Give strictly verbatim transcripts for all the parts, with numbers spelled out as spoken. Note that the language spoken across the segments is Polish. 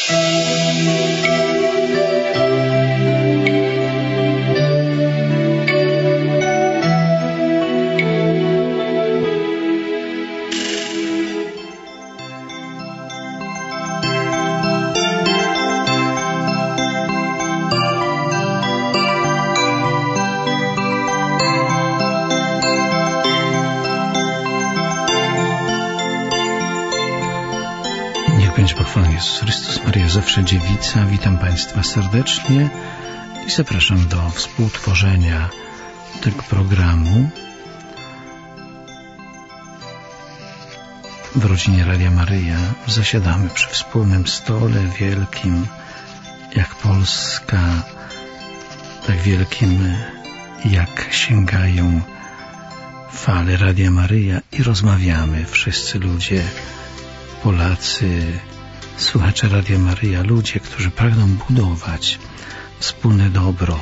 Jezus Chrystus, Maria zawsze dziewica. Witam Państwa serdecznie i zapraszam do współtworzenia tego programu w rodzinie Radia Maryja. Zasiadamy przy wspólnym stole wielkim jak Polska, tak wielkim jak sięgają fale Radia Maryja i rozmawiamy wszyscy ludzie, Polacy, słuchacze Radia Maryja, ludzie, którzy pragną budować wspólne dobro,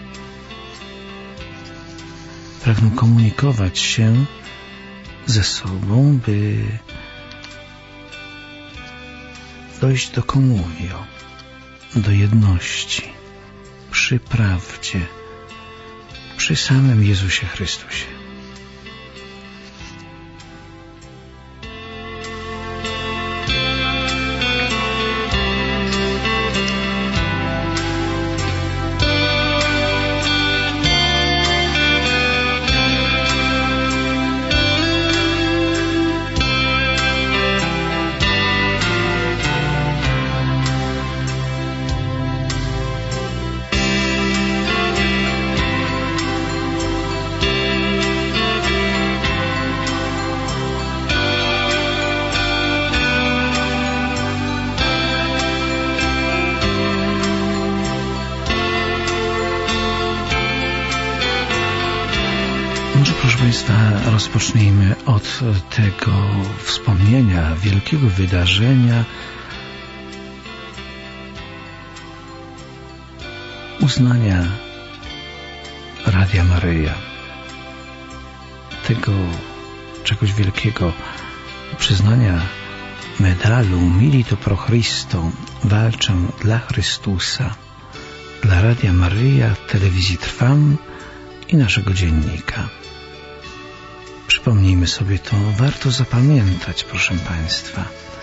pragną komunikować się ze sobą, by dojść do komunio, do jedności, przy prawdzie, przy samym Jezusie Chrystusie. Rozpocznijmy od tego wspomnienia wielkiego wydarzenia, uznania Radia Maryja, tego czegoś wielkiego, przyznania medalu Milito pro Christo, walczę dla Chrystusa, dla Radia Maryja, telewizji Trwam i naszego dziennika. Przypomnijmy sobie to, warto zapamiętać, proszę Państwa.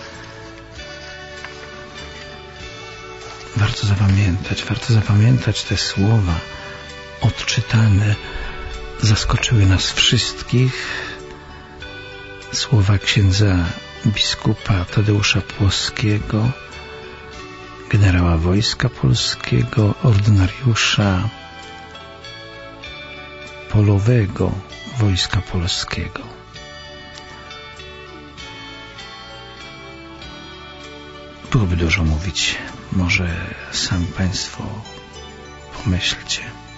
Warto zapamiętać, warto zapamiętać te słowa odczytane, zaskoczyły nas wszystkich. Słowa księdza biskupa Tadeusza Płockiego, generała Wojska Polskiego, ordynariusza polowego Wojska Polskiego. Byłoby dużo mówić, może sami Państwo pomyślcie.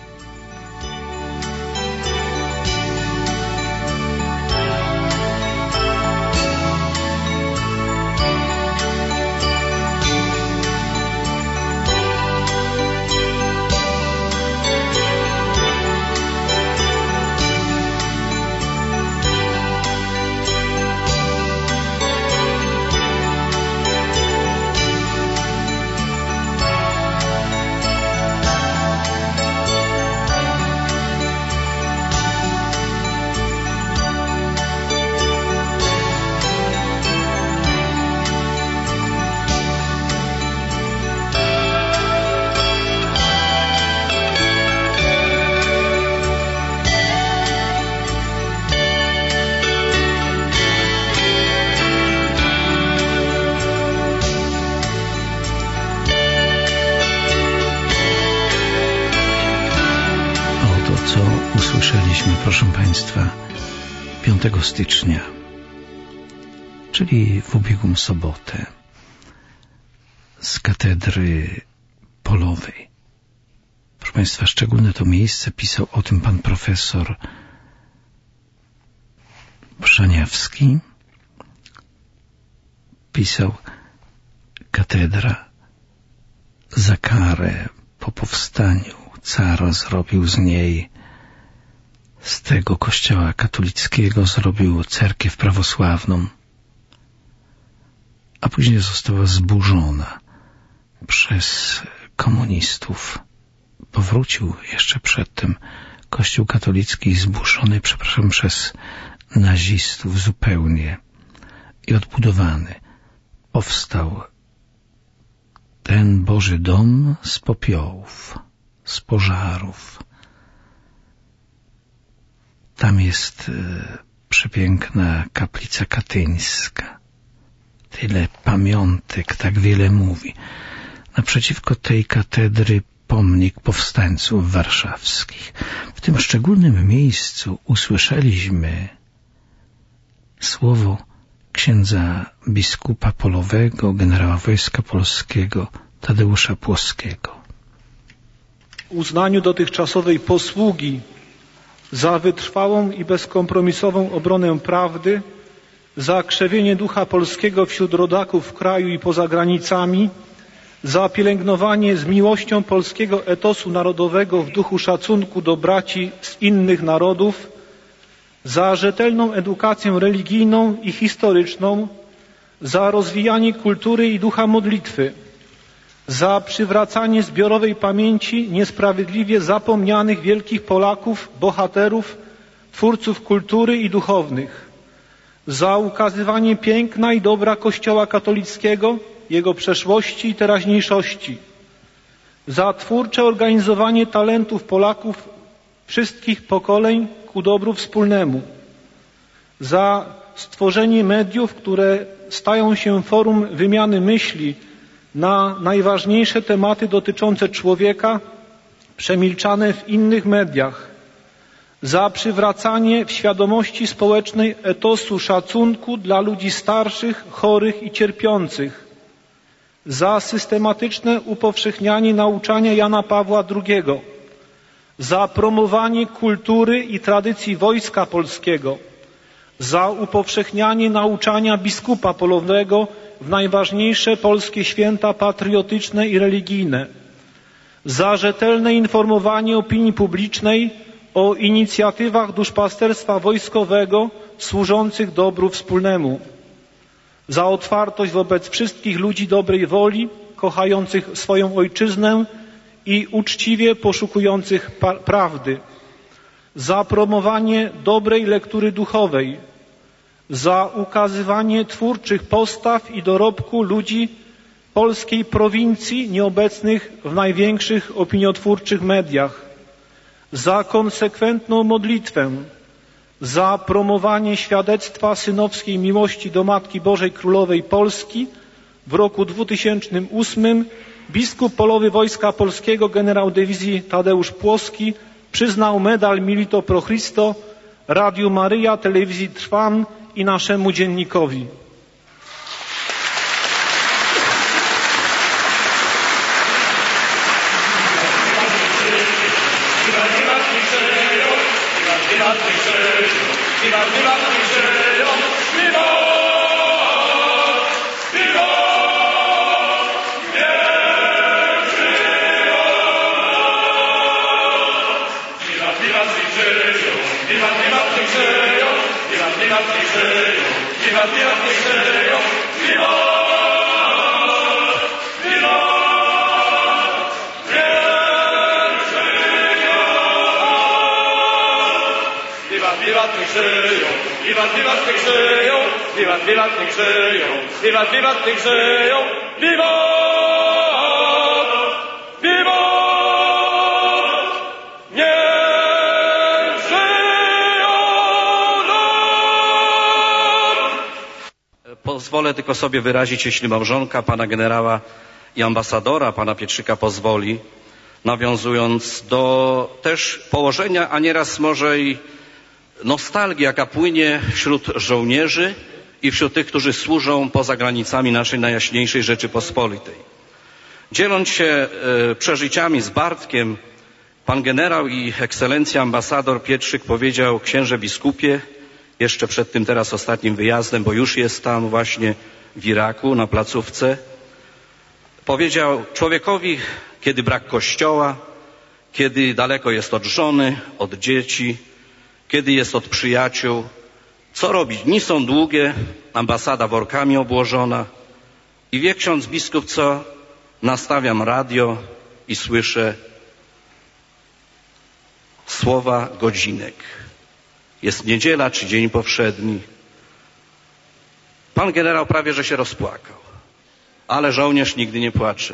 Proszę Państwa, piątego stycznia, czyli w ubiegłą sobotę, z katedry polowej. Proszę Państwa, szczególne to miejsce, pisał o tym pan profesor Brzaniawski. Pisał: katedra za karę po powstaniu car zrobił z niej, z tego kościoła katolickiego zrobił cerkiew prawosławną, a później została zburzona przez komunistów. Powrócił jeszcze przedtem Kościół katolicki zburzony, przepraszam, przez nazistów zupełnie i odbudowany. Powstał ten Boży Dom z popiołów, z pożarów. Tam jest e, przepiękna kaplica katyńska. Tyle pamiątek, tak wiele mówi. Naprzeciwko tej katedry pomnik powstańców warszawskich. W tym szczególnym miejscu usłyszeliśmy słowo księdza biskupa polowego, generała Wojska Polskiego Tadeusza Płowskiego. W uznaniu dotychczasowej posługi za wytrwałą i bezkompromisową obronę prawdy, za krzewienie ducha polskiego wśród rodaków w kraju i poza granicami, za pielęgnowanie z miłością polskiego etosu narodowego w duchu szacunku do braci z innych narodów, za rzetelną edukację religijną i historyczną, za rozwijanie kultury i ducha modlitwy, za przywracanie zbiorowej pamięci niesprawiedliwie zapomnianych wielkich Polaków, bohaterów, twórców kultury i duchownych, za ukazywanie piękna i dobra Kościoła katolickiego, jego przeszłości i teraźniejszości, za twórcze organizowanie talentów Polaków wszystkich pokoleń ku dobru wspólnemu, za stworzenie mediów, które stają się forum wymiany myśli na najważniejsze tematy dotyczące człowieka, przemilczane w innych mediach, za przywracanie w świadomości społecznej etosu szacunku dla ludzi starszych, chorych i cierpiących, za systematyczne upowszechnianie nauczania Jana Pawła drugiego, za promowanie kultury i tradycji Wojska Polskiego, za upowszechnianie nauczania biskupa polowego w najważniejsze polskie święta patriotyczne i religijne, za rzetelne informowanie opinii publicznej o inicjatywach duszpasterstwa wojskowego służących dobru wspólnemu, za otwartość wobec wszystkich ludzi dobrej woli, kochających swoją ojczyznę i uczciwie poszukujących prawdy, za promowanie dobrej lektury duchowej, za ukazywanie twórczych postaw i dorobku ludzi polskiej prowincji nieobecnych w największych opiniotwórczych mediach, za konsekwentną modlitwę, za promowanie świadectwa synowskiej miłości do Matki Bożej Królowej Polski w roku dwutysięcznym ósmym biskup polowy Wojska Polskiego generał dywizji Tadeusz Płowski przyznał medal Milito Pro Christo Radiu Maryja, Telewizji Trwam i naszemu dziennikowi. Wiwat, wiwat, niech żyją, wiwat, wiwat, niech żyją nam. Pozwolę tylko sobie wyrazić, jeśli małżonka pana generała i ambasadora, pana Pietrzyka pozwoli, nawiązując do też położenia, a nieraz może i nostalgii, jaka płynie wśród żołnierzy i wśród tych, którzy służą poza granicami naszej Najjaśniejszej Rzeczypospolitej. Dzieląc się e, przeżyciami z Bartkiem, pan generał i ekscelencja ambasador Pietrzyk powiedział: księże biskupie, jeszcze przed tym teraz ostatnim wyjazdem, bo już jest tam właśnie w Iraku, na placówce, powiedział: człowiekowi, kiedy brak kościoła, kiedy daleko jest od żony, od dzieci, kiedy jest od przyjaciół, co robić? Dni są długie, ambasada workami obłożona i wie ksiądz biskup co? nastawiam radio i słyszę słowa godzinek. Jest niedziela czy dzień powszedni. Pan generał prawie że się rozpłakał, ale żołnierz nigdy nie płacze.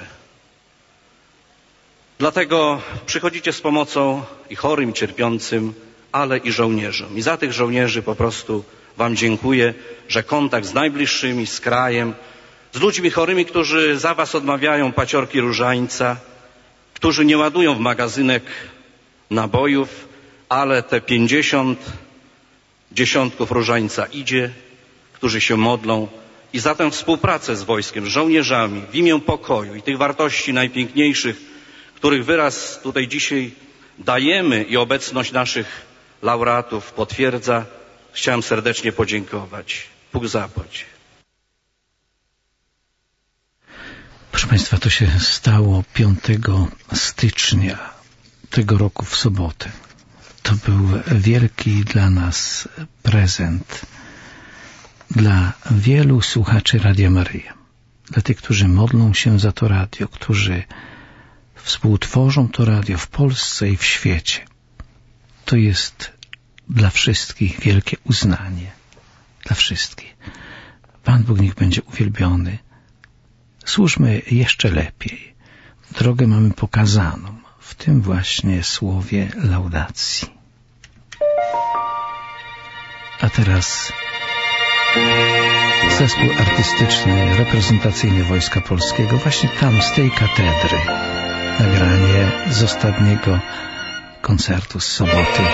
Dlatego przychodzicie z pomocą i chorym, i cierpiącym, ale i żołnierzom. I za tych żołnierzy po prostu wam dziękuję, że kontakt z najbliższymi, z krajem, z ludźmi chorymi, którzy za was odmawiają paciorki różańca, którzy nie ładują w magazynek nabojów, ale te pięćdziesiąt dziesiątków różańca idzie, którzy się modlą i za tę współpracę z wojskiem, z żołnierzami w imię pokoju i tych wartości najpiękniejszych, których wyraz tutaj dzisiaj dajemy i obecność naszych laureatów potwierdza, chciałem serdecznie podziękować. Bóg zapłać. Proszę Państwa, to się stało piątego stycznia tego roku w sobotę. To był wielki dla nas prezent dla wielu słuchaczy Radia Maryja. Dla tych, którzy modlą się za to radio, którzy współtworzą to radio w Polsce i w świecie. To jest dla wszystkich wielkie uznanie. Dla wszystkich. Pan Bóg niech będzie uwielbiony. Służmy jeszcze lepiej. Drogę mamy pokazaną w tym właśnie słowie laudacji. A teraz zespół artystyczny, reprezentacyjny Wojska Polskiego, właśnie tam, z tej katedry, nagranie z ostatniego koncertu z soboty.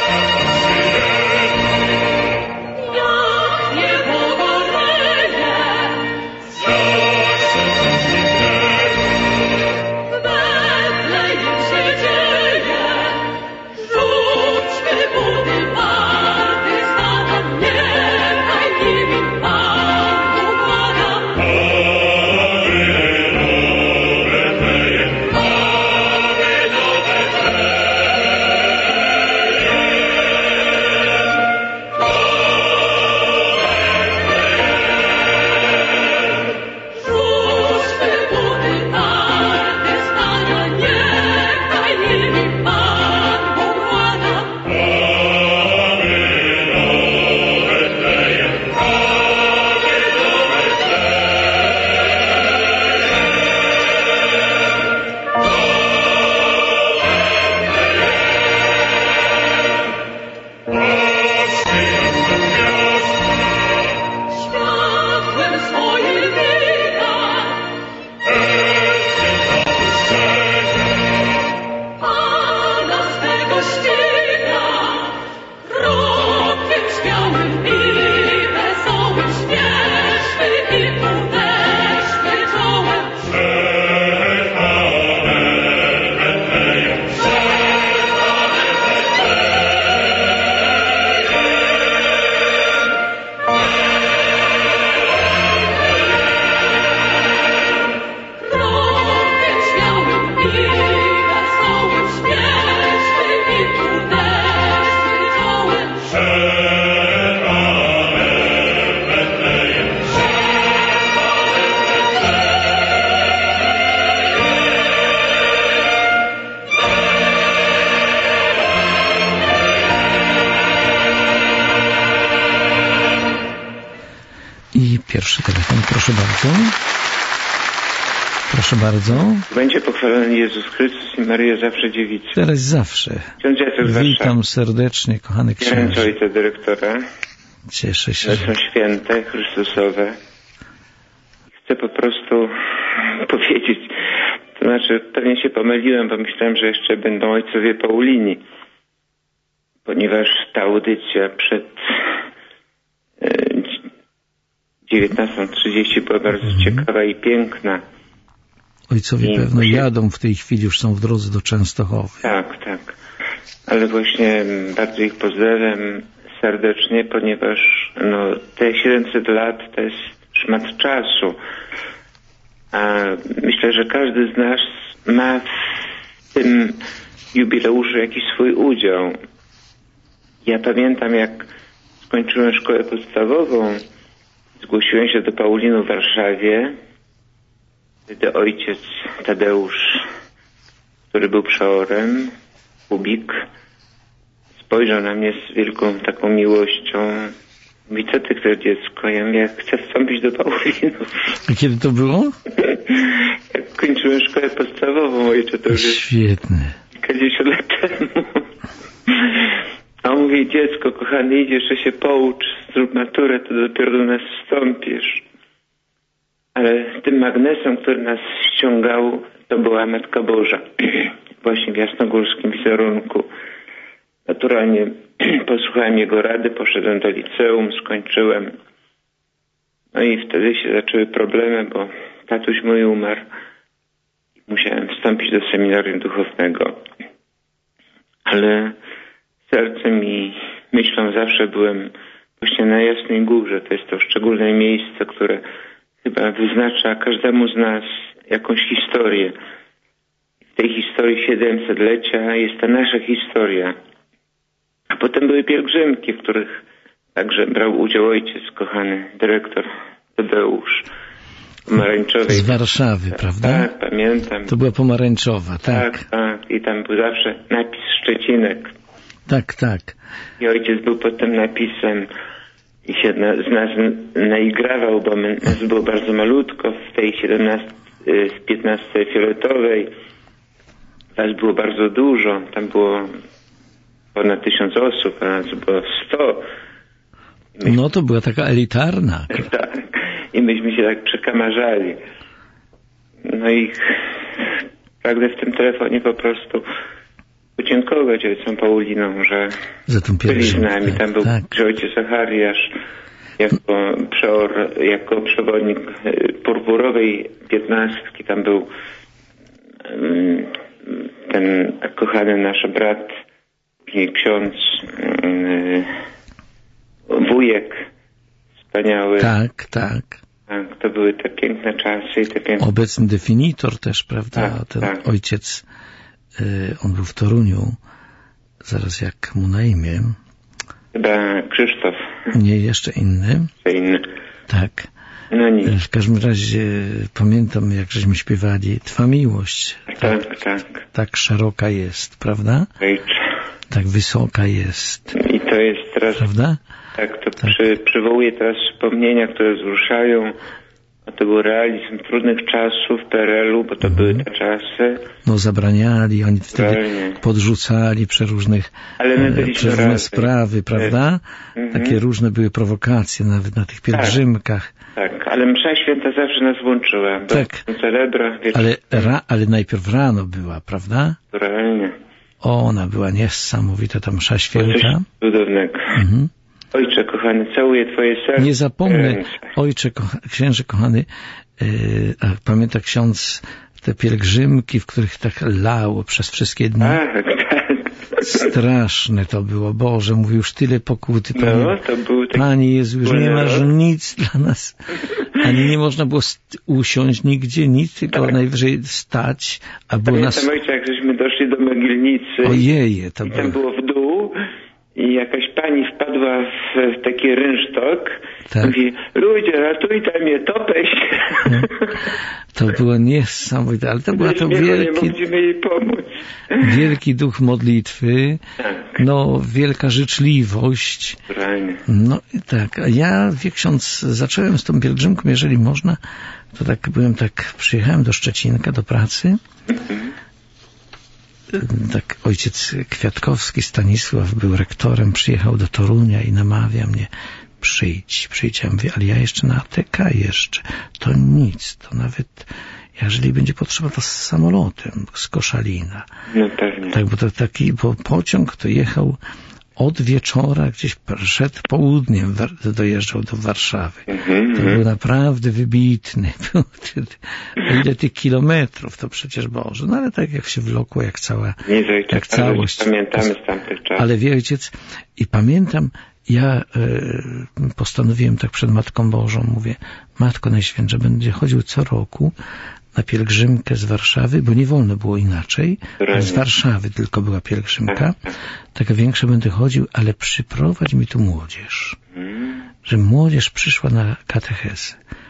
Pierwszy telefon, proszę bardzo. Proszę bardzo. Będzie pochwalony Jezus Chrystus i Maryja zawsze dziewica. Teraz zawsze. Ksiądz Jacek Witam serdecznie, kochany ksiądz. Ręce ojca dyrektora. Cieszę się. One są święte, Chrystusowe. Chcę po prostu powiedzieć, to znaczy pewnie się pomyliłem, bo myślałem, że jeszcze będą ojcowie Paulini, ponieważ ta audycja przed dziewiętnasta trzydzieści była bardzo mhm. ciekawa i piękna. Ojcowie I pewno właśnie... jadą w tej chwili, już są w drodze do Częstochowy. Tak, tak. Ale właśnie bardzo ich pozdrawiam serdecznie, ponieważ no, te siedemset lat to jest szmat czasu. A myślę, że każdy z nas ma w tym jubileuszu jakiś swój udział. Ja pamiętam, jak skończyłem szkołę podstawową, zgłosiłem się do Paulinu w Warszawie Wtedy ojciec Tadeusz, który był przeorem, Kubik, spojrzał na mnie z wielką taką miłością. Mówi, co ty chcesz, dziecko? Ja mówię, chcę wstąpić do Paulinów. A kiedy to było? Jak kończyłem szkołę podstawową, ojcze, to już jest Świetne. kilkadziesiąt lat temu. A on mówi, dziecko, kochany, idziesz, że się poucz, zrób maturę, to dopiero do nas wstąpisz. Ale tym magnesem, który nas ściągał, to była Matka Boża. Właśnie w jasnogórskim wizerunku. Naturalnie posłuchałem jego rady, poszedłem do liceum, skończyłem. No i wtedy się zaczęły problemy, bo tatuś mój umarł. Musiałem wstąpić do seminarium duchownego. Ale sercem i myślą zawsze byłem właśnie na Jasnej Górze. To jest to szczególne miejsce, które chyba wyznacza każdemu z nas jakąś historię. W tej historii siedemsetlecia jest ta nasza historia. A potem były pielgrzymki, w których także brał udział ojciec, kochany dyrektor Tadeusz. Pomarańczowej. Z Warszawy, prawda? Tak, pamiętam. To była pomarańczowa, tak. Tak, tak. I tam był zawsze napis Szczecinek. Tak, tak. I ojciec był pod tym napisem i się na, z nas naigrawał, bo my, nas było bardzo malutko w tej siedemnastej, piętnastej fioletowej. Was było bardzo dużo. Tam było ponad tysiąc osób, a nas było sto. My... No to była taka elitarna. Tak. I myśmy się tak przekamarzali. No i pragnę w tym telefonie po prostu podziękować ojcom Paulinom, że za tą byli z nami. Tak, Tam był tak. ojciec Zachariasz jako przeor, jako przewodnik purpurowej piętnastki. Tam był um, ten kochany nasz brat, później ksiądz, um, wujek wspaniały. Tak, tak. Tak, to były te piękne czasy i te piękne... Obecny definitor też, prawda? Tak, Ten tak. ojciec, y, on był w Toruniu. Zaraz jak mu na imię? Chyba Krzysztof. Nie, jeszcze inny. Co inny. Tak. No nic. W każdym razie pamiętam, jak żeśmy śpiewali Twa miłość. Tak, tak. Tak szeroka jest, prawda? Ojcze. Tak wysoka jest. I to jest teraz... Prawda? Tak, to Tak. Przy, przywołuję teraz wspomnienia, które wzruszają. A to był realizm trudnych czasów P R L u, bo to Mhm. były te czasy. No zabraniali, oni wtedy Realnie. podrzucali przeróżnych, Ale my e, byliśmy przeróżne razem. sprawy, prawda? Mhm. Takie różne były prowokacje nawet na tych pielgrzymkach. Tak, ale msza święta zawsze nas łączyła. Do Tak. celebra, wiecie, Ale, ra, ale najpierw rano była, prawda? realnie. Ona była niesamowita, ta msza Coś święta. cudownego. Mhm. Ojcze kochany, całuję twoje serce. Nie zapomnę, ręce. ojcze, kocha, księże kochany, yy, a pamięta ksiądz te pielgrzymki, w których tak lało przez wszystkie dni. Tak, tak. Straszne to było. Boże, mówi już tyle pokuty. Panie, No, to był taki... Panie Jezu, już nie masz rok. nic dla nas. Ani nie można było st- usiąść nigdzie, nic, tylko Tak. najwyżej stać, a było nas... Pamiętam, ojcze, jak żeśmy doszli do Mogilnicy. Ojeje, to I tam było... było w dół i jakaś pani wpadła w, w taki rynsztok. Tak. Mówi, ludzie, ratujcie mnie, topę się. No. To było niesamowite, ale to była to Myśmy nie wielki, mogliśmy jej pomóc. wielki duch modlitwy, Tak, no wielka życzliwość. realnie. No i tak, a ja, wie ksiądz, zacząłem z tą pielgrzymką, jeżeli można, to tak byłem tak, przyjechałem do Szczecinka do pracy. Tak ojciec Kwiatkowski, Stanisław, był rektorem, przyjechał do Torunia i namawia mnie, przyjdź, przyjdź. Ja mówię, ale ja jeszcze na A T K jeszcze, to nic, to nawet, jeżeli będzie potrzeba, to z samolotem, z Koszalina. No pewnie. Tak, bo to taki, bo pociąg to jechał od wieczora, gdzieś przed południem war- dojeżdżał do Warszawy. Mhm, To mhm. był naprawdę wybitny. Był ty- ty- Ile tych kilometrów, to przecież Boże. No ale tak jak się wlokło, jak cała, Nie z ojcem, jak całość. pamiętamy z tamtych czasów. Ale wie ojciec, i pamiętam, ja e, postanowiłem tak przed Matką Bożą, mówię, Matko Najświętsza, będzie chodził co roku na pielgrzymkę z Warszawy, bo nie wolno było inaczej, ale z Warszawy tylko była pielgrzymka, taka większa będę chodził, ale przyprowadź mi tu młodzież, Mm. że młodzież przyszła na katechezę.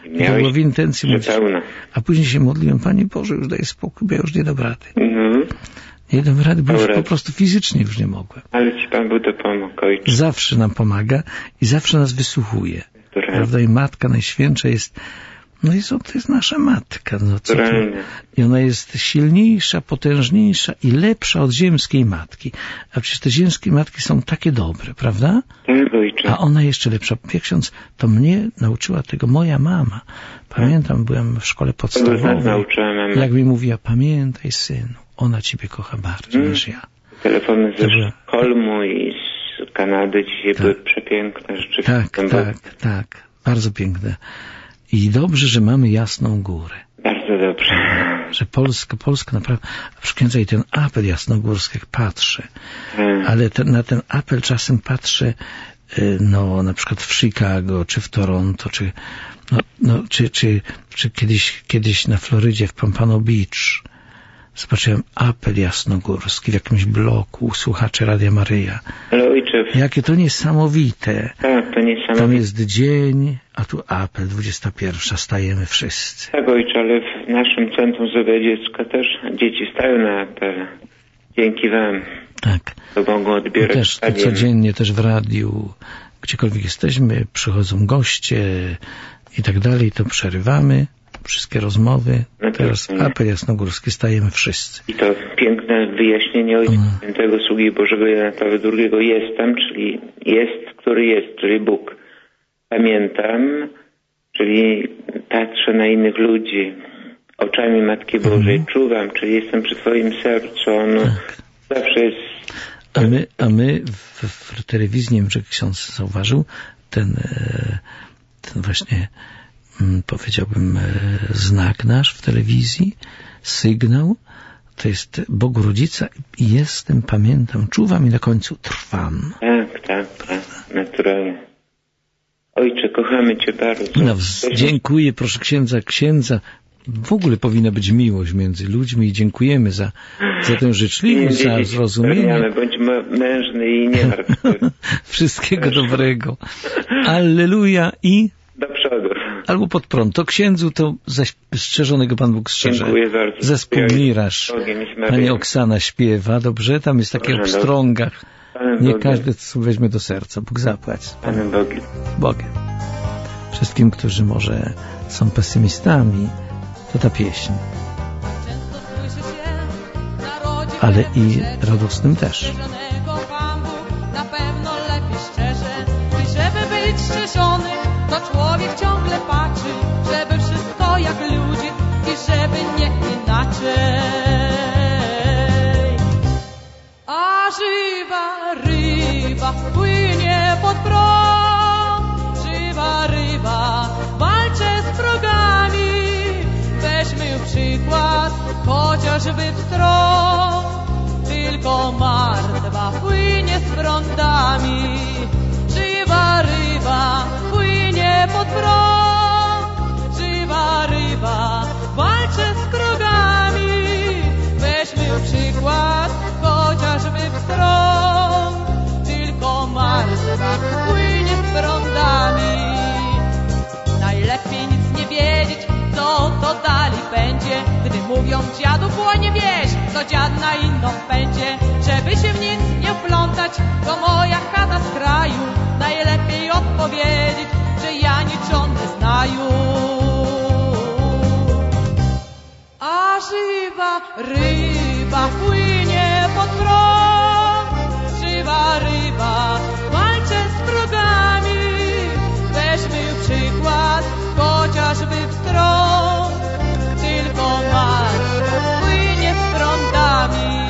Miałeś było w intencji modlić. pełna. A później się modliłem, Panie Boże, już daj spokój, bo ja już nie dam rady. Mhm. Nie dam rady, bo już Dobra. po prostu fizycznie już nie mogłem. Ale Ci Pan Bóg dopomógł, Ojcze. Zawsze nam pomaga i zawsze nas wysłuchuje. Naturalnie. Prawda? I Matka Najświętsza jest, no jest, to jest nasza Matka. No co tu? Naturalnie. I ona jest silniejsza, potężniejsza i lepsza od ziemskiej Matki. A przecież te ziemskie Matki są takie dobre, prawda? Tak, Ojcze. A ona jeszcze lepsza. Wie ksiądz, to mnie nauczyła tego moja mama. Pamiętam, byłem w szkole Tego z nas podstawowej. nauczyła mama. Jak mi mówiła, pamiętaj synu, ona ciebie kocha bardziej Mm. niż ja. Telefony ze To była- Sztokholmu i z Kanady dzisiaj Tak. były przepiękne rzeczywiście. Tak, Tam tak, tak. Bardzo piękne. I dobrze, że mamy Jasną Górę. Bardzo dobrze. Że Polska, Polska naprawdę... Przykręca i ten apel jasnogórski, jak patrzę. Tak. Ale ten, na ten apel czasem patrzę, y, no na przykład w Chicago, czy w Toronto, czy, no, no, czy, czy, czy kiedyś, kiedyś na Florydzie, w Pompano Beach. Zobaczyłem apel jasnogórski w jakimś bloku słuchaczy Radia Maryja. Ale Ojcze, Jakie to niesamowite. tak, to Tam niesamowite. jest dzień, a tu apel, dwudziesta pierwsza, stajemy wszyscy. Tak, Ojcze, ale w naszym Centrum Zdrowia Dziecka też dzieci stają na apel. Dzięki Wam. Tak. To mogą I odbierać też to radiem. codziennie też w radiu, gdziekolwiek jesteśmy, przychodzą goście i tak dalej, to przerywamy wszystkie rozmowy. No Teraz pewnie. apel jasnogórski, stajemy wszyscy. I to piękne wyjaśnienie Ojca Mm. Świętego Sługi Bożego Jana Pawła drugiego. Jestem, czyli jest, który jest, czyli Bóg. Pamiętam, czyli patrzę na innych ludzi oczami Matki Bożej, Mhm. czuwam, czyli jestem przy Twoim sercu. On Tak. zawsze jest... A my, a my w, w telewizji, nie wiem, czy ksiądz zauważył, ten, e, ten właśnie, mm, powiedziałbym, e, znak nasz w telewizji, sygnał, to jest Bogu Rodzica i jestem, pamiętam, czuwam i na końcu trwam. Tak, tak, tak, naturalnie. Ojcze, kochamy Cię bardzo. No, wz- dziękuję, proszę księdza, księdza. W ogóle powinna być miłość między ludźmi i dziękujemy za, za tę życzliwość, za Dzieci zrozumienie. spełniamy, bądź m- mężny i nie martw się. Wszystkiego dobrego. Alleluja i Do przodu. albo pod prąd. To księdzu, to zastrzeżonego Pan Bóg strzeże. Dziękuję bardzo. Zespół Miraż. Bogiem i Pani Maryją. Oksana śpiewa, dobrze? Tam jest takie Dobrze, w dobrze. strągach. Panem Nie Bogiem. każdy to weźmie do serca. Bóg zapłać. Panem Bogiem. Bogiem. Wszystkim, którzy może są pesymistami, to ta pieśń. Ale i radosnym też. Pan Bóg na pewno lepiej szczerze. I żeby być szczerzony, to człowiek ciągle patrzy, żeby wszystko jak ludzie i żeby nie inaczej. A żywa ryba płynie pod prąd, żywa ryba walczy z wrogami. Weźmy przykład, chociażby w stron, tylko martwa płynie z prądami. Żywa ryba płynie pod prąd, żywa ryba walczy z wrogami. Weźmy przykład, chociażby w stron, tylko martwa płynie z prądami. Najlepiej nic nie wiedzieć, co to dalej będzie. Gdy mówią dziadu płonie wieś, to dziad na inną pędzie. Żeby się w nic nie wplątać, to moja chata z kraju. Najlepiej odpowiedzieć, że ja niczego nie znaju. A żywa ryba płynie pod prąd, żywa ryba walczy z wrogami. Weźmy przykład, chociażby w stron, tylko martwa płynie z prądami.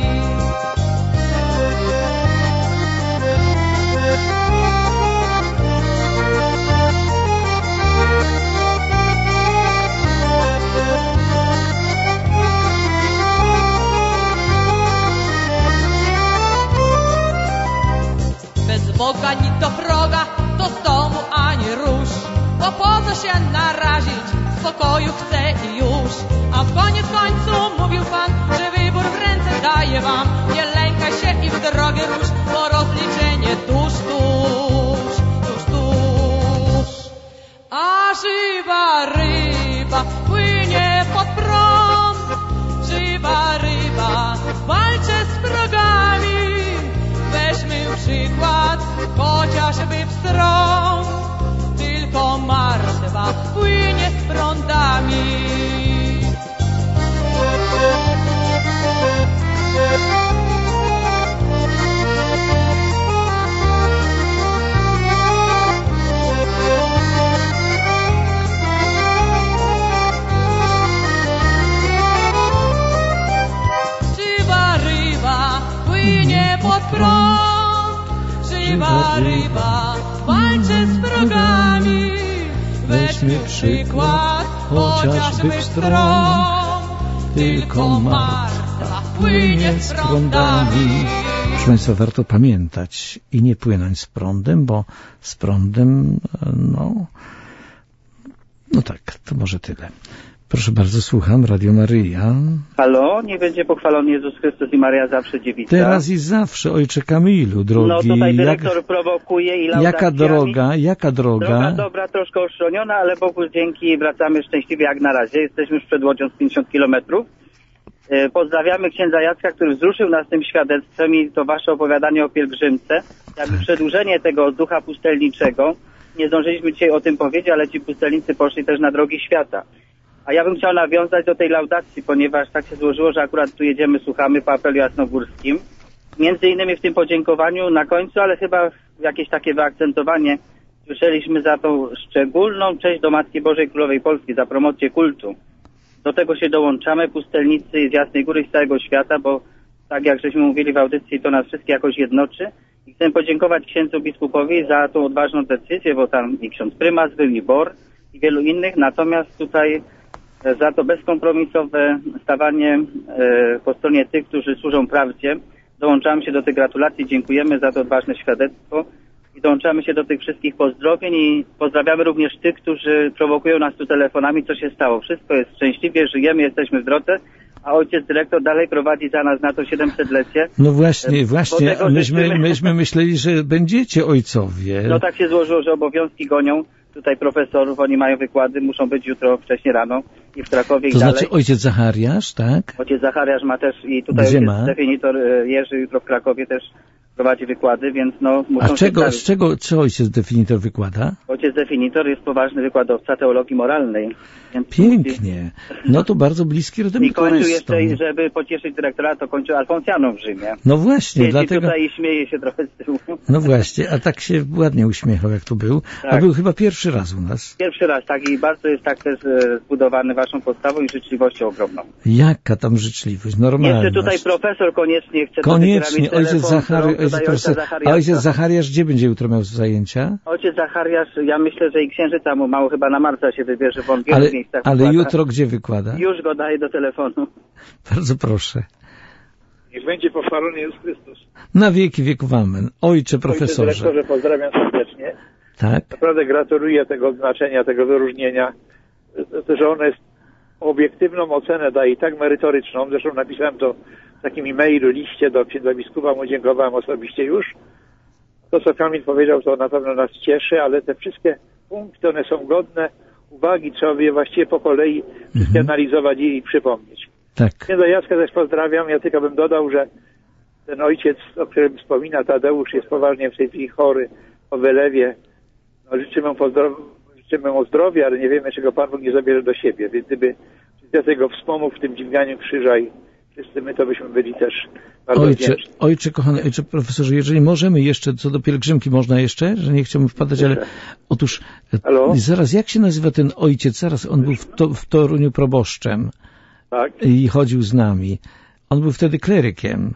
Bez Boga ni do wroga, do domu ani róż. Bo po co się narazić, spokoju chcę i już. A w koniec końcu mówił Pan, że wybór w ręce daje Wam. Nie lękaj się i w drogę rusz, bo rozliczenie tuż, tuż, tuż, tuż. A żywa ryba, ryba walczy z wrogami. Weźmy przykład chociażby stron, tylko Marta płynie z prądami. Proszę Państwa, warto pamiętać i nie płynąć z prądem, bo z prądem, no, no tak, to może tyle. Proszę bardzo, słucham, Radio Maryja. Halo, niech będzie pochwalony Jezus Chrystus i Maria zawsze dziewica. Teraz i zawsze, ojcze Kamilu, drogi. No tutaj dyrektor jak, prowokuje i Jaka droga, jaka droga? Droga dobra, troszkę oszczoniona, ale Bogu dzięki wracamy szczęśliwie jak na razie. Jesteśmy już przed Łodzią z pięćdziesiąt kilometrów. Pozdrawiamy księdza Jacka, który wzruszył nas tym świadectwem i to wasze opowiadanie o pielgrzymce. Jakby przedłużenie tego ducha pustelniczego. Nie zdążyliśmy dzisiaj o tym powiedzieć, ale ci pustelnicy poszli też na drogi świata. A ja bym chciał nawiązać do tej laudacji, ponieważ tak się złożyło, że akurat tu jedziemy, słuchamy po apelu jasnogórskim. Między innymi w tym podziękowaniu na końcu, ale chyba jakieś takie wyakcentowanie. Słyszeliśmy za tą szczególną cześć do Matki Bożej Królowej Polski, za promocję kultu. Do tego się dołączamy, pustelnicy z Jasnej Góry i z całego świata, bo tak jak żeśmy mówili w audycji, to nas wszystkich jakoś jednoczy. I chcę podziękować księdzu biskupowi za tą odważną decyzję, bo tam i ksiądz prymas był, i Bor, i wielu innych. Natomiast tutaj za to bezkompromisowe stawanie e, po stronie tych, którzy służą prawdzie. Dołączamy się do tych gratulacji, dziękujemy za to odważne świadectwo i dołączamy się do tych wszystkich pozdrowień i pozdrawiamy również tych, którzy prowokują nas tu telefonami, co się stało. Wszystko jest szczęśliwie, żyjemy, jesteśmy w drodze, a ojciec dyrektor dalej prowadzi za nas na to siedemsetlecie. No właśnie, właśnie, tego, myśmy, życzymy... myśmy myśleli, że będziecie ojcowie. No tak się złożyło, że obowiązki gonią tutaj profesorów, oni mają wykłady, muszą być jutro wcześniej rano i w Krakowie to i dalej. To znaczy ojciec Zachariasz, tak? Ojciec Zachariasz ma też i tutaj Gdzie ojciec ma? definitor Jerzy jutro w Krakowie też prowadzi wykłady, więc no muszą... A czego, z czego, co ojciec definitor wykłada? Ojciec definitor jest poważny wykładowca teologii moralnej. Więc pięknie. No to bardzo bliski redemptorystom. I kończył jeszcze, żeby pocieszyć dyrektora, to kończył Alfonsjaną w Rzymie. No właśnie, Siedzi dlatego... tutaj i śmieje się trochę z tyłu. No właśnie, a tak się ładnie uśmiechał, jak tu był. Tak. A był chyba pierwszy raz u nas. Pierwszy raz, tak, i bardzo jest tak też zbudowany waszą postawą i życzliwością ogromną. Jaka tam życzliwość, normalna. Jeszcze tutaj profesor koniecznie chce... Koniecznie, ojciec Zachariasz, ojciec, a ojciec Zachariasz gdzie będzie jutro miał zajęcia? Ojciec Zachariasz, ja myślę, że i księżyca mu mało, chyba na marca się wybierze, bo on w wielu ale, miejscach ale wykłada. jutro gdzie wykłada? Już go daję do telefonu. Bardzo proszę. Niech będzie pochwalony Jezus Chrystus. Na wieki wieków amen. Ojcze profesorze. Ojcze dyrektorze, pozdrawiam serdecznie. Tak. Naprawdę gratuluję tego odznaczenia, tego wyróżnienia, że ono jest obiektywną ocenę daje i tak merytoryczną. Zresztą napisałem to w takim e-mailu, liście do księdza biskupa, mu dziękowałem osobiście już. To, co Kamil powiedział, to na pewno nas cieszy, ale te wszystkie punkty, one są godne uwagi, trzeba je właściwie po kolei wszystkie mhm. analizować i, i przypomnieć. Tak. Księdza Jacka też pozdrawiam, ja tylko bym dodał, że ten ojciec, o którym wspomina Tadeusz, jest poważnie w tej chwili chory po wylewie. No, życzymy, pozdrow- życzymy mu zdrowia, ale nie wiemy, czego Pan Bóg nie zabierze do siebie, więc gdyby tego wspomógł w tym dźwiganiu krzyża i wszyscy my, to byśmy byli też bardzo ojcze, wdzięczni. Ojcze, kochany, ojcze profesorze, jeżeli możemy jeszcze, co do pielgrzymki można jeszcze, że nie chciałbym wpadać, ale otóż Halo? zaraz, jak się nazywa ten ojciec? Zaraz, on był w, to, w Toruniu proboszczem. Tak. I chodził z nami. On był wtedy klerykiem.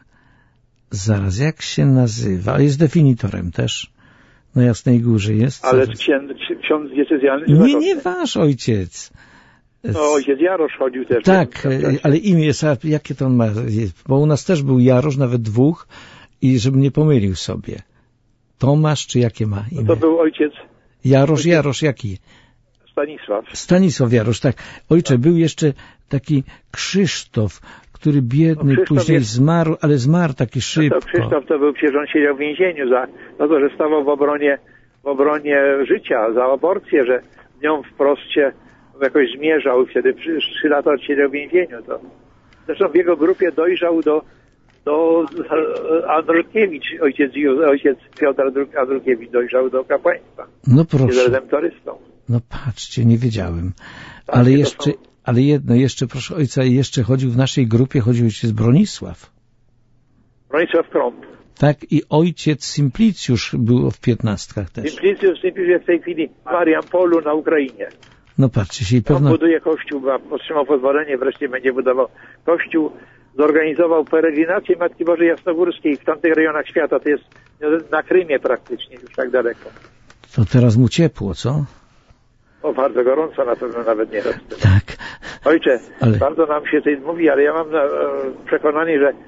Zaraz, jak się nazywa? Jest definitorem też. Na Jasnej Górze jest. Ale zaraz. księdz, ksiądz diecezjalny? Nie, nie wasz ojciec. No, ojciec Jarosz chodził też. Tak, ale imię jest, jakie to on ma? Bo u nas też był Jarosz, nawet dwóch, i żebym nie pomylił sobie. Tomasz, czy jakie ma imię? No to był ojciec... Jarosz, ojciec... Jarosz, jaki? Stanisław. Stanisław Jarosz, tak. Ojcze, był jeszcze taki Krzysztof, który biedny no, później jest... zmarł, ale zmarł taki szybko. No to Krzysztof to był, przecież on siedział w więzieniu za za to, że stawał w obronie, w obronie życia, za aborcję, że z nią wprost się jakoś zmierzał i wtedy trzy lata siedział w więzieniu. To. Zresztą w jego grupie dojrzał do, do Andrukiewicz, ojciec, ojciec Piotr Andrukiewicz dojrzał do kapłaństwa. No proszę. Jest redemptorystą. No patrzcie, nie wiedziałem. Tak, ale jeszcze, są... ale jedno, jeszcze proszę ojca, jeszcze chodził w naszej grupie, chodził ojciec Bronisław. Bronisław Krąb. Tak, i ojciec Simplicjusz był w piętnastkach też. Simplicjusz, Simplicjusz jest w tej chwili w Mariampolu na Ukrainie. No patrzcie się i pewno... On buduje kościół, otrzymał pozwolenie, wreszcie będzie budował kościół. Zorganizował peregrinację Matki Bożej Jasnogórskiej w tamtych rejonach świata. To jest na Krymie praktycznie, już tak daleko. To teraz mu ciepło, co? O, bardzo gorąco na pewno nawet nie raz. Tak. Ojcze, ale... bardzo nam się tutaj mówi, ale ja mam e, przekonanie, że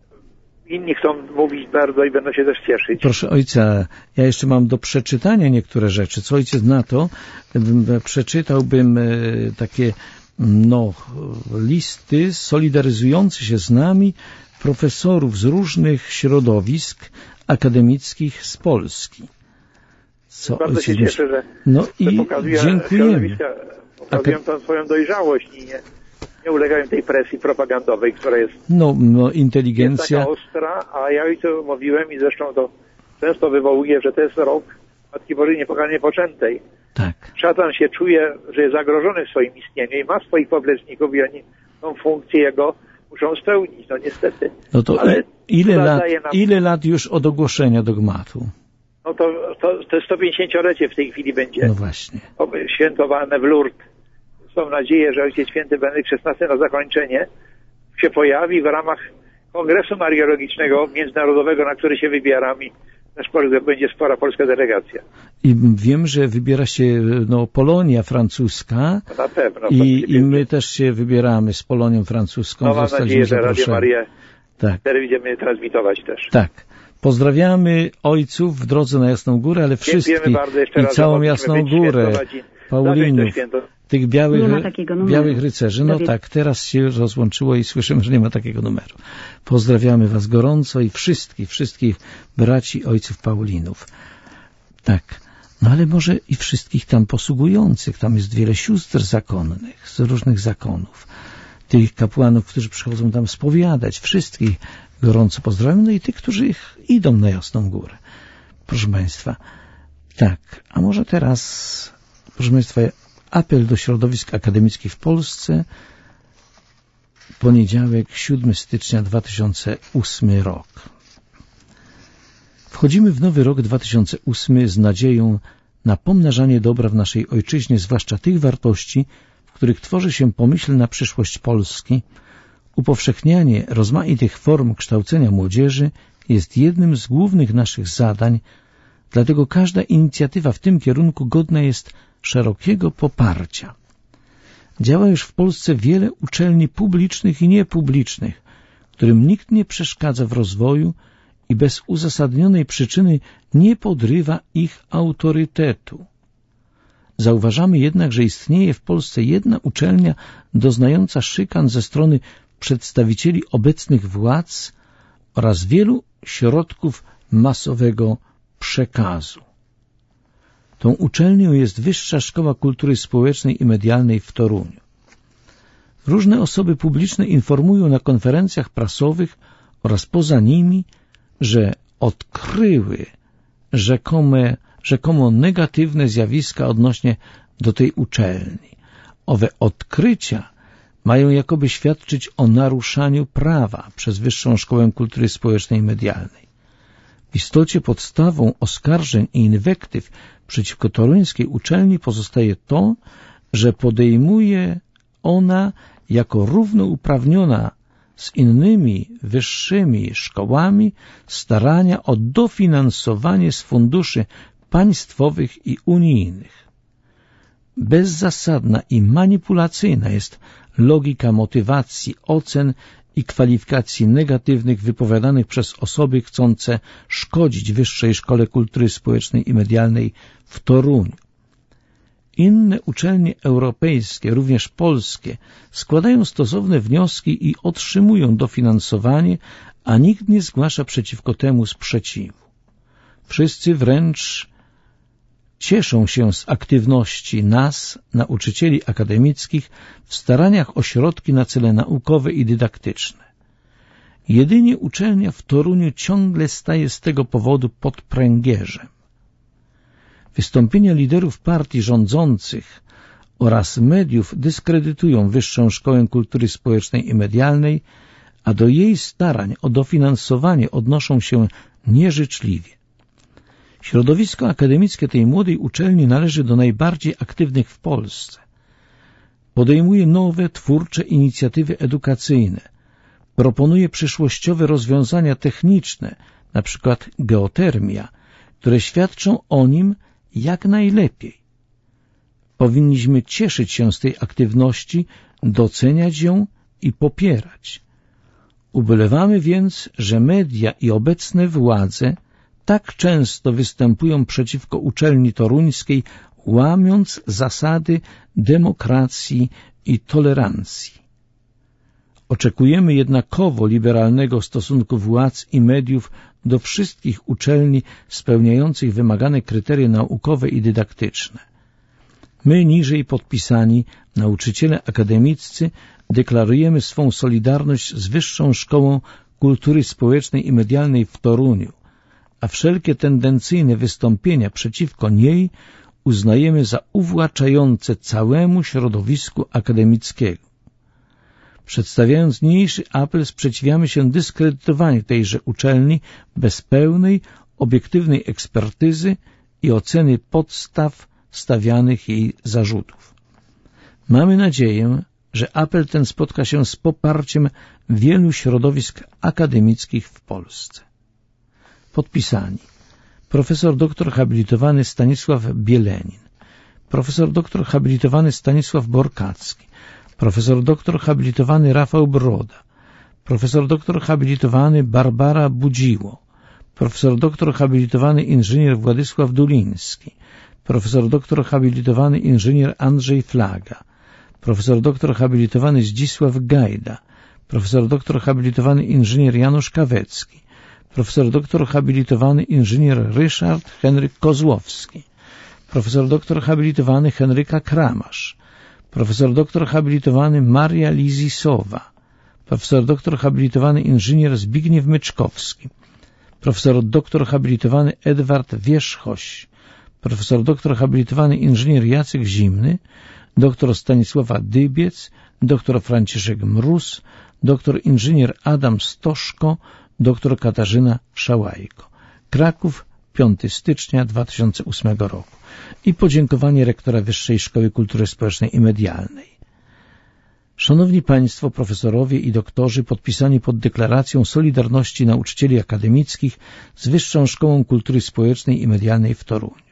inni chcą mówić bardzo i będą się też cieszyć. Proszę ojca, ja jeszcze mam do przeczytania niektóre rzeczy. Co ojciec na to? Przeczytałbym takie no, listy solidaryzujące się z nami profesorów z różnych środowisk akademickich z Polski. Co bardzo się cieszę, że, no że i pokazują, dziękujemy. Pokazują tą swoją dojrzałość i nie, nie ulegają tej presji propagandowej, która jest, no, no, inteligencja... jest taka ostra, a ja i to mówiłem i zresztą to często wywołuje, że to jest rok Matki Bożej Niepokalanie Poczętej. Tak. Szatan się czuje, że jest zagrożony w swoim istnieniu i ma swoich popleczników i oni tą funkcję jego muszą spełnić, no niestety. No to ale ile lat, nam... ile lat już od ogłoszenia dogmatu? No to, to, to sto pięćdziesięciolecie w tej chwili będzie. No właśnie. Świętowane w Lourdes. Są nadzieję, że Ojciec Święty Benedykt szesnasty na zakończenie się pojawi w ramach Kongresu Mariologicznego Międzynarodowego, na który się wybieram i nasz będzie spora polska delegacja. I wiem, że wybiera się no, Polonia francuska. No na pewno. I, I my też się wybieramy z Polonią francuską. No mam nadzieję, że Radio Marię tak. będziemy transmitować też. Tak. Pozdrawiamy ojców w drodze na Jasną Górę, ale wszystkich i całą Jasną Górę, Paulinów, tych białych, białych rycerzy. No tak, teraz się rozłączyło i słyszymy, że nie ma takiego numeru. Pozdrawiamy was gorąco i wszystkich, wszystkich braci, ojców Paulinów. Tak, no ale może i wszystkich tam posługujących. Tam jest wiele sióstr zakonnych z różnych zakonów. Tych kapłanów, którzy przychodzą tam spowiadać. Wszystkich gorąco pozdrawiam. No i tych, którzy idą na Jasną Górę. Proszę Państwa, tak, a może teraz, proszę Państwa, apel do środowisk akademickich w Polsce. Poniedziałek, siódmego stycznia dwa tysiące ósmy rok. Wchodzimy w nowy rok dwa tysiące ósmy z nadzieją na pomnażanie dobra w naszej ojczyźnie, zwłaszcza tych wartości, w których tworzy się pomyślna przyszłość Polski. Upowszechnianie rozmaitych form kształcenia młodzieży jest jednym z głównych naszych zadań, dlatego każda inicjatywa w tym kierunku godna jest szerokiego poparcia. Działa już w Polsce wiele uczelni publicznych i niepublicznych, którym nikt nie przeszkadza w rozwoju i bez uzasadnionej przyczyny nie podrywa ich autorytetu. Zauważamy jednak, że istnieje w Polsce jedna uczelnia doznająca szykan ze strony przedstawicieli obecnych władz oraz wielu środków masowego przekazu. Tą uczelnią jest Wyższa Szkoła Kultury Społecznej i Medialnej w Toruniu. Różne osoby publiczne informują na konferencjach prasowych oraz poza nimi, że odkryły rzekome, rzekomo negatywne zjawiska odnośnie do tej uczelni. Owe odkrycia mają jakoby świadczyć o naruszaniu prawa przez Wyższą Szkołę Kultury Społecznej i Medialnej. W istocie podstawą oskarżeń i inwektyw przeciwko toruńskiej uczelni pozostaje to, że podejmuje ona jako równouprawniona z innymi wyższymi szkołami starania o dofinansowanie z funduszy państwowych i unijnych. Bezzasadna i manipulacyjna jest logika motywacji, ocen i kwalifikacji negatywnych wypowiadanych przez osoby chcące szkodzić Wyższej Szkole Kultury Społecznej i Medialnej w Toruniu. Inne uczelnie europejskie, również polskie, składają stosowne wnioski i otrzymują dofinansowanie, a nikt nie zgłasza przeciwko temu sprzeciwu. Wszyscy wręcz cieszą się z aktywności nas, nauczycieli akademickich, w staraniach o środki na cele naukowe i dydaktyczne. Jedynie uczelnia w Toruniu ciągle staje z tego powodu pod pręgierzem. Wystąpienia liderów partii rządzących oraz mediów dyskredytują Wyższą Szkołę Kultury Społecznej i Medialnej, a do jej starań o dofinansowanie odnoszą się nieżyczliwie. Środowisko akademickie tej młodej uczelni należy do najbardziej aktywnych w Polsce. Podejmuje nowe, twórcze inicjatywy edukacyjne, proponuje przyszłościowe rozwiązania techniczne, na przykład geotermia, które świadczą o nim jak najlepiej. Powinniśmy cieszyć się z tej aktywności, doceniać ją i popierać. Ubolewamy więc, że media i obecne władze tak często występują przeciwko uczelni toruńskiej, łamiąc zasady demokracji i tolerancji. Oczekujemy jednakowo liberalnego stosunku władz i mediów do wszystkich uczelni spełniających wymagane kryteria naukowe i dydaktyczne. My, niżej podpisani, nauczyciele akademiccy, deklarujemy swą solidarność z Wyższą Szkołą Kultury Społecznej i Medialnej w Toruniu, a wszelkie tendencyjne wystąpienia przeciwko niej uznajemy za uwłaczające całemu środowisku akademickiego. Przedstawiając niniejszy apel, sprzeciwiamy się dyskredytowaniu tejże uczelni bez pełnej, obiektywnej ekspertyzy i oceny podstaw stawianych jej zarzutów. Mamy nadzieję, że apel ten spotka się z poparciem wielu środowisk akademickich w Polsce. Podpisani: profesor doktor habilitowany Stanisław Bielenin, profesor doktor habilitowany Stanisław Borkacki, profesor doktor habilitowany Rafał Broda, profesor doktor habilitowany Barbara Budziło, profesor doktor habilitowany inżynier Władysław Duliński, profesor doktor habilitowany inżynier Andrzej Flaga, profesor doktor habilitowany Zdzisław Gajda, profesor doktor habilitowany inżynier Janusz Kawecki, profesor doktor habilitowany inżynier Ryszard Henryk Kozłowski, profesor doktor habilitowany Henryka Kramasz, profesor doktor habilitowany Maria Lizisowa, profesor doktor habilitowany inżynier Zbigniew Myczkowski, profesor doktor habilitowany Edward Wierzchoś, profesor doktor habilitowany inżynier Jacek Zimny, doktor Stanisława Dybiec, doktor Franciszek Mróz, doktor inżynier Adam Stoszko, doktor Katarzyna Szałajko. Kraków, piątego stycznia dwa tysiące ósmego roku. I podziękowanie rektora Wyższej Szkoły Kultury Społecznej i Medialnej. Szanowni Państwo profesorowie i doktorzy podpisani pod deklaracją Solidarności Nauczycieli Akademickich z Wyższą Szkołą Kultury Społecznej i Medialnej w Toruniu.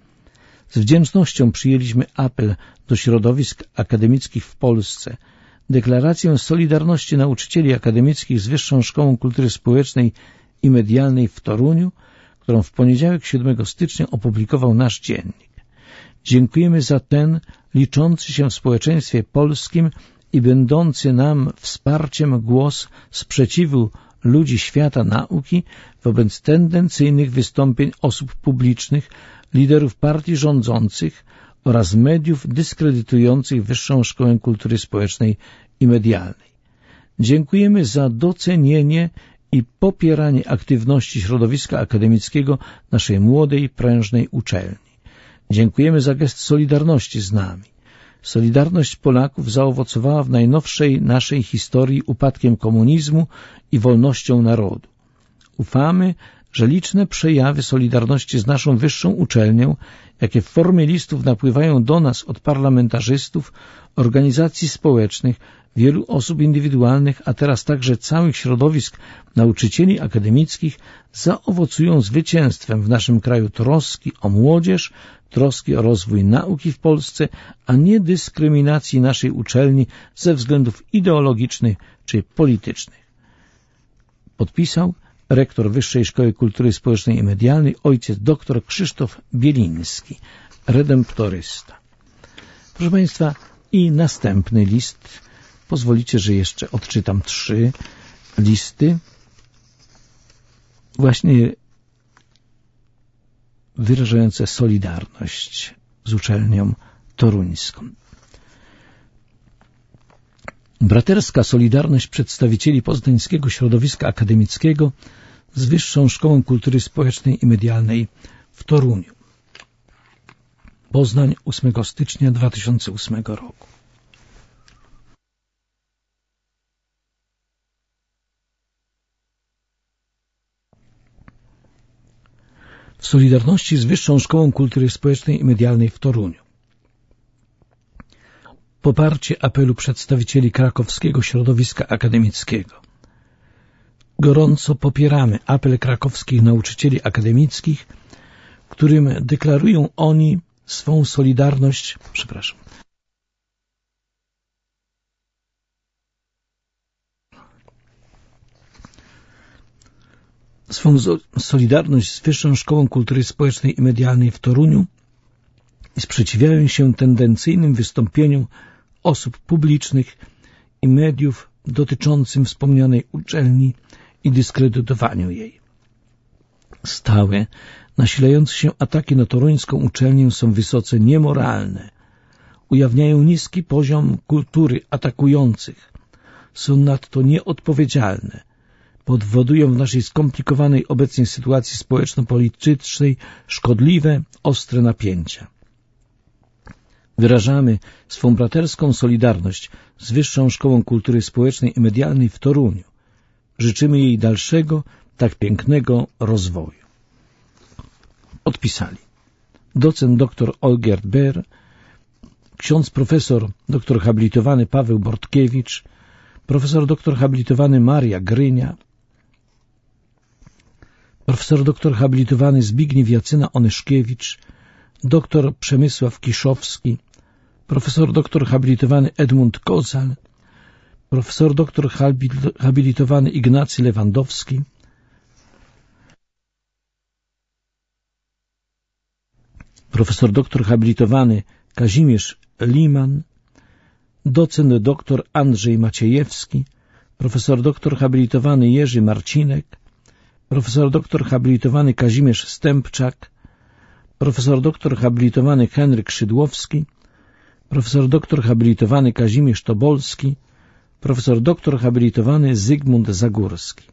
Z wdzięcznością przyjęliśmy apel do środowisk akademickich w Polsce, deklarację Solidarności Nauczycieli Akademickich z Wyższą Szkołą Kultury Społecznej i Medialnej w Toruniu, którą w poniedziałek siódmego stycznia opublikował nasz dziennik. Dziękujemy za ten, liczący się w społeczeństwie polskim i będący nam wsparciem głos sprzeciwu ludzi świata nauki wobec tendencyjnych wystąpień osób publicznych, liderów partii rządzących oraz mediów dyskredytujących Wyższą Szkołę Kultury Społecznej i Medialnej. Dziękujemy za docenienie i popieranie aktywności środowiska akademickiego naszej młodej, prężnej uczelni. Dziękujemy za gest solidarności z nami. Solidarność Polaków zaowocowała w najnowszej naszej historii upadkiem komunizmu i wolnością narodu. Ufamy, że liczne przejawy solidarności z naszą wyższą uczelnią, jakie w formie listów napływają do nas od parlamentarzystów, organizacji społecznych, wielu osób indywidualnych, a teraz także całych środowisk nauczycieli akademickich, zaowocują zwycięstwem w naszym kraju troski o młodzież, troski o rozwój nauki w Polsce, a nie dyskryminacji naszej uczelni ze względów ideologicznych czy politycznych. Podpisał rektor Wyższej Szkoły Kultury Społecznej i Medialnej, ojciec dr Krzysztof Bieliński, redemptorysta. Proszę Państwa, i następny list. Pozwolicie, że jeszcze odczytam trzy listy właśnie wyrażające solidarność z uczelnią toruńską. Braterska solidarność przedstawicieli poznańskiego środowiska akademickiego z Wyższą Szkołą Kultury Społecznej i Medialnej w Toruniu. Poznań, ósmego stycznia dwa tysiące ósmego roku. W solidarności z Wyższą Szkołą Kultury Społecznej i Medialnej w Toruniu. Poparcie apelu przedstawicieli krakowskiego środowiska akademickiego. Gorąco popieramy apel krakowskich nauczycieli akademickich, którym deklarują oni swą solidarność, przepraszam, swą solidarność z Wyższą Szkołą Kultury Społecznej i Medialnej w Toruniu i sprzeciwiają się tendencyjnym wystąpieniom osób publicznych i mediów dotyczącym wspomnianej uczelni i dyskredytowaniu jej. Stałe, nasilające się ataki na toruńską uczelnię są wysoce niemoralne, ujawniają niski poziom kultury atakujących, są nadto nieodpowiedzialne, powodują w naszej skomplikowanej obecnie sytuacji społeczno-politycznej szkodliwe, ostre napięcia. Wyrażamy swą braterską solidarność z Wyższą Szkołą Kultury Społecznej i Medialnej w Toruniu. Życzymy jej dalszego, tak pięknego rozwoju. Podpisali docent dr Olgierd Ber, ksiądz profesor dr habilitowany Paweł Bortkiewicz, profesor dr habilitowany Maria Grynia, profesor dr habilitowany Zbigniew Jacyna Onyszkiewicz, dr Przemysław Kiszowski, profesor dr habilitowany Edmund Kozal, profesor dr habilitowany Ignacy Lewandowski, profesor dr habilitowany Kazimierz Liman, docent dr Andrzej Maciejewski, profesor dr habilitowany Jerzy Marcinek, profesor dr habilitowany Kazimierz Stępczak, profesor dr habilitowany Henryk Szydłowski, profesor dr habilitowany Kazimierz Tobolski, profesor dr habilitowany Zygmunt Zagórski.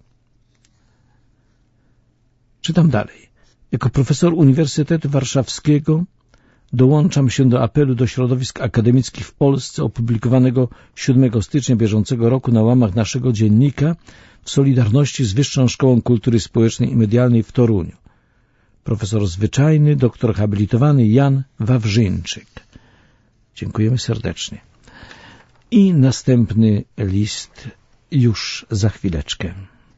Czytam dalej. Jako profesor Uniwersytetu Warszawskiego dołączam się do apelu do środowisk akademickich w Polsce opublikowanego siódmego stycznia bieżącego roku na łamach naszego dziennika w solidarności z Wyższą Szkołą Kultury Społecznej i Medialnej w Toruniu. Profesor zwyczajny, doktor habilitowany Jan Wawrzyńczyk. Dziękujemy serdecznie. I następny list już za chwileczkę.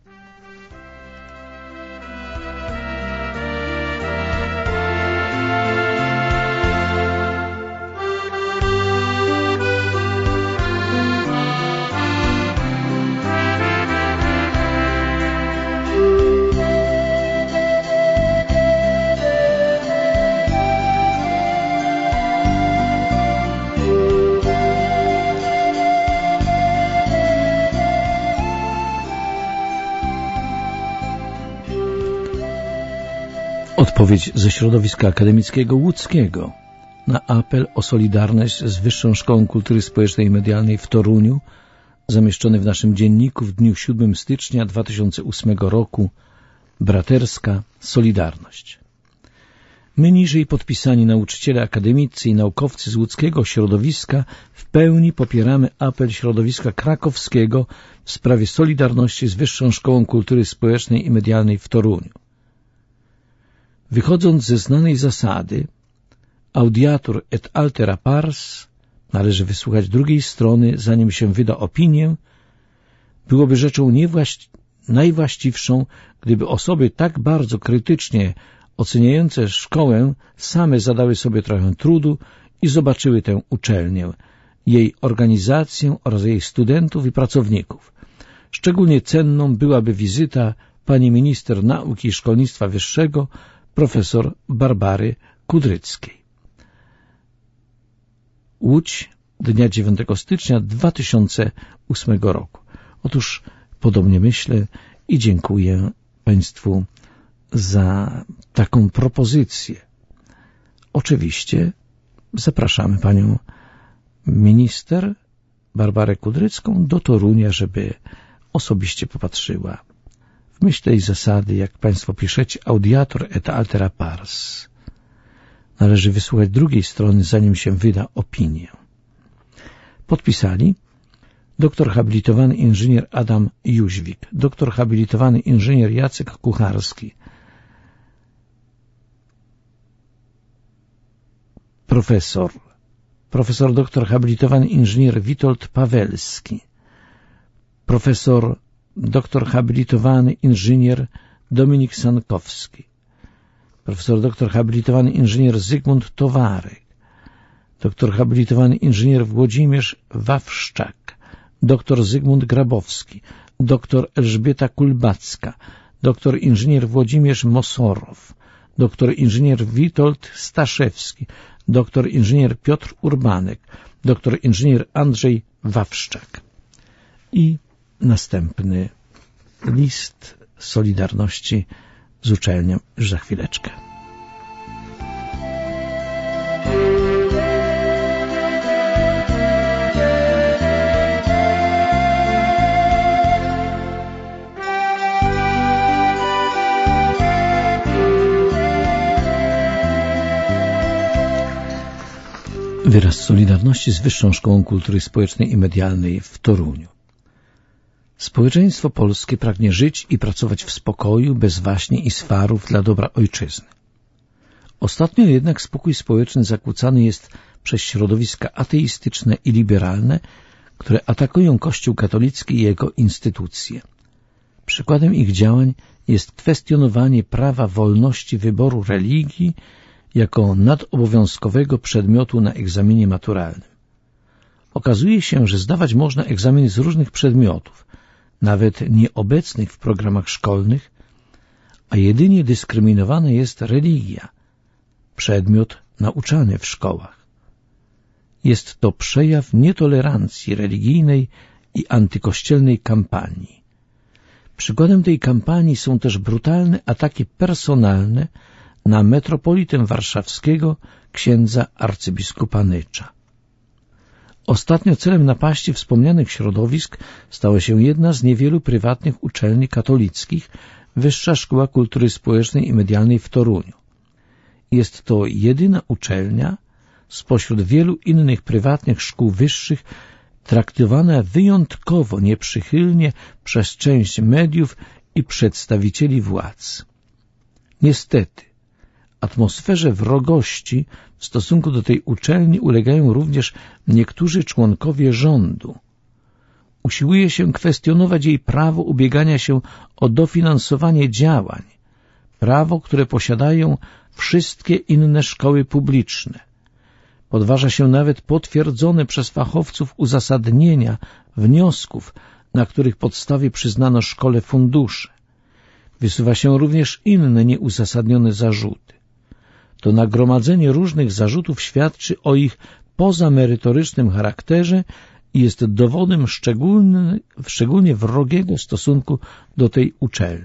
Odpowiedź ze środowiska akademickiego łódzkiego na apel o solidarność z Wyższą Szkołą Kultury Społecznej i Medialnej w Toruniu, zamieszczony w naszym dzienniku w dniu siódmego stycznia dwa tysiące ósmego roku. Braterska solidarność. My niżej podpisani nauczyciele akademicy i naukowcy z łódzkiego środowiska w pełni popieramy apel środowiska krakowskiego w sprawie solidarności z Wyższą Szkołą Kultury Społecznej i Medialnej w Toruniu. Wychodząc ze znanej zasady audiatur et altera pars, należy wysłuchać drugiej strony, zanim się wyda opinię, byłoby rzeczą niewłaści- najwłaściwszą, gdyby osoby tak bardzo krytycznie oceniające szkołę same zadały sobie trochę trudu i zobaczyły tę uczelnię, jej organizację oraz jej studentów i pracowników. Szczególnie cenną byłaby wizyta pani minister nauki i szkolnictwa wyższego, profesor Barbary Kudryckiej. Łódź, dnia dziewiątego stycznia dwa tysiące ósmego roku. Otóż podobnie myślę i dziękuję Państwu za taką propozycję. Oczywiście zapraszamy Panią minister Barbarę Kudrycką do Torunia, żeby osobiście popatrzyła w myśl tej zasady, jak Państwo piszecie, audiatur et altera pars. Należy wysłuchać drugiej strony, zanim się wyda opinię. Podpisali doktor habilitowany inżynier Adam Jóźwik, doktor habilitowany inżynier Jacek Kucharski, profesor, profesor doktor habilitowany inżynier Witold Pawelski, profesor doktor habilitowany inżynier Dominik Sankowski, profesor doktor habilitowany inżynier Zygmunt Towarek, doktor habilitowany inżynier Włodzimierz Wawszczak, doktor Zygmunt Grabowski, doktor Elżbieta Kulbacka, doktor inżynier Włodzimierz Mosorow, doktor inżynier Witold Staszewski, doktor inżynier Piotr Urbanek, doktor inżynier Andrzej Wawszczak. I następny list solidarności z uczelnią już za chwileczkę. Wyraz solidarności z Wyższą Szkołą Kultury Społecznej i Medialnej w Toruniu. Społeczeństwo polskie pragnie żyć i pracować w spokoju, bez waśni i swarów dla dobra ojczyzny. Ostatnio jednak spokój społeczny zakłócany jest przez środowiska ateistyczne i liberalne, które atakują Kościół katolicki i jego instytucje. Przykładem ich działań jest kwestionowanie prawa wolności wyboru religii jako nadobowiązkowego przedmiotu na egzaminie maturalnym. Okazuje się, że zdawać można egzamin z różnych przedmiotów, nawet nieobecnych w programach szkolnych, a jedynie dyskryminowana jest religia, przedmiot nauczany w szkołach. Jest to przejaw nietolerancji religijnej i antykościelnej kampanii. Przykładem tej kampanii są też brutalne ataki personalne na metropolitę warszawskiego księdza arcybiskupa Nycza. Ostatnio celem napaści wspomnianych środowisk stała się jedna z niewielu prywatnych uczelni katolickich, Wyższa Szkoła Kultury Społecznej i Medialnej w Toruniu. Jest to jedyna uczelnia spośród wielu innych prywatnych szkół wyższych traktowana wyjątkowo nieprzychylnie przez część mediów i przedstawicieli władz. Niestety, atmosferze wrogości w stosunku do tej uczelni ulegają również niektórzy członkowie rządu. Usiłuje się kwestionować jej prawo ubiegania się o dofinansowanie działań, prawo, które posiadają wszystkie inne szkoły publiczne. Podważa się nawet potwierdzone przez fachowców uzasadnienia wniosków, na których podstawie przyznano szkole fundusze. Wysuwa się również inne nieuzasadnione zarzuty. To nagromadzenie różnych zarzutów świadczy o ich pozamerytorycznym charakterze i jest dowodem szczególny, szczególnie wrogiego stosunku do tej uczelni.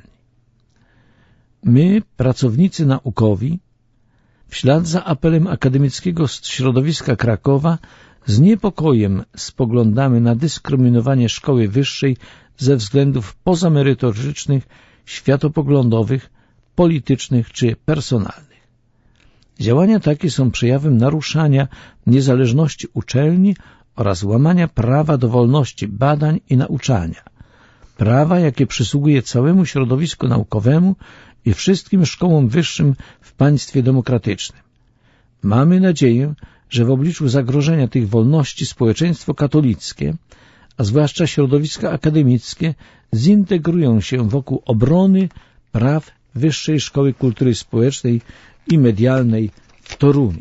My, pracownicy naukowi, w ślad za apelem akademickiego środowiska Krakowa, z niepokojem spoglądamy na dyskryminowanie szkoły wyższej ze względów pozamerytorycznych, światopoglądowych, politycznych czy personalnych. Działania takie są przejawem naruszania niezależności uczelni oraz łamania prawa do wolności badań i nauczania, prawa, jakie przysługuje całemu środowisku naukowemu i wszystkim szkołom wyższym w państwie demokratycznym. Mamy nadzieję, że w obliczu zagrożenia tych wolności społeczeństwo katolickie, a zwłaszcza środowiska akademickie, zintegrują się wokół obrony praw Wyższej Szkoły Kultury Społecznej i Medialnej w Toruniu.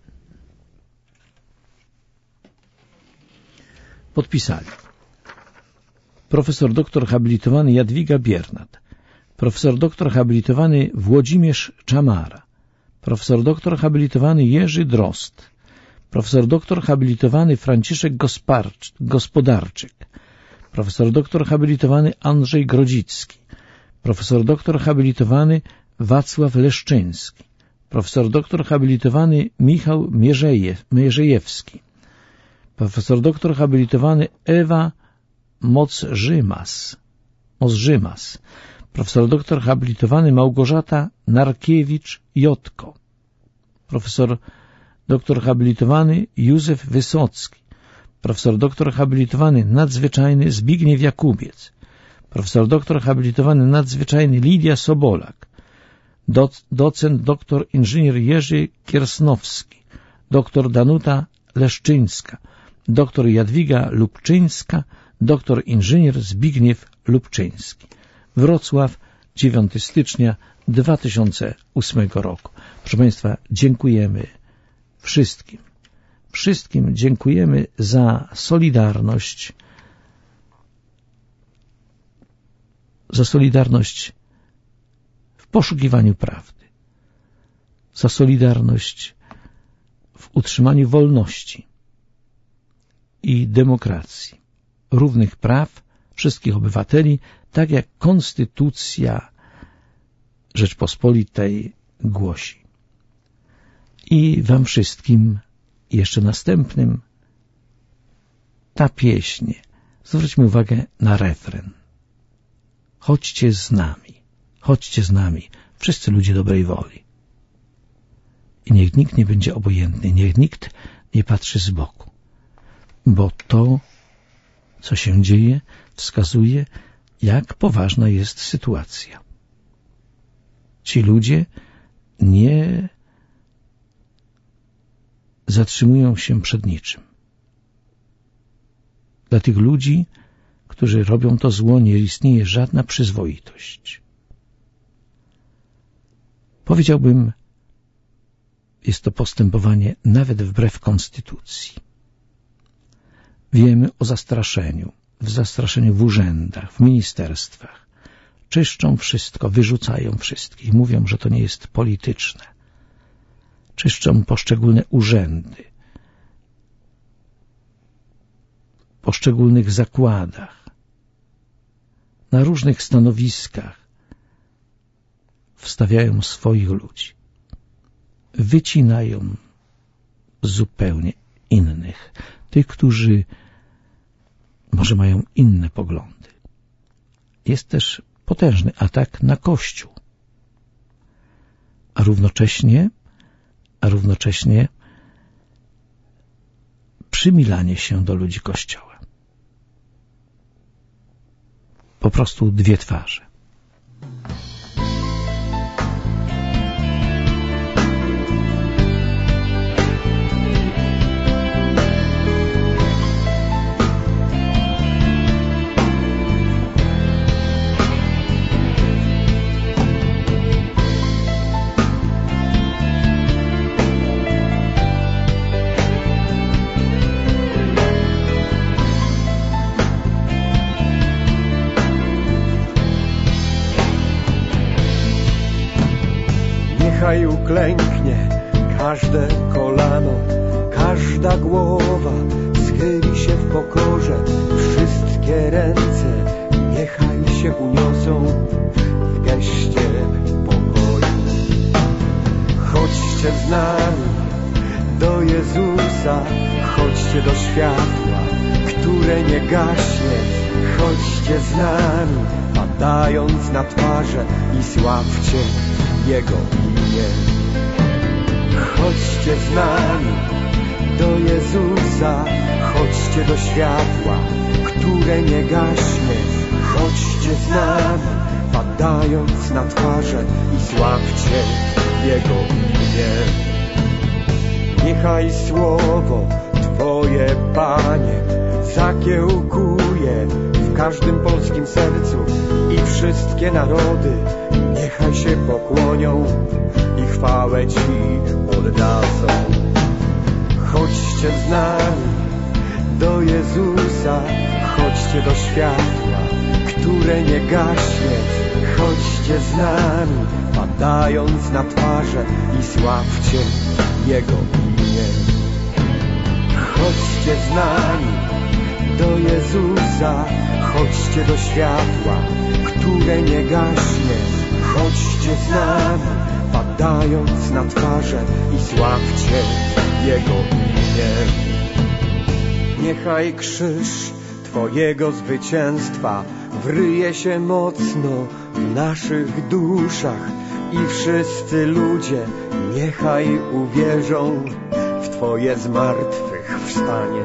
Podpisali profesor doktor habilitowany Jadwiga Biernat, profesor doktor habilitowany Włodzimierz Czamara, profesor doktor habilitowany Jerzy Drozd, profesor doktor habilitowany Franciszek Gospodarczyk, profesor doktor habilitowany Andrzej Grodzicki, profesor doktor habilitowany Wacław Leszczyński, profesor doktor habilitowany Michał Mierzejew, Mierzejewski, profesor doktor habilitowany Ewa Mocrzymas, Mozrzymas, profesor doktor habilitowany Małgorzata Narkiewicz-Jotko, profesor doktor habilitowany Józef Wysocki, profesor doktor habilitowany nadzwyczajny Zbigniew Jakubiec, profesor doktor habilitowany nadzwyczajny Lidia Sobolak, doc, docent doktor inżynier Jerzy Kiersnowski, doktor Danuta Leszczyńska, doktor Jadwiga Lubczyńska, Doktor inżynier Zbigniew Lubczyński. Wrocław, dziewiątego stycznia dwa tysiące ósmego roku. Proszę Państwa, dziękujemy wszystkim. Wszystkim dziękujemy za solidarność, za solidarność w poszukiwaniu prawdy, za solidarność w utrzymaniu wolności i demokracji, równych praw wszystkich obywateli, tak jak Konstytucja Rzeczpospolitej głosi. I wam wszystkim, jeszcze następnym, ta pieśń, zwróćmy uwagę na refren. Chodźcie z nami, chodźcie z nami, wszyscy ludzie dobrej woli. I niech nikt nie będzie obojętny, niech nikt nie patrzy z boku, bo to, co się dzieje, wskazuje, jak poważna jest sytuacja. Ci ludzie nie zatrzymują się przed niczym. Dla tych ludzi, którzy robią to zło, nie istnieje żadna przyzwoitość. Powiedziałbym, jest to postępowanie nawet wbrew konstytucji. Wiemy o zastraszeniu, w zastraszeniu w urzędach, w ministerstwach. Czyszczą wszystko, wyrzucają wszystkich, mówią, że to nie jest polityczne. Czyszczą poszczególne urzędy, w poszczególnych zakładach, na różnych stanowiskach wstawiają swoich ludzi. Wycinają zupełnie innych, tych, którzy może mają inne poglądy. Jest też potężny atak na Kościół, a równocześnie, a równocześnie przymilanie się do ludzi Kościoła. Po prostu dwie twarze. Niechaj uklęknie każde kolano, każda głowa schyli się w pokorze, wszystkie ręce niechaj się uniosą w geście pokoju. Chodźcie z nami do Jezusa, chodźcie do światła, które nie gaśnie. Chodźcie z nami, padając na twarze i sławcie Jego imię. Chodźcie z nami do Jezusa, chodźcie do światła, które nie gaśnie. Chodźcie z nami, padając na twarze i sławcie Jego imię. Niechaj słowo Twoje, Panie, zakiełkuje w każdym polskim sercu i wszystkie narody niechaj się pokłonią i chwałę Ci oddadzą. Chodźcie z nami do Jezusa, chodźcie do światła, które nie gaśnie. Chodźcie z nami, padając na twarze i sławcie Jego imię. Chodźcie z nami do Jezusa, chodźcie do światła, które nie gaśnie. Chodźcie z nami, padając na twarze i sławcie Jego imię. Niechaj krzyż Twojego zwycięstwa wryje się mocno w naszych duszach i wszyscy ludzie niechaj uwierzą w Twoje zmartwychwstanie.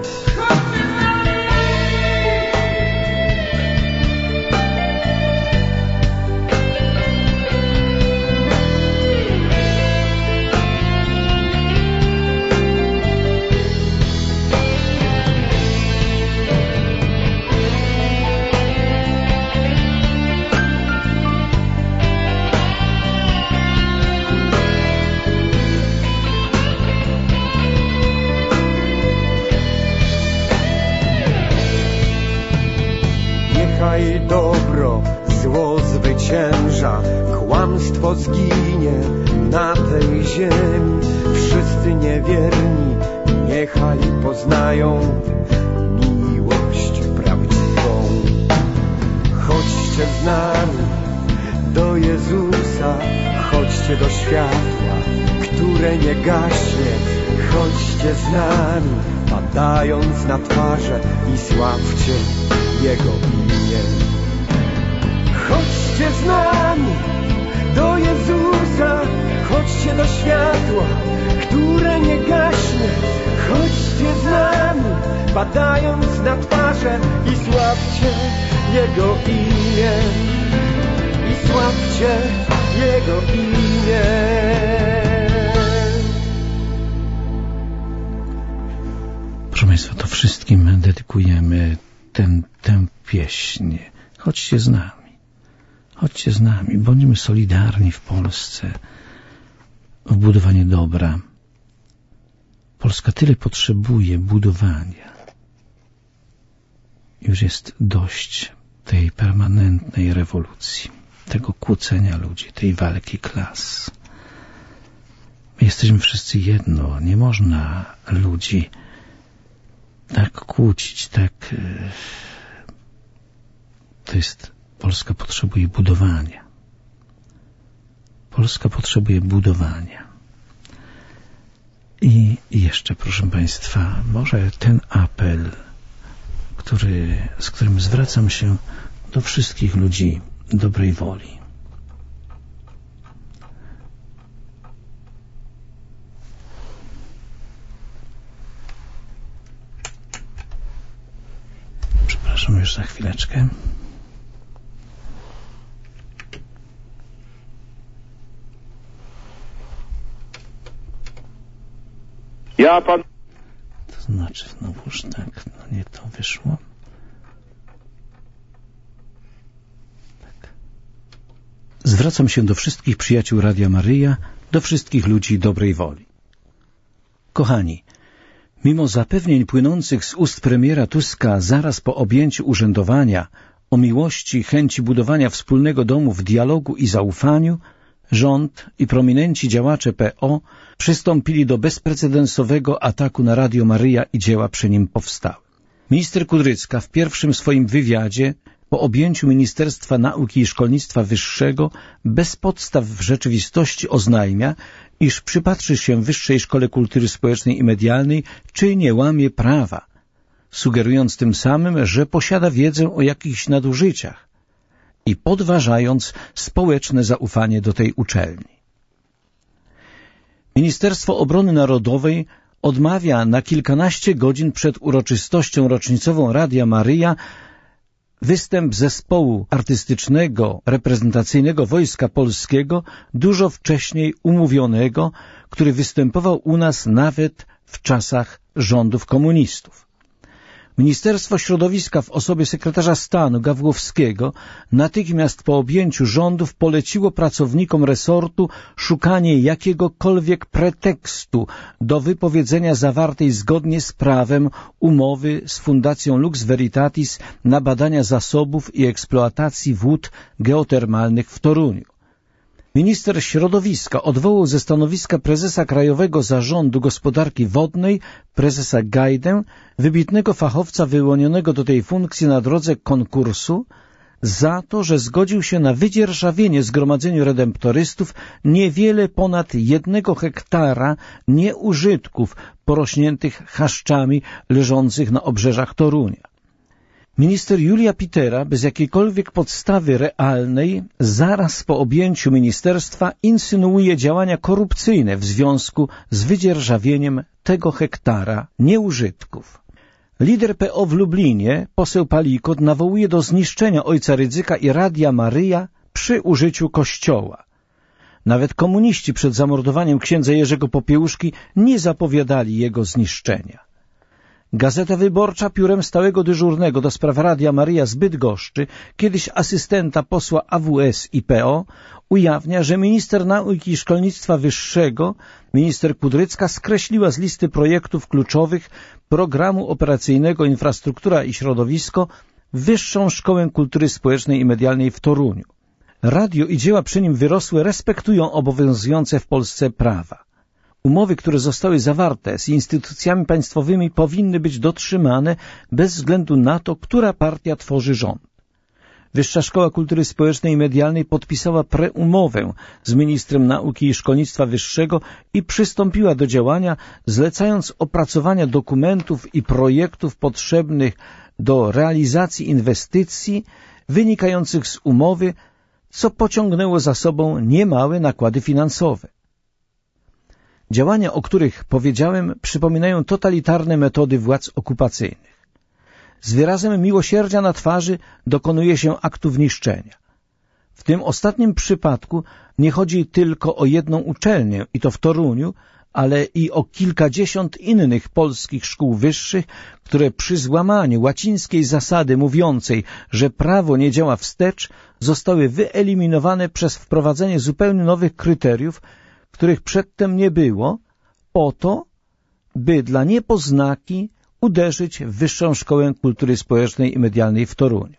i dobro, zło zwycięża, kłamstwo zginie na tej ziemi. Wszyscy niewierni niechaj poznają miłość prawdziwą. Chodźcie z nami do Jezusa, chodźcie do światła, które nie gaśnie. Chodźcie z nami, padając na twarze i sławcie Jego imię. Chodźcie z nami do Jezusa, chodźcie do światła, które nie gaśnie. Chodźcie z nami, padając na twarze i sławcie Jego imię. I sławcie Jego imię. Proszę Państwa, to wszystkim dedykujemy ten, tę pieśń. Chodźcie z nami. Chodźcie z nami. Bądźmy solidarni w Polsce w budowanie dobra. Polska tyle potrzebuje budowania. Już jest dość tej permanentnej rewolucji, tego kłócenia ludzi, tej walki klas. My jesteśmy wszyscy jedno. Nie można ludzi tak kłócić, tak... To jest... Polska potrzebuje budowania. Polska potrzebuje budowania. I jeszcze, proszę Państwa, może ten apel, który, z którym zwracam się do wszystkich ludzi dobrej woli. Przepraszam już za chwileczkę. Ja pan... To znaczy, znowuż tak, no nie to wyszło. Tak. Zwracam się do wszystkich przyjaciół Radia Maryja, do wszystkich ludzi dobrej woli. Kochani, mimo zapewnień płynących z ust premiera Tuska zaraz po objęciu urzędowania o miłości, chęci budowania wspólnego domu w dialogu i zaufaniu, rząd i prominenci działacze P O przystąpili do bezprecedensowego ataku na Radio Maryja i dzieła przy nim powstałe. Minister Kudrycka w pierwszym swoim wywiadzie po objęciu Ministerstwa Nauki i Szkolnictwa Wyższego bez podstaw w rzeczywistości oznajmia, iż przypatrzy się Wyższej Szkole Kultury Społecznej i Medialnej, czy nie łamie prawa, sugerując tym samym, że posiada wiedzę o jakichś nadużyciach i podważając społeczne zaufanie do tej uczelni. Ministerstwo Obrony Narodowej odmawia na kilkanaście godzin przed uroczystością rocznicową Radia Maryja występ zespołu artystycznego, reprezentacyjnego Wojska Polskiego, dużo wcześniej umówionego, który występował u nas nawet w czasach rządów komunistów. Ministerstwo Środowiska w osobie sekretarza stanu Gawłowskiego natychmiast po objęciu rządów poleciło pracownikom resortu szukanie jakiegokolwiek pretekstu do wypowiedzenia zawartej zgodnie z prawem umowy z Fundacją Lux Veritatis na badania zasobów i eksploatacji wód geotermalnych w Toruniu. Minister Środowiska odwołał ze stanowiska prezesa Krajowego Zarządu Gospodarki Wodnej, prezesa Gajdę, wybitnego fachowca wyłonionego do tej funkcji na drodze konkursu, za to, że zgodził się na wydzierżawienie Zgromadzeniu Redemptorystów niewiele ponad jednego hektara nieużytków porośniętych chaszczami leżących na obrzeżach Torunia. Minister Julia Pitera bez jakiejkolwiek podstawy realnej zaraz po objęciu ministerstwa insynuuje działania korupcyjne w związku z wydzierżawieniem tego hektara nieużytków. Lider P O w Lublinie, poseł Palikot, nawołuje do zniszczenia ojca Rydzyka i Radia Maryja przy użyciu kościoła. Nawet komuniści przed zamordowaniem księdza Jerzego Popiełuszki nie zapowiadali jego zniszczenia. Gazeta Wyborcza piórem stałego dyżurnego do spraw Radia Maryja z Bydgoszczy, kiedyś asystenta posła A W S i P O, ujawnia, że minister nauki i szkolnictwa wyższego, minister Kudrycka, skreśliła z listy projektów kluczowych programu operacyjnego Infrastruktura i Środowisko Wyższą Szkołę Kultury Społecznej i Medialnej w Toruniu. Radio i dzieła przy nim wyrosłe respektują obowiązujące w Polsce prawa. Umowy, które zostały zawarte z instytucjami państwowymi, powinny być dotrzymane bez względu na to, która partia tworzy rząd. Wyższa Szkoła Kultury Społecznej i Medialnej podpisała preumowę z ministrem nauki i szkolnictwa wyższego i przystąpiła do działania, zlecając opracowanie dokumentów i projektów potrzebnych do realizacji inwestycji wynikających z umowy, co pociągnęło za sobą niemałe nakłady finansowe. Działania, o których powiedziałem, przypominają totalitarne metody władz okupacyjnych. Z wyrazem miłosierdzia na twarzy dokonuje się aktów niszczenia. W tym ostatnim przypadku nie chodzi tylko o jedną uczelnię, i to w Toruniu, ale i o kilkadziesiąt innych polskich szkół wyższych, które przy złamaniu łacińskiej zasady mówiącej, że prawo nie działa wstecz, zostały wyeliminowane przez wprowadzenie zupełnie nowych kryteriów, których przedtem nie było, po to, by dla niepoznaki uderzyć w Wyższą Szkołę Kultury Społecznej i Medialnej w Toruniu.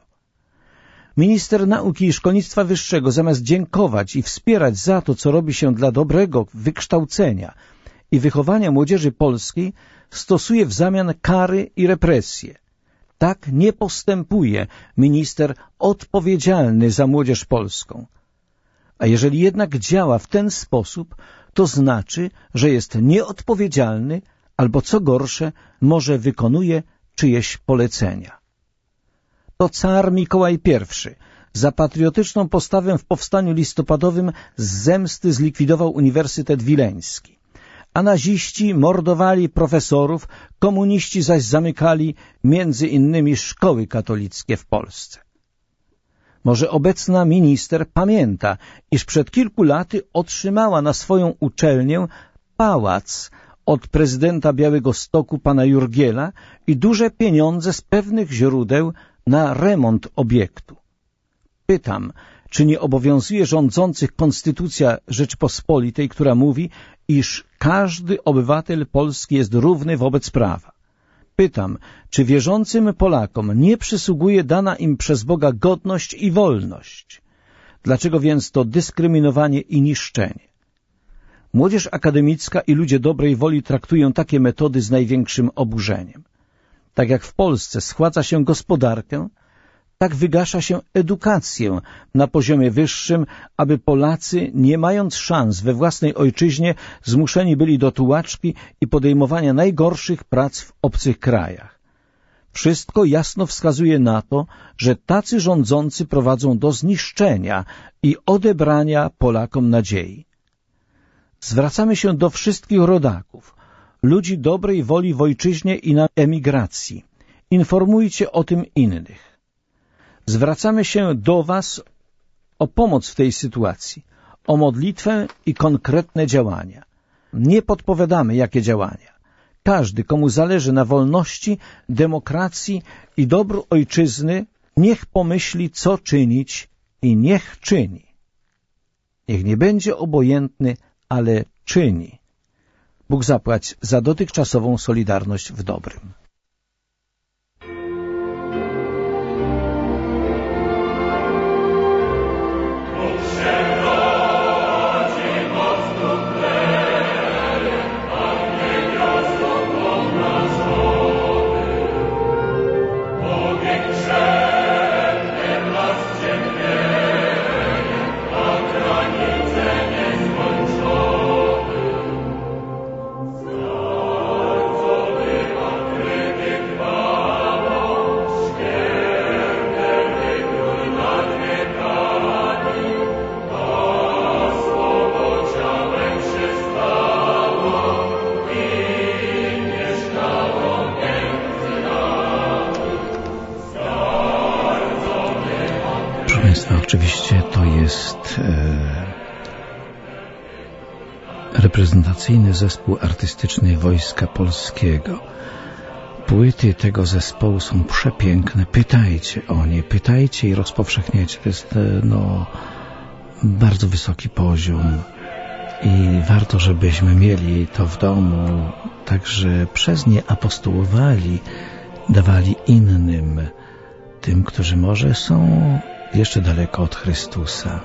Minister Nauki i Szkolnictwa Wyższego, zamiast dziękować i wspierać za to, co robi się dla dobrego wykształcenia i wychowania młodzieży polskiej, stosuje w zamian kary i represje. Tak nie postępuje minister odpowiedzialny za młodzież polską. A jeżeli jednak działa w ten sposób, to znaczy, że jest nieodpowiedzialny albo, co gorsze, może wykonuje czyjeś polecenia. To car Mikołaj Pierwszy za patriotyczną postawę w powstaniu listopadowym z zemsty zlikwidował Uniwersytet Wileński, a naziści mordowali profesorów, komuniści zaś zamykali między innymi szkoły katolickie w Polsce. Może obecna minister pamięta, iż przed kilku laty otrzymała na swoją uczelnię pałac od prezydenta Białegostoku pana Jurgiela i duże pieniądze z pewnych źródeł na remont obiektu. Pytam, czy nie obowiązuje rządzących Konstytucja Rzeczypospolitej, która mówi, iż każdy obywatel Polski jest równy wobec prawa. Pytam, czy wierzącym Polakom nie przysługuje dana im przez Boga godność i wolność? Dlaczego więc to dyskryminowanie i niszczenie? Młodzież akademicka i ludzie dobrej woli traktują takie metody z największym oburzeniem. Tak jak w Polsce schładza się gospodarkę, tak wygasza się edukację na poziomie wyższym, aby Polacy, nie mając szans we własnej ojczyźnie, zmuszeni byli do tułaczki i podejmowania najgorszych prac w obcych krajach. Wszystko jasno wskazuje na to, że tacy rządzący prowadzą do zniszczenia i odebrania Polakom nadziei. Zwracamy się do wszystkich rodaków, ludzi dobrej woli w ojczyźnie i na emigracji. Informujcie o tym innych. Zwracamy się do Was o pomoc w tej sytuacji, o modlitwę i konkretne działania. Nie podpowiadamy, jakie działania. Każdy, komu zależy na wolności, demokracji i dobru ojczyzny, niech pomyśli, co czynić i niech czyni. Niech nie będzie obojętny, ale czyni. Bóg zapłać za dotychczasową solidarność w dobrym. Oczywiście to jest e, reprezentacyjny zespół artystyczny Wojska Polskiego. Płyty tego zespołu są przepiękne. Pytajcie o nie, pytajcie i rozpowszechniajcie. To jest e, no, bardzo wysoki poziom i warto, żebyśmy mieli to w domu, także przez nie apostołowali, dawali innym tym, którzy może są jeszcze daleko od Chrystusa.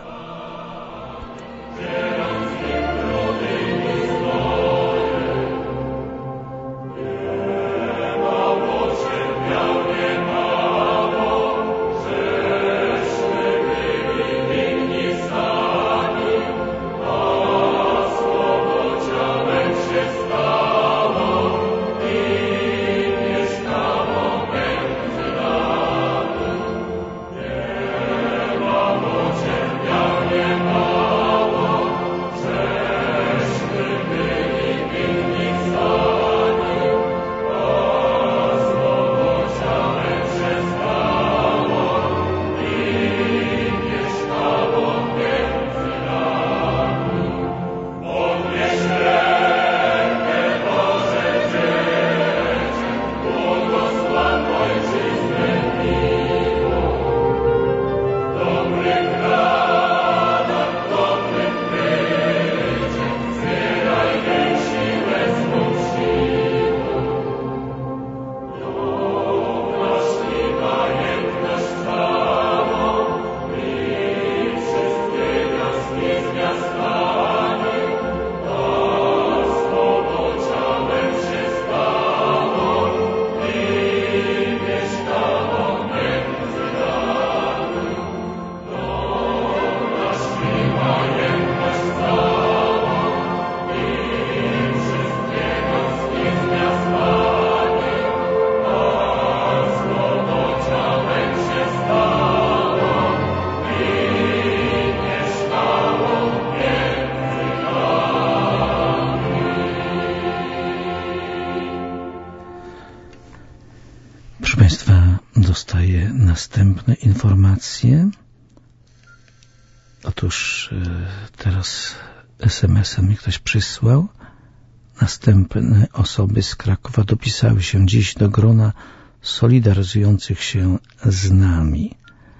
Dostaję następne informacje. Otóż teraz es em esem mi ktoś przysłał. Następne osoby z Krakowa dopisały się dziś do grona solidaryzujących się z nami.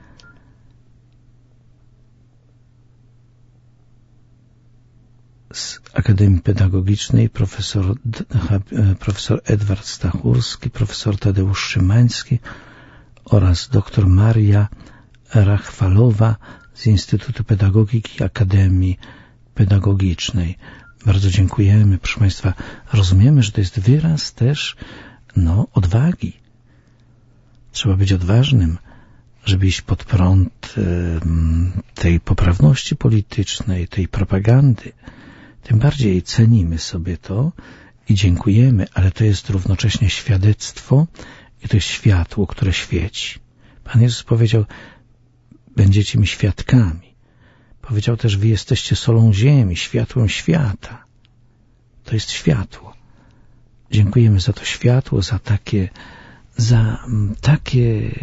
Z Akademii Pedagogicznej profesor, profesor Edward Stachurski, profesor Tadeusz Szymański oraz dr Maria Rachwalowa z Instytutu Pedagogiki Akademii Pedagogicznej. Bardzo dziękujemy, proszę Państwa. Rozumiemy, że to jest wyraz też no, odwagi. Trzeba być odważnym, żeby iść pod prąd y, tej poprawności politycznej, tej propagandy. Tym bardziej cenimy sobie to i dziękujemy, ale to jest równocześnie świadectwo i to jest światło, które świeci. Pan Jezus powiedział, będziecie mi świadkami. Powiedział też, wy jesteście solą ziemi, światłem świata. To jest światło. Dziękujemy za to światło, za takie, za takie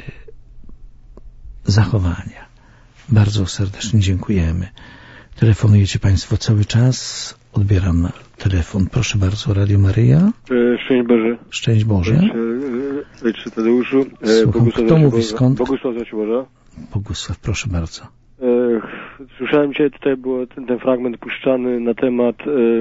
zachowania. Bardzo serdecznie dziękujemy. Telefonujecie Państwo cały czas. Odbieram telefon. Proszę bardzo, Radio Maryja. Szczęść Boże. Szczęść Boże. Ojcze Tadeuszu. Słucham, kto mówi skąd? Bogusław Boże. Bogusław, proszę bardzo. Słyszałem dzisiaj, tutaj był ten, ten fragment puszczany na temat,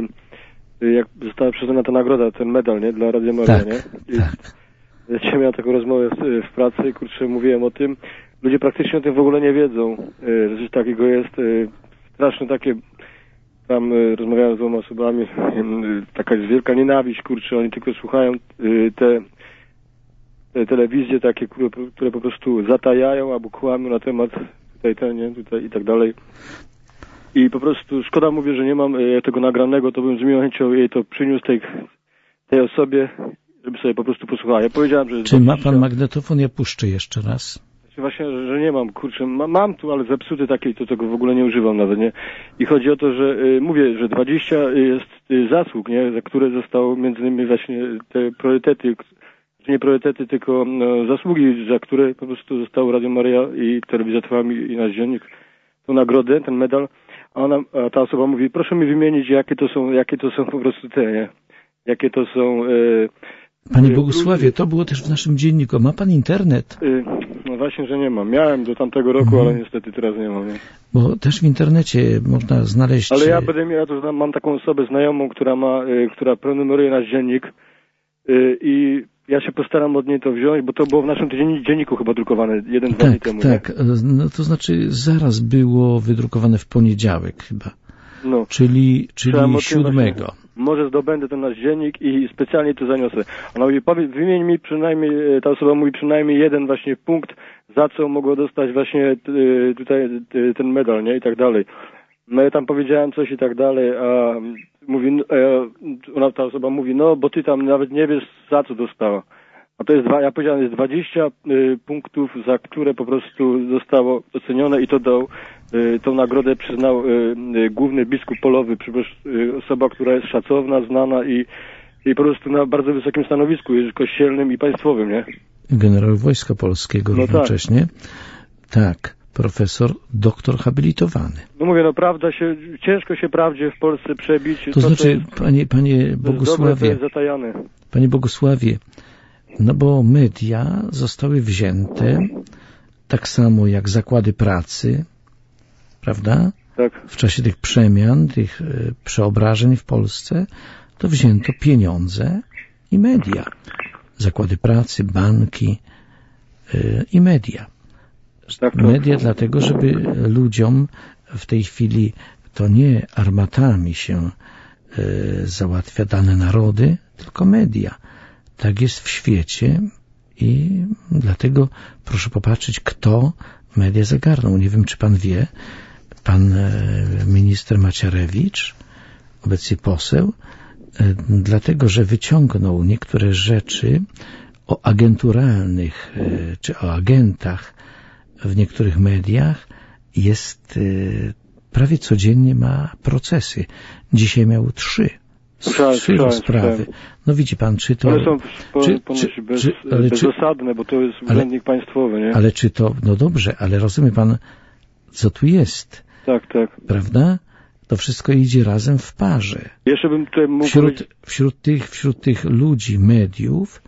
jak została przyznana ta nagroda, ten medal, nie? Dla Radio Maryja, tak, nie? I tak. Ja dzisiaj miałem taką rozmowę w pracy i kurczę, mówiłem o tym. Ludzie praktycznie o tym w ogóle nie wiedzą, że coś takiego jest. Straszne takie, tam rozmawiałem z dwoma osobami, taka jest wielka nienawiść, kurczę, oni tylko słuchają te, te telewizje takie, które, które po prostu zatajają albo kłamią na temat tutaj, ten, nie, tutaj i tak dalej. I po prostu szkoda, mówię, że nie mam tego nagranego, to bym z miłą chęcią jej to przyniósł tej, tej osobie, żeby sobie po prostu posłuchała. Ja powiedziałem, że... Czy ma pan magnetofon? Ja puszczę jeszcze raz. Właśnie, że, że nie mam, kurczę, ma, mam tu, ale zepsuty takiej, to tego w ogóle nie używam nawet, nie? I chodzi o to, że y, mówię, że dwadzieścia jest y, zasług, nie? Za które zostało między innymi właśnie te priorytety, czy nie priorytety, tylko no, zasługi, za które po prostu zostało Radio Maryja i Telewizja Trwała i Nasz Dziennik tą nagrodę, ten medal, a, ona, a ta osoba mówi, proszę mi wymienić, jakie to są, jakie to są po prostu te, nie? Jakie to są... Y, Panie Bogusławie, to było też w naszym dzienniku. Ma pan internet? Y, no właśnie, że nie mam. Miałem do tamtego roku, mhm. ale niestety teraz nie mam. Nie? Bo też w internecie można znaleźć... Ale ja będę miał, ja to mam taką osobę znajomą, która ma, y, która prenumeruje nasz dziennik y, i ja się postaram od niej to wziąć, bo to było w naszym dzienniku chyba drukowane jeden, dwa tak, dni temu. Tak, no, to znaczy zaraz było wydrukowane w poniedziałek chyba, no. czyli, czyli siódmego. Może zdobędę ten nasz dziennik i specjalnie to zaniosę. Ona mówi, powie, wymień mi przynajmniej, ta osoba mówi przynajmniej jeden właśnie punkt, za co mogło dostać właśnie tutaj ten medal, nie? I tak dalej. No ja tam powiedziałem coś i tak dalej, a mówi, ona, ta osoba mówi, no bo ty tam nawet nie wiesz, za co dostała. A to jest, ja powiedziałem, jest dwadzieścia y, punktów, za które po prostu zostało ocenione i to dał, y, tą nagrodę przyznał y, y, główny biskup polowy, y, osoba, która jest szacowna, znana i, i po prostu na bardzo wysokim stanowisku, jest kościelnym i państwowym, nie? Generał Wojska Polskiego no równocześnie. Tak. tak, profesor, doktor habilitowany. No mówię, no prawda się, ciężko się prawdzie w Polsce przebić. To, to znaczy, jest, panie, panie Bogusławie, dobre, to jest zatajane. Panie Bogusławie, no bo media zostały wzięte tak samo jak zakłady pracy, prawda? Tak. W czasie tych przemian, tych y, przeobrażeń w Polsce, to wzięto pieniądze i media. Zakłady pracy, banki y, i media. Tak, tak. Media dlatego, żeby ludziom w tej chwili to nie armatami się y, załatwia dane narody, tylko media. Tak jest w świecie i dlatego proszę popatrzeć, kto media zagarnął. Nie wiem, czy pan wie, pan minister Macierewicz, obecnie poseł, dlatego, że wyciągnął niektóre rzeczy o agenturalnych, czy o agentach w niektórych mediach, jest prawie codziennie ma procesy. Dzisiaj miał trzy. Trzy sprawy. No widzi pan, czy to... One są po, czy, czy, bez, czy, ale bezzasadne, bo to jest urzędnik ale, państwowy, nie? Ale czy to... No dobrze, ale rozumie pan, co tu jest? Tak, tak. Prawda? To wszystko idzie razem w parze. Jeszcze bym tutaj mógł... Wśród, wśród, tych, wśród tych ludzi, mediów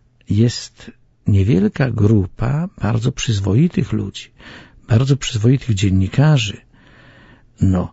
jest niewielka grupa bardzo przyzwoitych ludzi, bardzo przyzwoitych dziennikarzy. No...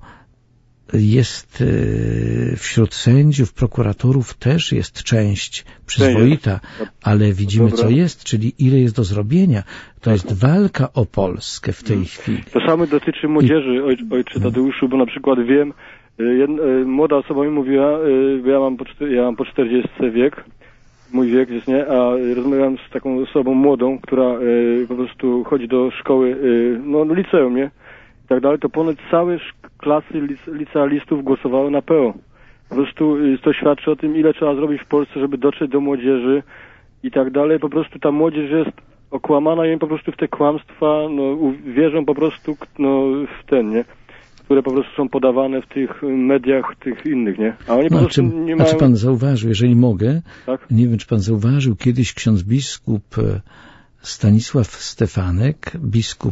Jest wśród sędziów, prokuratorów też jest część przyzwoita, ale widzimy, co jest, czyli ile jest do zrobienia. To jest walka o Polskę w tej chwili. To samo dotyczy młodzieży, oj, ojcze Tadeuszu, bo na przykład wiem, jedna, młoda osoba mi mówiła, bo ja mam po, ja mam po czterdziestce wiek, mój wiek jest, nie, a rozmawiałem z taką osobą młodą, która po prostu chodzi do szkoły, no liceum, nie? I tak dalej, to ponad całe klasy licealistów głosowały na P O. Po prostu to świadczy o tym, ile trzeba zrobić w Polsce, żeby dotrzeć do młodzieży i tak dalej. Po prostu ta młodzież jest okłamana i oni po prostu w te kłamstwa no, wierzą po prostu no, w ten, nie? Które po prostu są podawane w tych mediach, tych innych, nie? A oni no, po prostu czy, nie mają... A czy pan zauważył, jeżeli mogę, tak? Nie wiem, czy pan zauważył, kiedyś ksiądz biskup Stanisław Stefanek, biskup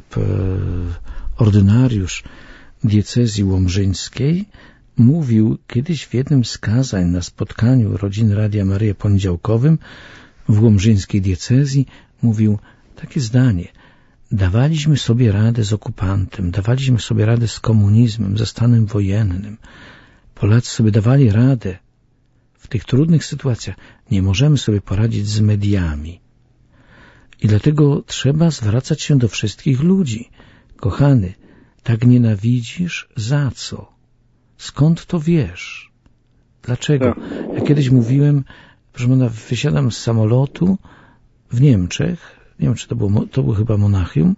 ordynariusz diecezji łomżyńskiej, mówił kiedyś w jednym z kazań na spotkaniu rodziny Radia Maryja poniedziałkowym w łomżyńskiej diecezji, mówił takie zdanie: dawaliśmy sobie radę z okupantem, dawaliśmy sobie radę z komunizmem, ze stanem wojennym. Polacy sobie dawali radę w tych trudnych sytuacjach. Nie możemy sobie poradzić z mediami. I dlatego trzeba zwracać się do wszystkich ludzi. Kochany, tak nienawidzisz? Za co? Skąd to wiesz? Dlaczego? Ja kiedyś mówiłem, proszę pana, wysiadam z samolotu w Niemczech, nie wiem, czy to było, to było chyba Monachium,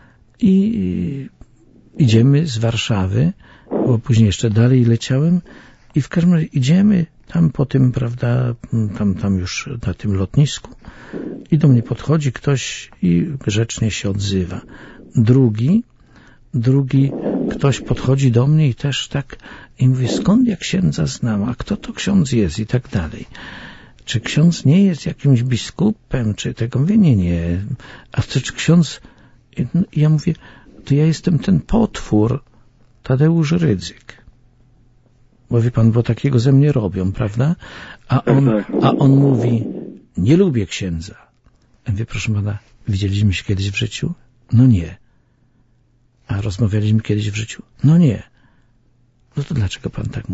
i idziemy z Warszawy, bo później jeszcze dalej leciałem i w każdym razie idziemy tam po tym, prawda, tam, tam już na tym lotnisku i do mnie podchodzi ktoś i grzecznie się odzywa. Drugi, drugi ktoś podchodzi do mnie i też tak i mówi, skąd ja księdza znam, a kto to ksiądz jest i tak dalej. Czy ksiądz nie jest jakimś biskupem, czy tego? Mówię, nie, nie. A czy ksiądz... I ja mówię, to ja jestem ten potwór Tadeusz Rydzyk. Bo wie pan, bo takiego ze mnie robią, prawda? A on, a on mówi, nie lubię księdza. Ja mówię, proszę pana, widzieliśmy się kiedyś w życiu? No nie. A rozmawialiśmy kiedyś w życiu? No nie. No to dlaczego pan tak mówi?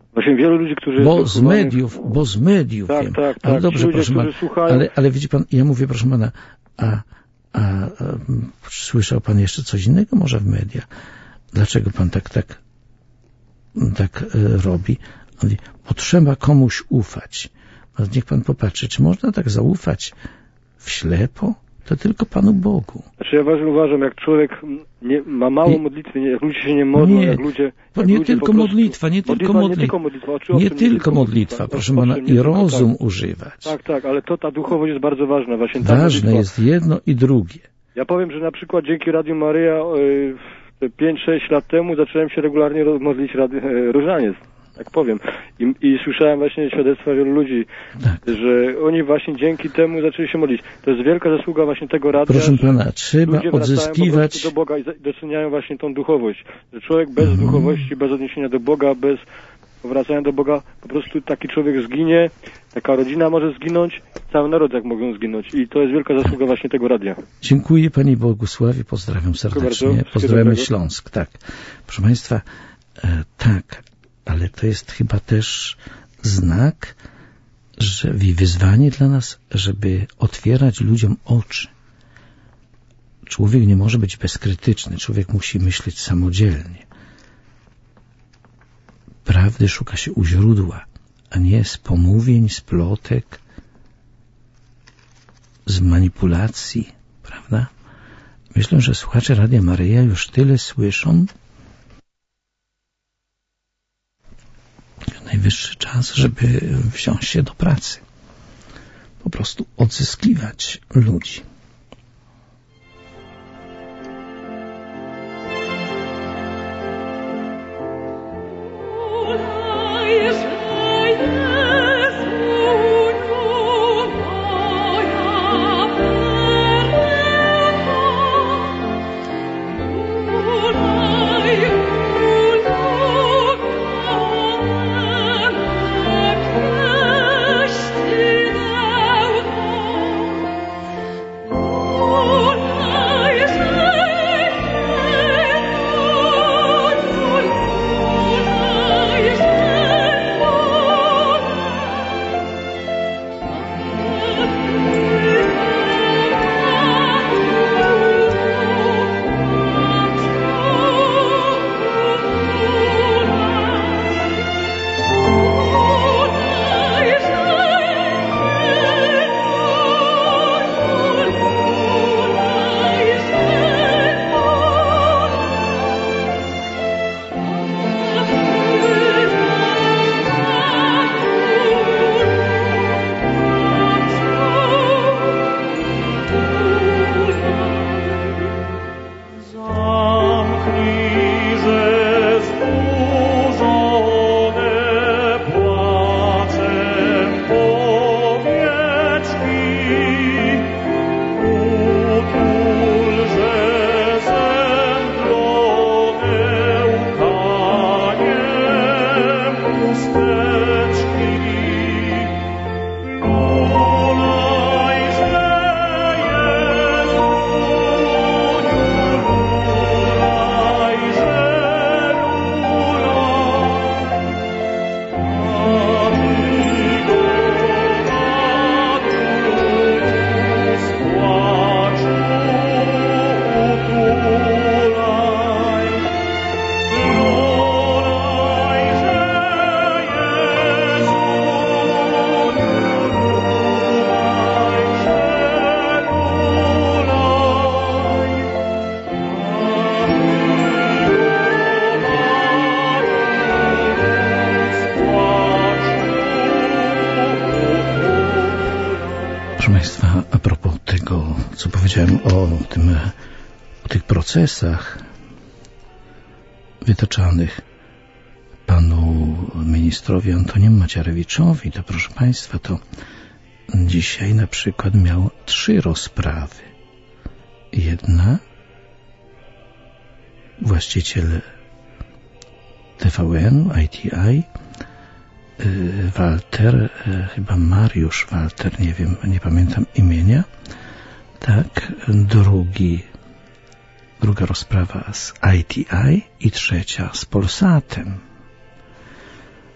Właśnie wielu ludzi, którzy... Bo z mediów, bo z mediów tak, wiem. Tak, tak, ale dobrze, ludzie, proszę pana, słuchają... ale, ale widzi pan, ja mówię, proszę pana, a, a, a słyszał pan jeszcze coś innego może w mediach? Dlaczego pan tak, tak, tak y, robi? On mówi, bo trzeba komuś ufać. No, niech pan popatrzy, czy można tak zaufać w ślepo? To tylko Panu Bogu. Znaczy ja uważam, uważam jak człowiek nie, ma mało nie, modlitwy, nie, jak ludzie się nie modlą, nie, jak ludzie... Bo jak nie ludzie tylko prostu, modlitwa, nie tylko modlitwa, nie tylko modlitwa, oczy, nie, nie tylko tylko modlitwa, modlitwa proszę pana, i rozum tak. używać. Tak, tak, ale to ta duchowość jest bardzo ważna. Właśnie ta Ważne modlitwa. jest jedno i drugie. Ja powiem, że na przykład dzięki Radiu Maryja y, pięć sześć lat temu zacząłem się regularnie modlić rady, y, różaniec. Tak powiem. I, I słyszałem właśnie świadectwa wielu ludzi, tak. że oni właśnie dzięki temu zaczęli się modlić. To jest wielka zasługa właśnie tego radia. Proszę pana, trzeba odzyskiwać... do Boga i doceniają właśnie tą duchowość. Że człowiek bez mm. duchowości, bez odniesienia do Boga, bez powracania do Boga, po prostu taki człowiek zginie, taka rodzina może zginąć, cały naród jak mogą zginąć. I to jest wielka zasługa właśnie tego radia. Dziękuję Pani Bogusławie, pozdrawiam serdecznie. Pozdrawiamy Śląsk, tak. Proszę Państwa, e, tak, ale to jest chyba też znak, że i wyzwanie dla nas, żeby otwierać ludziom oczy. Człowiek nie może być bezkrytyczny, człowiek musi myśleć samodzielnie. Prawdy szuka się u źródła, a nie z pomówień, z plotek, z manipulacji, prawda? Myślę, że słuchacze Radia Maryja już tyle słyszą. Najwyższy czas, żeby wziąć się do pracy. Po prostu odzyskiwać ludzi. O, tym, o tych procesach wytoczanych panu ministrowi Antoniemu Macierewiczowi, to proszę Państwa, to dzisiaj na przykład miał trzy rozprawy. Jedna, właściciel T V N, I T I, Walter, chyba Mariusz Walter, nie wiem, nie pamiętam imienia. Tak, drugi, druga rozprawa z I T I i trzecia z Polsatem.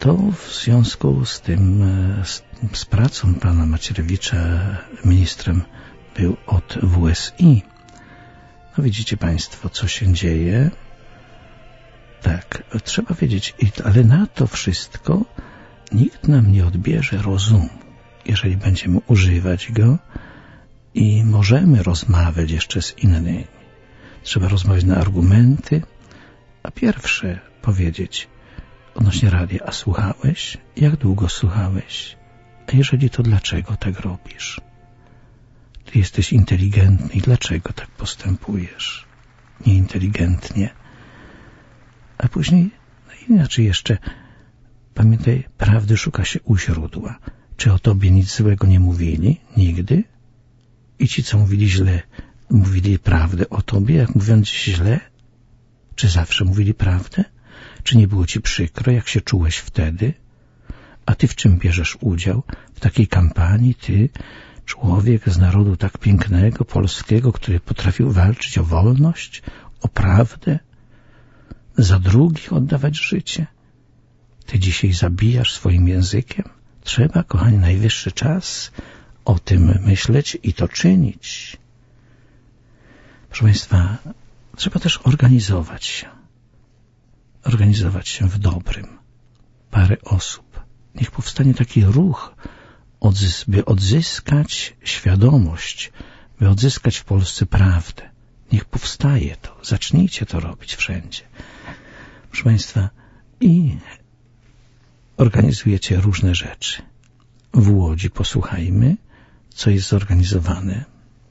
to w związku z tym, z, z pracą pana Macierewicza, ministrem był od W S I. No widzicie państwo, co się dzieje. Tak, trzeba wiedzieć, ale na to wszystko nikt nam nie odbierze rozumu, jeżeli będziemy używać go i możemy rozmawiać jeszcze z innymi. Trzeba rozmawiać na argumenty, a pierwsze powiedzieć odnośnie radia, a słuchałeś? Jak długo słuchałeś? A jeżeli to dlaczego tak robisz? Ty jesteś inteligentny i dlaczego tak postępujesz? Nieinteligentnie. A później, no inaczej jeszcze, pamiętaj, prawdy szuka się u źródła. Czy o tobie nic złego nie mówili? Nigdy? I ci, co mówili źle, mówili prawdę o tobie, jak mówiąc źle? Czy zawsze mówili prawdę? Czy nie było ci przykro, jak się czułeś wtedy? A ty w czym bierzesz udział? W takiej kampanii ty, człowiek z narodu tak pięknego, polskiego, który potrafił walczyć o wolność, o prawdę, za drugich oddawać życie. Ty dzisiaj zabijasz swoim językiem? Trzeba, kochani, najwyższy czas o tym myśleć i to czynić. Proszę państwa, trzeba też organizować się. Organizować się w dobrym. Parę osób. Niech powstanie taki ruch, by odzyskać świadomość, by odzyskać w Polsce prawdę. Niech powstaje to. Zacznijcie to robić wszędzie. Proszę państwa, i organizujecie różne rzeczy. W Łodzi posłuchajmy, co jest zorganizowane.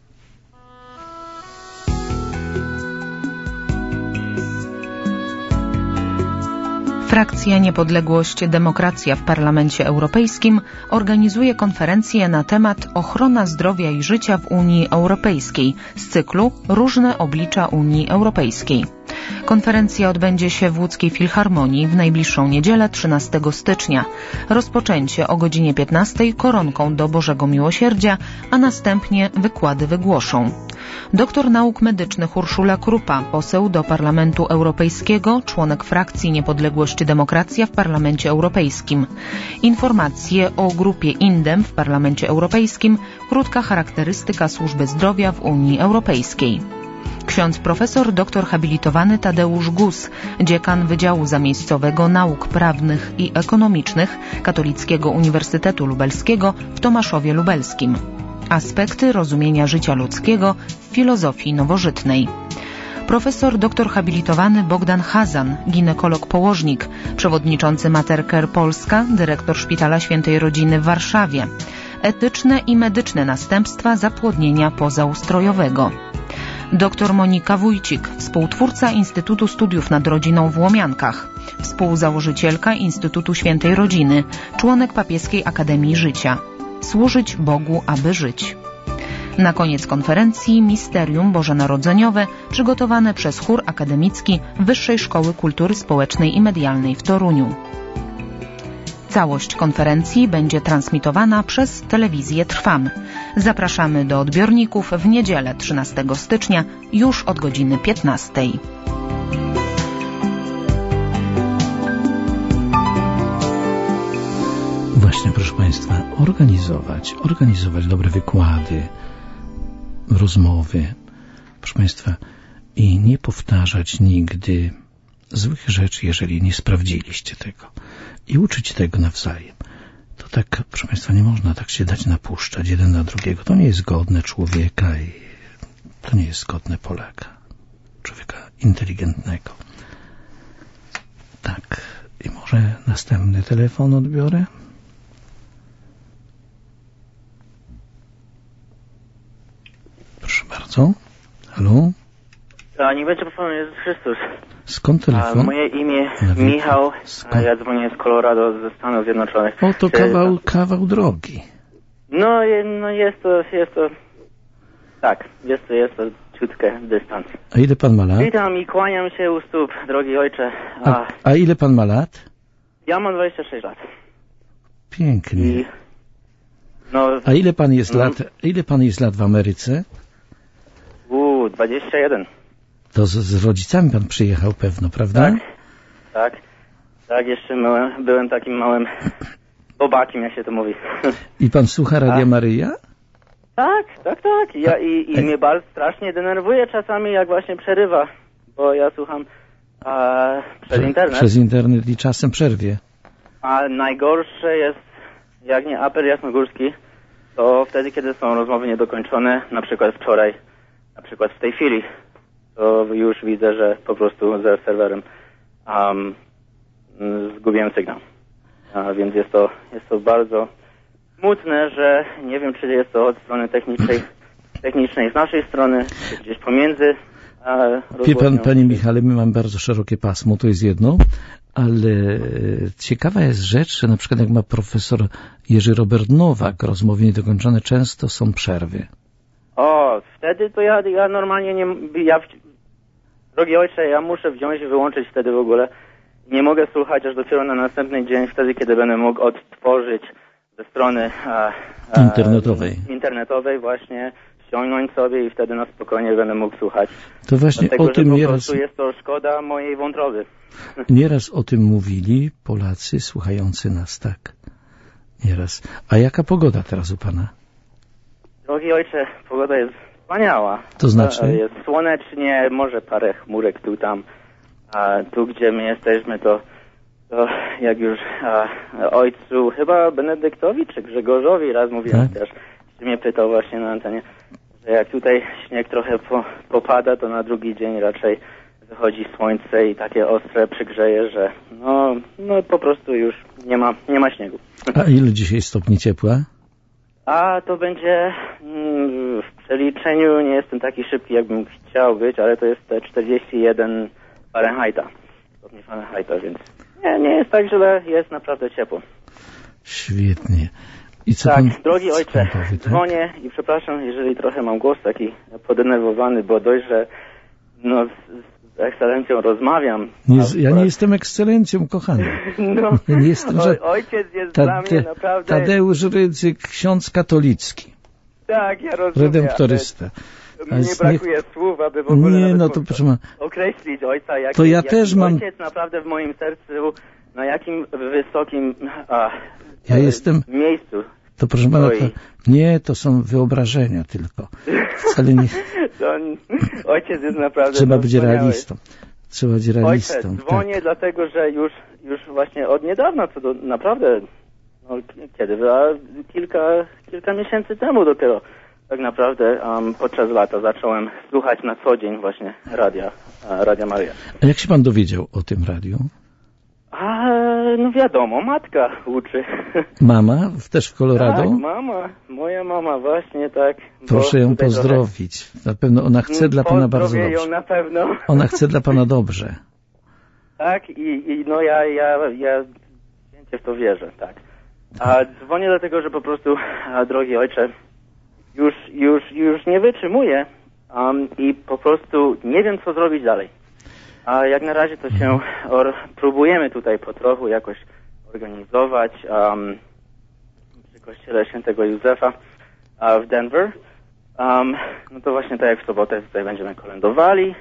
Frakcja Niepodległość Demokracja w Parlamencie Europejskim organizuje konferencję na temat ochrona zdrowia i życia w Unii Europejskiej z cyklu Różne oblicza Unii Europejskiej. Konferencja odbędzie się w Łódzkiej Filharmonii w najbliższą niedzielę trzynastego stycznia. Rozpoczęcie o godzinie piętnastej koronką do Bożego Miłosierdzia, a następnie wykłady wygłoszą doktor nauk medycznych Urszula Krupa, poseł do Parlamentu Europejskiego, członek frakcji Niepodległość Demokracja w Parlamencie Europejskim. Informacje o grupie INDEM w Parlamencie Europejskim, krótka charakterystyka służby zdrowia w Unii Europejskiej. Ksiądz profesor doktor habilitowany Tadeusz Gus, dziekan Wydziału Zamiejscowego Nauk Prawnych i Ekonomicznych Katolickiego Uniwersytetu Lubelskiego w Tomaszowie Lubelskim. Aspekty rozumienia życia ludzkiego w filozofii nowożytnej. Profesor doktor habilitowany Bogdan Hazan, ginekolog-położnik, przewodniczący Mater Care Polska, dyrektor Szpitala Świętej Rodziny w Warszawie. Etyczne i medyczne następstwa zapłodnienia pozaustrojowego. Doktor Monika Wójcik, współtwórca Instytutu Studiów nad Rodziną w Łomiankach, współzałożycielka Instytutu Świętej Rodziny, członek Papieskiej Akademii Życia. Służyć Bogu, aby żyć. Na koniec konferencji Misterium Bożonarodzeniowe przygotowane przez chór akademicki Wyższej Szkoły Kultury Społecznej i Medialnej w Toruniu. Całość konferencji będzie transmitowana przez telewizję Trwam. Zapraszamy do odbiorników w niedzielę trzynastego stycznia już od godziny piętnastej. Właśnie, proszę państwa, organizować, organizować dobre wykłady, rozmowy, proszę państwa, i nie powtarzać nigdy złych rzeczy, jeżeli nie sprawdziliście tego, i uczyć tego nawzajem. To tak, proszę państwa, nie można tak się dać napuszczać jeden na drugiego. To nie jest godne człowieka i to nie jest godne Polaka, człowieka inteligentnego. Tak, i może następny telefon odbiorę. Proszę bardzo. Halo? A niech będzie pochwalony Jezus Chrystus. Skąd telefon? A moje imię Michał, a ja dzwonię z Colorado ze Stanów Zjednoczonych. O, to kawał, kawał drogi. No, no jest to, jest to, tak, jest to, jest to ciutkę dystans. A ile pan ma lat? Witam i kłaniam się u stóp, drogi ojcze. A, a, a ile pan ma lat? Ja mam dwadzieścia sześć lat. Pięknie. I, no, a ile pan jest mm, lat, ile pan jest lat w Ameryce? Uuu, dwadzieścia jeden. To z, z rodzicami pan przyjechał pewno, prawda? Tak, tak. Tak, jeszcze byłem, byłem takim małym bobakiem, jak się to mówi. I pan słucha Radia Maryja? Tak, tak, tak. Ja, I i mnie bardzo strasznie denerwuje czasami, jak właśnie przerywa, bo ja słucham a, przez internet. Przez internet i czasem przerwie. A najgorsze jest, jak nie apel jasnogórski, to wtedy, kiedy są rozmowy niedokończone, na przykład wczoraj, na przykład w tej chwili, to już widzę, że po prostu ze serwerem um, zgubiłem sygnał. A więc jest to, jest to bardzo smutne, że nie wiem, czy jest to od strony technicznej, technicznej z naszej strony, czy gdzieś pomiędzy. Wie pan, panie Michale, my mamy bardzo szerokie pasmo, to jest jedno, ale ciekawa jest rzecz, że na przykład jak ma profesor Jerzy Robert Nowak rozmowy niedokończone, często są przerwy. O, wtedy to ja, ja normalnie nie... Ja, drogi ojcze, ja muszę wziąć i wyłączyć wtedy w ogóle. Nie mogę słuchać aż dopiero na następny dzień, wtedy, kiedy będę mógł odtworzyć ze strony a, a, internetowej. internetowej właśnie, ściągnąć sobie i wtedy na spokojnie będę mógł słuchać. To właśnie Dlatego, o tym że po nieraz... prostu jest to szkoda mojej wątroby. Nieraz o tym mówili Polacy słuchający nas, tak. Nieraz. A jaka pogoda teraz u pana? Drogi ojcze, pogoda jest wspaniała. To znaczy? Jest słonecznie, może parę chmurek tu, tam. A tu, gdzie my jesteśmy, to, to jak już a, ojcu, chyba Benedyktowi czy Grzegorzowi raz mówiłem tak? też, czy mnie pytał właśnie na antenie, że jak tutaj śnieg trochę po, popada, to na drugi dzień raczej wychodzi słońce i takie ostre przygrzeje, że no, no po prostu już nie ma, nie ma śniegu. A ile dzisiaj stopni ciepła? A to będzie mm, w przeliczeniu, nie jestem taki szybki, jakbym chciał być, ale to jest te czterdzieści jeden Fahrenheita. Stopni Fahrenheita, więc nie, nie jest tak źle, jest naprawdę ciepło. Świetnie. I co tak, pan drogi ojcze, powie, tak? dzwonię i przepraszam, jeżeli trochę mam głos taki podenerwowany, bo dość, że no, z, z ekscelencją rozmawiam. Nie, ja nie jestem ekscelencją, kochany. No, ja nie jestem, że... ojciec jest Tade, dla mnie naprawdę... Tadeusz Rydzyk, ksiądz katolicki. Tak, ja rozumiem. Redemptorysta. Mi nie brakuje nie... słów, aby w ogóle nie, no to proszę ma... określić ojca, jaki, to ja jaki też mam... ojciec naprawdę w moim sercu, na jakim wysokim a, ja jestem... miejscu. To proszę pana, to, nie, to są wyobrażenia tylko. Wcale nie... to, ojciec jest naprawdę... Trzeba być realistą. Trzeba być realistą. Ojcze, dzwonię tak. dlatego, że już, już właśnie od niedawna, co do naprawdę, no kiedy, a kilka, kilka miesięcy temu dopiero, tak naprawdę um, podczas lata zacząłem słuchać na co dzień właśnie radia, Radia Maryja. A jak się pan dowiedział o tym radiu? A, no wiadomo, matka uczy. Mama? Też w Colorado? Tak, mama. Moja mama właśnie, tak. Proszę ją pozdrowić. Trochę... Na pewno ona chce dla pana bardzo dobrze. ją na pewno. Ona chce dla pana dobrze. Tak, i, i no ja, ja, ja święcie w to wierzę, tak. A dzwonię dlatego, że po prostu, a, drogi ojcze, już, już, już nie wytrzymuję um, i po prostu nie wiem, co zrobić dalej. A jak na razie to się or, próbujemy tutaj po trochu jakoś organizować um, przy kościele świętego Józefa uh, w Denver. Um, no to właśnie tak jak w sobotę tutaj będziemy kolędowali.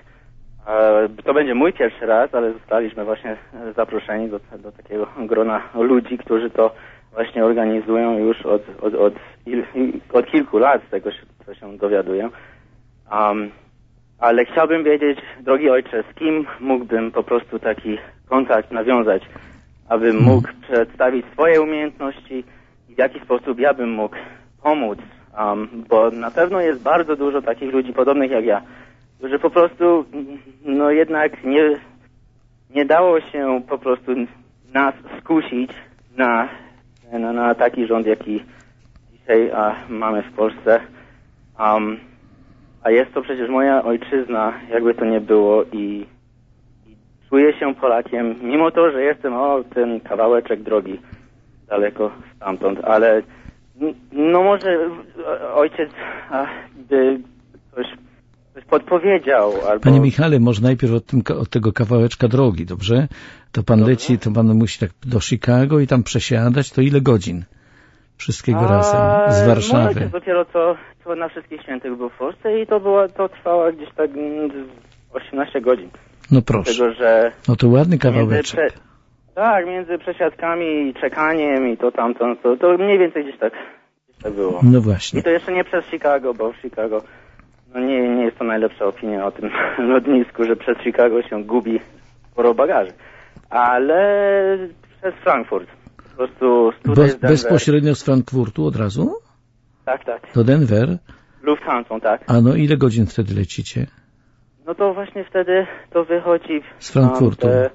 Uh, to będzie mój pierwszy raz, ale zostaliśmy właśnie zaproszeni do, do takiego grona ludzi, którzy to właśnie organizują już od, od, od, il, od kilku lat, z tego co się dowiaduję. Um, ale chciałbym wiedzieć, drogi ojcze, z kim mógłbym po prostu taki kontakt nawiązać, abym mógł przedstawić swoje umiejętności i w jaki sposób ja bym mógł pomóc, um, bo na pewno jest bardzo dużo takich ludzi podobnych jak ja, którzy po prostu, no jednak nie, nie dało się po prostu nas skusić na, na, na taki rząd, jaki dzisiaj a, mamy w Polsce. Um, A jest to przecież moja ojczyzna, jakby to nie było i, i czuję się Polakiem, mimo to, że jestem o ten kawałeczek drogi daleko stamtąd, ale no może ojciec a, by coś, coś podpowiedział. Albo... Panie Michale, może najpierw od, tym, od tego kawałeczka drogi, dobrze? To pan dobrze? leci, to pan musi tak do Chicago i tam przesiadać, to ile godzin? Wszystkiego a, razem, z Warszawy. Może dopiero co... To na Wszystkich Świętych był w Polsce i to była, to trwała gdzieś tak osiemnaście godzin. No proszę. Tego, że no to ładny kawałeczek. Prze... Tak, między przesiadkami i czekaniem i to tamto, to, to mniej więcej gdzieś tak, gdzieś tak było. No właśnie. I to jeszcze nie przez Chicago, bo w Chicago, no nie, nie jest to najlepsza opinia o tym lotnisku, że przez Chicago się gubi sporo bagaży. Ale przez Frankfurt. Po prostu Bez, bezpośrednio z Frankfurtu od razu? Tak, tak. Do Denver? Lufthansa, tak. A no ile godzin wtedy lecicie? No to właśnie wtedy to wychodzi... Z Frankfurtu. Te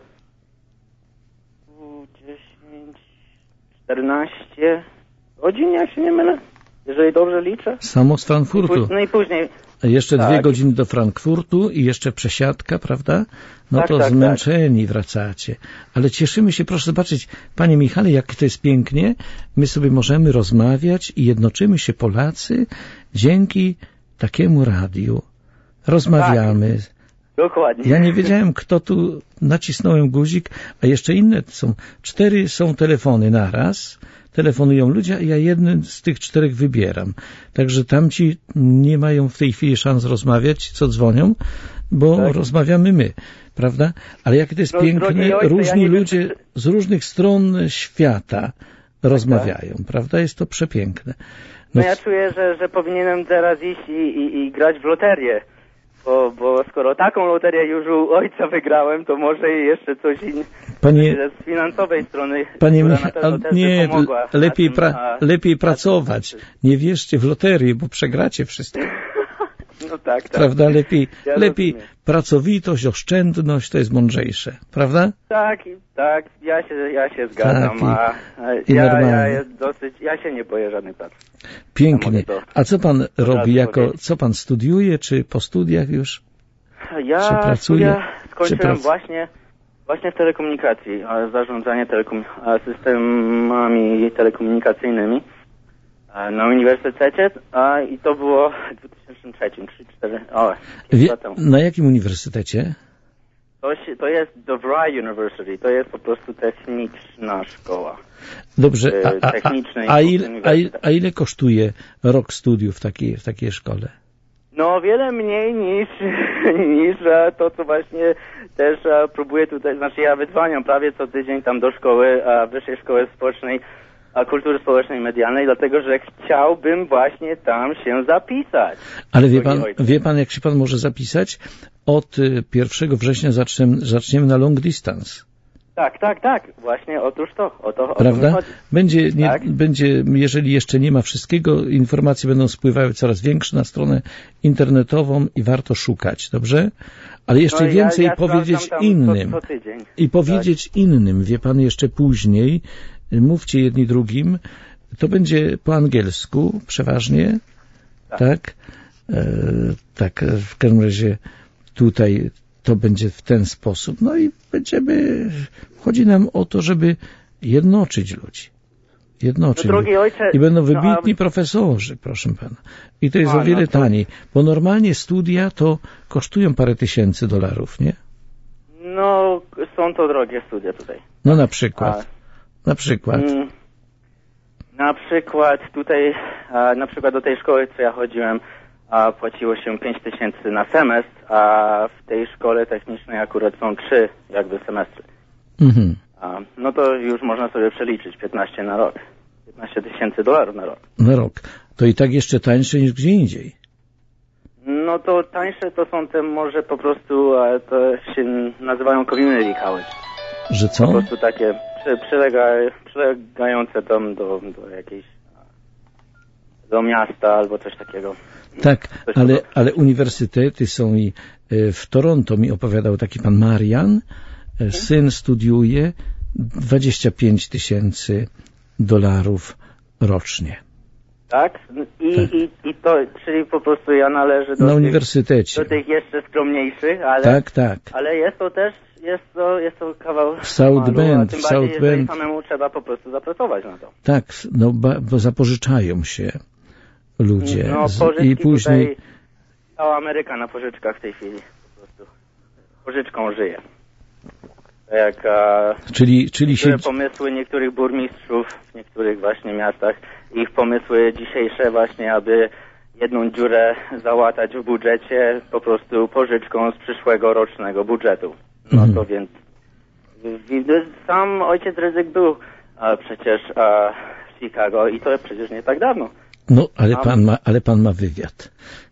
dziesięć, czternaście godzin, jak się nie mylę, jeżeli dobrze liczę. Samo z Frankfurtu. No i później... A jeszcze tak. dwie godziny do Frankfurtu i jeszcze przesiadka, prawda? No tak, to tak, zmęczeni tak. wracacie. Ale cieszymy się, proszę zobaczyć, panie Michale, jak to jest pięknie. My sobie możemy rozmawiać i jednoczymy się Polacy dzięki takiemu radiu. Rozmawiamy. Tak. Dokładnie. Ja nie wiedziałem, kto tu, nacisnąłem guzik, a jeszcze inne są. Cztery są telefony naraz. Telefonują ludzie, a ja jeden z tych czterech wybieram. Także tamci nie mają w tej chwili szans rozmawiać, co dzwonią, bo tak. rozmawiamy my, prawda? Ale jak to jest no, piękne, ojcze, różni ja ludzie wiem, czy... z różnych stron świata rozmawiają, tak. prawda? Jest to przepiękne. No, no ja czuję, że, że powinienem teraz iść i, i, i grać w loterię. Bo, bo skoro taką loterię już u ojca wygrałem, to może jeszcze coś innego z finansowej strony, panie która Micha, na pewno też nie, pomogła. Lepiej, tym, pra, a, lepiej pracować. Nie wierzcie w loterię, bo przegracie wszystko. No tak, tak. Prawda? Lepiej, ja lepiej pracowitość, oszczędność to jest mądrzejsze. Prawda? Tak, tak. Ja się, ja się zgadzam. Tak, a, a ja, ja, jest dosyć, ja się nie boję żadnej pracy. Pięknie. A co pan robi? Jako, powiedzieć. co pan studiuje? Czy po studiach już? Ja czy pracuje? skończyłem prac... właśnie, właśnie w telekomunikacji, zarządzanie telekom... systemami telekomunikacyjnymi na uniwersytecie a, i to było w dwa tysiące trzecim, trzy cztery o, Wie, na jakim uniwersytecie? To, się, to jest DeVry University, to jest po prostu techniczna szkoła. Dobrze, a, a, technicznej a, a, ile, a, ile, a ile kosztuje rok studiów w takiej, w takiej szkole? No wiele mniej niż, niż to, co właśnie też próbuję tutaj, znaczy ja wydzwaniam prawie co tydzień tam do szkoły, Wyższej Szkoły Społecznej Kultury Społecznej i Medialnej, dlatego że chciałbym właśnie tam się zapisać. Ale wie pan, wie pan, jak się pan może zapisać? Od pierwszego września zaczniemy, zaczniemy na long distance. Tak, tak, tak. Właśnie otóż to. O to prawda? O to chodzi. Będzie, nie, tak? będzie, jeżeli jeszcze nie ma wszystkiego, informacje będą spływały coraz większe na stronę internetową i warto szukać, dobrze? Ale jeszcze no, więcej ja, ja powiedzieć tam innym. Co, co tydzień. I powiedzieć tak. innym, wie pan, jeszcze później, mówcie jedni drugim, to będzie po angielsku przeważnie, tak? Tak, e, tak w każdym razie tutaj to będzie w ten sposób. No i będziemy, chodzi nam o to, żeby jednoczyć ludzi. Jednoczyć. No, drogi ojcze, I będą wybitni no, a... profesorzy, proszę pana. I to jest a, o wiele no to... taniej, bo normalnie studia to kosztują parę tysięcy dolarów, nie? No, są to drogie studia tutaj. No na przykład. A... Na przykład. Mm, na przykład tutaj, a, na przykład do tej szkoły, co ja chodziłem, a płaciło się pięć tysięcy na semestr, a w tej szkole technicznej akurat są trzy jakby semestry. Mhm. A, no to już można sobie przeliczyć piętnaście na rok. piętnaście tysięcy dolarów na rok. Na rok. To i tak jeszcze tańsze niż gdzie indziej. No to tańsze to są te może po prostu, a to się nazywają community college. Że co? Po prostu takie przy, przylega, przylegające tam do, do jakiejś, do miasta albo coś takiego. Tak, ale, ale uniwersytety są i w Toronto mi opowiadał taki pan Marian, syn studiuje dwadzieścia pięć tysięcy dolarów rocznie. Tak? I, tak. I, i to, czyli po prostu ja należę do, Na tych, uniwersytecie. do tych jeszcze skromniejszych, ale, tak, tak. ale jest to też, jest to, jest to kawał South malu, Bend, a tym South bardziej, jeżeli Bend. samemu trzeba po prostu zapracować na to. Tak, no bo zapożyczają się ludzie. No pożyczki i później tutaj, cała Ameryka na pożyczkach w tej chwili po prostu pożyczką żyje. Jak a, czyli, czyli niektóre się... pomysły niektórych burmistrzów w niektórych właśnie miastach, ich pomysły dzisiejsze właśnie, aby jedną dziurę załatać w budżecie po prostu pożyczką z przyszłego rocznego budżetu. No mhm. to więc Sam ojciec Rydzyk był a, przecież a, w Chicago i to przecież nie tak dawno. No, ale pan ma, ale pan ma wywiad.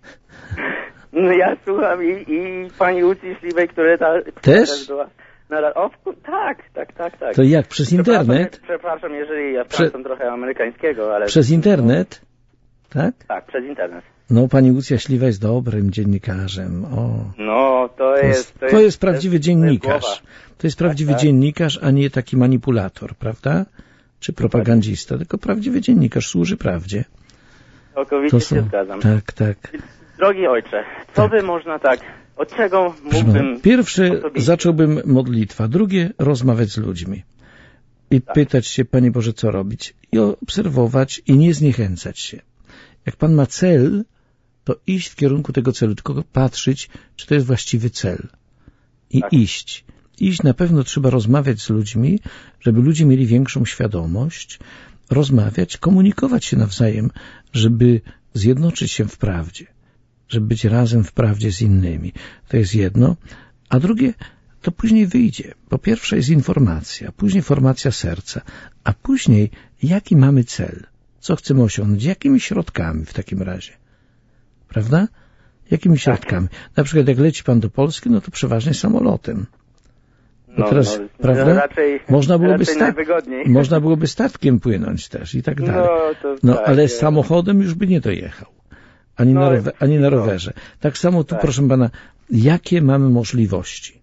No ja słucham i, i pani Łucji Śliwej, która ta, też? też była. Na, o, tak, tak, tak, tak. To jak, przez internet? Przepraszam, przepraszam jeżeli ja Prze... znam trochę amerykańskiego, ale... Przez internet? Tak? Tak, przez internet. No, pani Łucja Śliwa jest dobrym dziennikarzem. O. No, to, to jest... jest, to jest, to jest prawdziwy to jest, dziennikarz. To jest, to jest prawdziwy tak, dziennikarz, a nie taki manipulator, prawda? Czy propagandista, tylko prawdziwy dziennikarz służy prawdzie. Całkowicie się zgadzam. Tak, tak. Drogi ojcze, co tak. by można tak... Od czego mógłbym... Pierwsze osobiście? Zacząłbym modlitwa, drugie rozmawiać z ludźmi. I tak. pytać się, Panie Boże, co robić. I obserwować i nie zniechęcać się. Jak Pan ma cel, to iść w kierunku tego celu, tylko patrzeć, czy to jest właściwy cel. I tak. iść. Iść na pewno trzeba rozmawiać z ludźmi, żeby ludzie mieli większą świadomość, rozmawiać, komunikować się nawzajem, żeby zjednoczyć się w prawdzie, żeby być razem w prawdzie z innymi. To jest jedno. A drugie, to później wyjdzie. Po pierwsze jest informacja, później formacja serca, a później jaki mamy cel, co chcemy osiągnąć, jakimi środkami w takim razie. Prawda? Jakimi środkami? Na przykład jak leci pan do Polski, no to przeważnie samolotem. Bo no, teraz, no, prawda? Raczej, można, byłoby raczej stat... można byłoby statkiem płynąć też i tak dalej. No, to no tak, ale ja... samochodem już by nie dojechał. Ani, no, na, rower, ani na rowerze. Tak samo tu, tak. proszę pana, jakie mamy możliwości?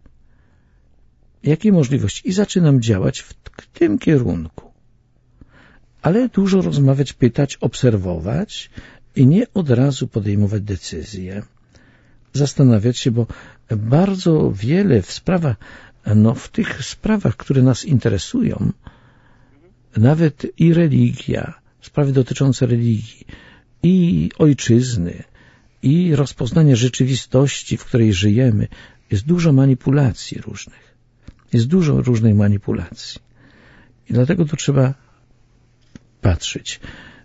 Jakie możliwości? I zaczynam działać w, w tym kierunku. Ale dużo rozmawiać, pytać, obserwować i nie od razu podejmować decyzje. Zastanawiać się, bo bardzo wiele w sprawach, no w tych sprawach, które nas interesują, nawet i religia, sprawy dotyczące religii, i ojczyzny, i rozpoznanie rzeczywistości, w której żyjemy, jest dużo manipulacji różnych. Jest dużo różnej manipulacji. I dlatego tu trzeba patrzeć.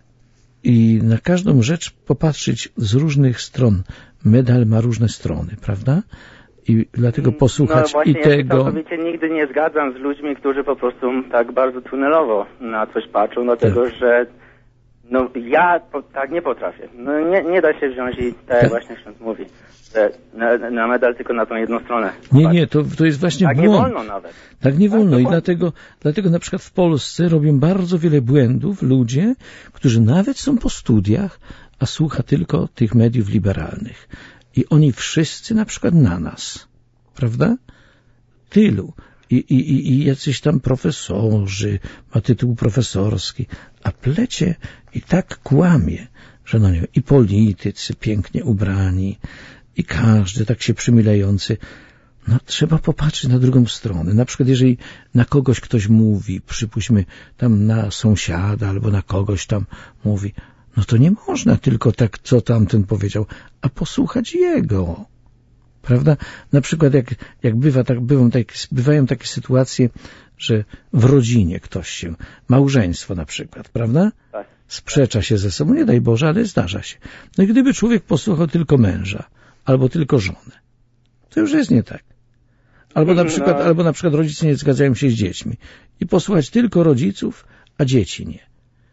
I na każdą rzecz popatrzeć z różnych stron. Medal ma różne strony, prawda? I dlatego posłuchać no, właśnie i tego... Ja się całkowicie nigdy nie zgadzam z ludźmi, którzy po prostu tak bardzo tunelowo na coś patrzą, dlatego tak. że no ja po, tak nie potrafię. No nie, nie da się wziąć i tak jak właśnie ksiądz mówi, że na, na medal tylko na tą jedną stronę. Nie, nie, to, to jest właśnie tak błąd. Tak nie wolno nawet. Tak nie wolno tak, i dlatego, dlatego na przykład w Polsce robią bardzo wiele błędów ludzie, którzy nawet są po studiach, a słucha tylko tych mediów liberalnych. I oni wszyscy na przykład na nas, prawda? Tylu. I, i, i jacyś tam profesorzy, ma tytuł profesorski, a plecie i tak kłamie, że no nie wiem, i politycy pięknie ubrani, i każdy tak się przymilający. No trzeba popatrzeć na drugą stronę. Na przykład jeżeli na kogoś ktoś mówi, przypuśćmy tam na sąsiada albo na kogoś tam mówi, no to nie można tylko tak, co tamten powiedział, a posłuchać jego. Prawda? Na przykład jak, jak bywa, tak, bywają, tak, bywają takie sytuacje, że w rodzinie ktoś się, małżeństwo na przykład, prawda? Tak. Sprzecza się ze sobą, nie daj Boże, ale zdarza się. No i gdyby człowiek posłuchał tylko męża, albo tylko żonę, to już jest nie tak. Albo na przykład, no. albo na przykład rodzice nie zgadzają się z dziećmi i posłuchać tylko rodziców, a dzieci nie.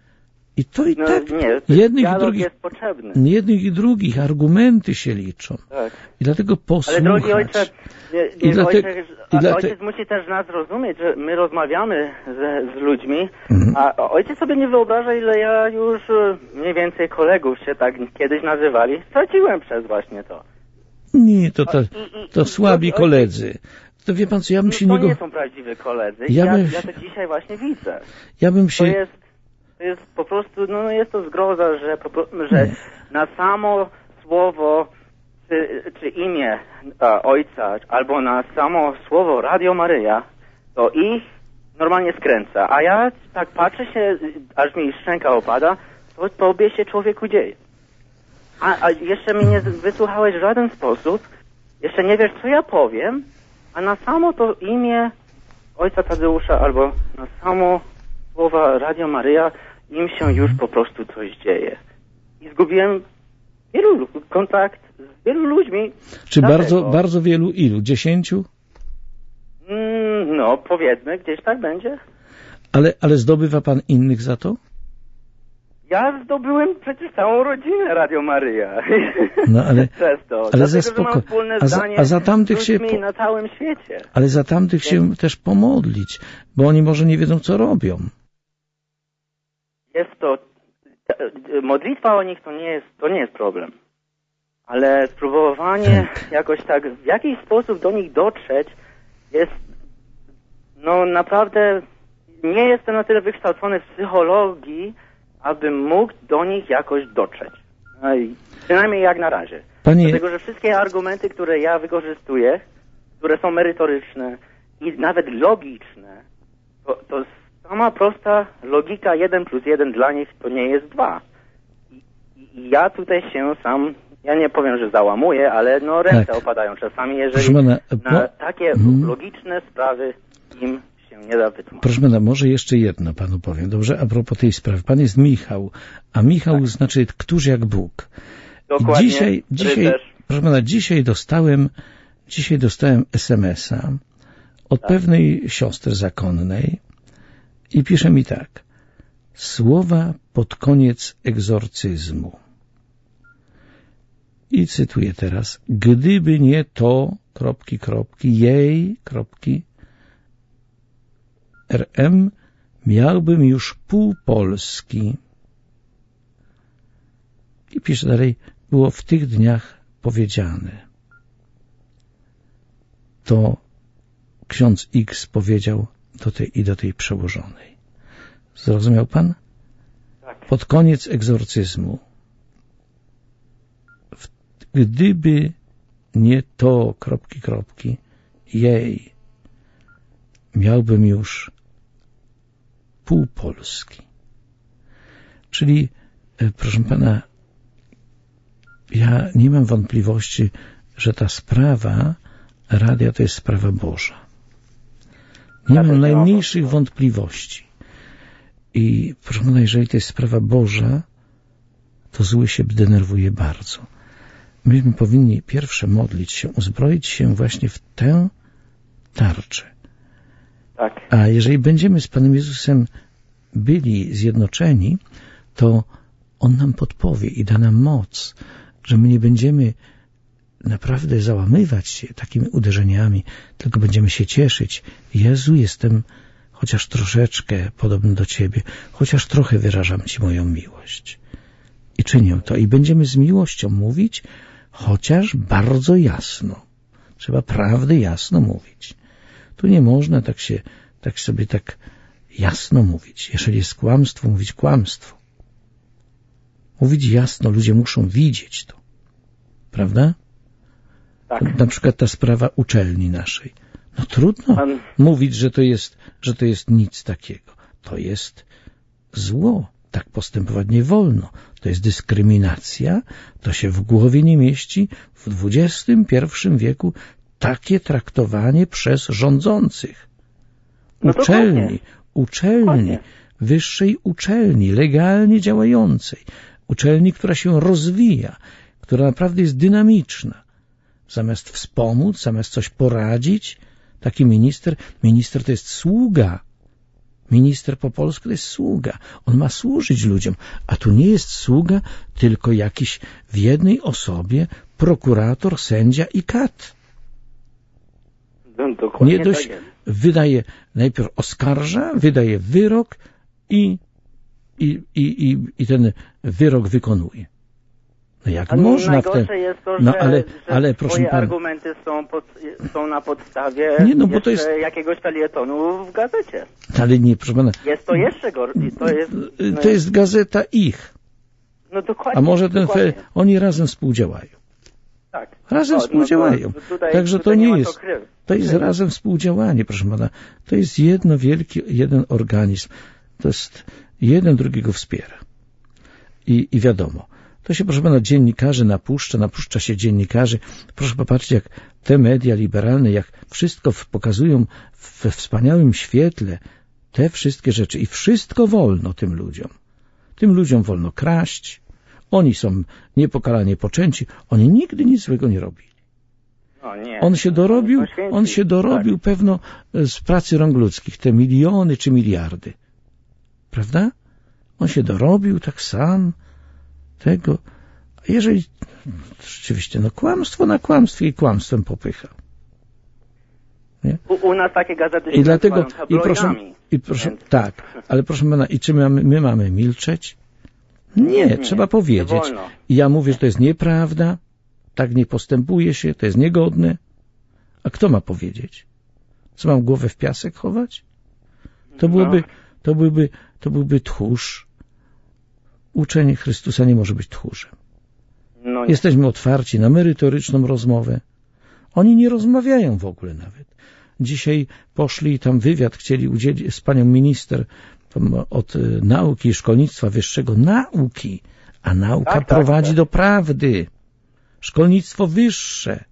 I to i no, tak nie, jednych i drugich, jest potrzebny. jednych i drugich argumenty się liczą. Tak. I dlatego posłuchać. Ale drogi ojcze, nie, I dlate, ojciec, i dlate... ojciec musi też nas rozumieć, że my rozmawiamy z, z ludźmi, mhm. a ojciec sobie nie wyobraża, ile ja już mniej więcej kolegów się tak kiedyś nazywali. Straciłem przez właśnie to. Nie, to, to, to słabi koledzy. To wie pan co, ja bym się nie... To nie są prawdziwi koledzy. Ja, ja, bym... ja to dzisiaj właśnie widzę. Ja bym się... To jest, to jest po prostu, no jest to zgroza, że, że na samo słowo czy, czy imię a, ojca, albo na samo słowo Radio Maryja, to ich normalnie skręca. A ja tak patrzę się, aż mi szczęka opada, to tobie się człowieku dzieje. A, a jeszcze mnie nie wysłuchałeś w żaden sposób, jeszcze nie wiesz, co ja powiem, a na samo to imię ojca Tadeusza albo na samo słowa Radio Maryja im się już po prostu coś dzieje. I zgubiłem wielu kontakt z wielu ludźmi. Czy bardzo, bardzo wielu ilu? Dziesięciu? Mm, No, powiedzmy, gdzieś tak będzie. Ale, ale zdobywa pan innych za to? Ja zdobyłem przecież całą rodzinę Radio Maryja. No, ale, Przez to. ale Dlatego, ze spoko... że mam wspólne a, za, zdanie a za tamtych z się ludźmi po... na całym świecie. Ale za tamtych się Więc... też pomodlić, bo oni może nie wiedzą, co robią. Jest to... Modlitwa o nich to nie jest, to nie jest problem. Ale spróbowanie tak. jakoś tak w jakiś sposób do nich dotrzeć jest... No naprawdę nie jestem na tyle wykształcony w psychologii, abym mógł do nich jakoś dotrzeć. No i przynajmniej jak na razie. Panie... Dlatego, że wszystkie argumenty, które ja wykorzystuję, które są merytoryczne i nawet logiczne, to, to sama prosta logika jeden plus jeden dla nich to nie jest dwa. I, i ja tutaj się sam, ja nie powiem, że załamuję, ale no ręce tak. opadają czasami, jeżeli pana, po... na takie hmm. logiczne sprawy im się nie da wytłumaczyć. Proszę pana, może jeszcze jedno panu powiem, dobrze? A propos tej sprawy. Pan jest Michał, a Michał tak. znaczy któż jak Bóg. Dokładnie. Dzisiaj, dzisiaj, proszę pana, dzisiaj dostałem, dzisiaj dostałem es em es a od tak. pewnej siostry zakonnej i pisze mi tak. Słowa pod koniec egzorcyzmu. I cytuję teraz. Gdyby nie to, kropki, kropki, jej, kropki, er em, miałbym już pół Polski. I pisze dalej, było w tych dniach powiedziane. To ksiądz X powiedział do tej i do tej przełożonej. Zrozumiał pan? Tak. Pod koniec egzorcyzmu. W, gdyby nie to, kropki, kropki, jej, miałbym już pół Polski. Czyli, proszę pana, ja nie mam wątpliwości, że ta sprawa radia to jest sprawa Boża. Nie mam najmniejszych wątpliwości. I proszę pana, jeżeli to jest sprawa Boża, to zły się denerwuje bardzo. Myśmy powinni pierwsze modlić się, uzbroić się właśnie w tę tarczę. Tak. A jeżeli będziemy z Panem Jezusem byli zjednoczeni, to On nam podpowie i da nam moc, że my nie będziemy naprawdę załamywać się takimi uderzeniami, tylko będziemy się cieszyć. Jezu, jestem chociaż troszeczkę podobny do Ciebie, chociaż trochę wyrażam Ci moją miłość. I czynię to. I będziemy z miłością mówić, chociaż bardzo jasno. Trzeba prawdę jasno mówić. Tu nie można tak się, tak sobie tak jasno mówić. Jeżeli jest kłamstwo, mówić kłamstwo. Mówić jasno, ludzie muszą widzieć to. Prawda? Tak. Na przykład ta sprawa uczelni naszej. No trudno Pan... mówić, że to jest, że to jest nic takiego. To jest zło. Tak postępować nie wolno. To jest dyskryminacja. To się w głowie nie mieści. W dwudziestym pierwszym wieku takie traktowanie przez rządzących. No uczelni, dokładnie. uczelni, Dokładnie. wyższej uczelni, legalnie działającej. Uczelni, która się rozwija, która naprawdę jest dynamiczna. Zamiast wspomóc, zamiast coś poradzić, taki minister, minister to jest sługa. Minister po polsku to jest sługa. On ma służyć ludziom, a tu nie jest sługa, tylko jakiś w jednej osobie prokurator, sędzia i kat. No, dokładnie nie dość tak jest. Wydaje, najpierw oskarża, wydaje wyrok i, i, i, i, i ten wyrok wykonuje. No jak A można w ten... jest to, no, że, ale, że ale proszę twoje pana... argumenty są, pod, są na podstawie nie, no, bo to jest... jakiegoś felietonu w gazecie. Ale nie, proszę pana... Jest to jeszcze gorzej. To jest, no, to jest gazeta ich. No dokładnie. A może ten dokładnie. fe... oni razem współdziałają. Tak. Razem no, współdziałają. No to, tutaj, Także tutaj to nie nie jest... To, kryw. to jest razem współdziałanie, proszę pana. To jest jedno wielki, jeden organizm. To jest jeden drugiego wspiera. I, i wiadomo. To się, proszę pana, dziennikarzy napuszcza, napuszcza się dziennikarzy. Proszę popatrzeć, jak te media liberalne, jak wszystko pokazują we wspaniałym świetle, te wszystkie rzeczy. I wszystko wolno tym ludziom. Tym ludziom wolno kraść. Oni są niepokalanie poczęci. Oni nigdy nic złego nie robili. O nie. On się dorobił, Poświęcił, on się dorobił tak. pewno z pracy rąk ludzkich, te miliony czy miliardy. Prawda? On się dorobił tak sam tego. A jeżeli rzeczywiście, no kłamstwo na kłamstwie i kłamstwem popycha. Nie? U, u nas takie gazety się I dlatego, i proszę, i proszę więc... tak, ale proszę pana, i czy my mamy, my mamy milczeć? Nie, nie trzeba powiedzieć. Nie I ja mówię, że to jest nieprawda, tak nie postępuje się, to jest niegodne. A kto ma powiedzieć? Co, mam głowę w piasek chować? To byłoby, no. to byłby, to byłby tchórz. Uczenie Chrystusa nie może być tchórzem. No Jesteśmy otwarci na merytoryczną rozmowę. Oni nie rozmawiają w ogóle nawet. Dzisiaj poszli tam wywiad, chcieli udzielić z panią minister od nauki i szkolnictwa wyższego. Nauki, a nauka tak, prowadzi tak, tak. do prawdy. Szkolnictwo wyższe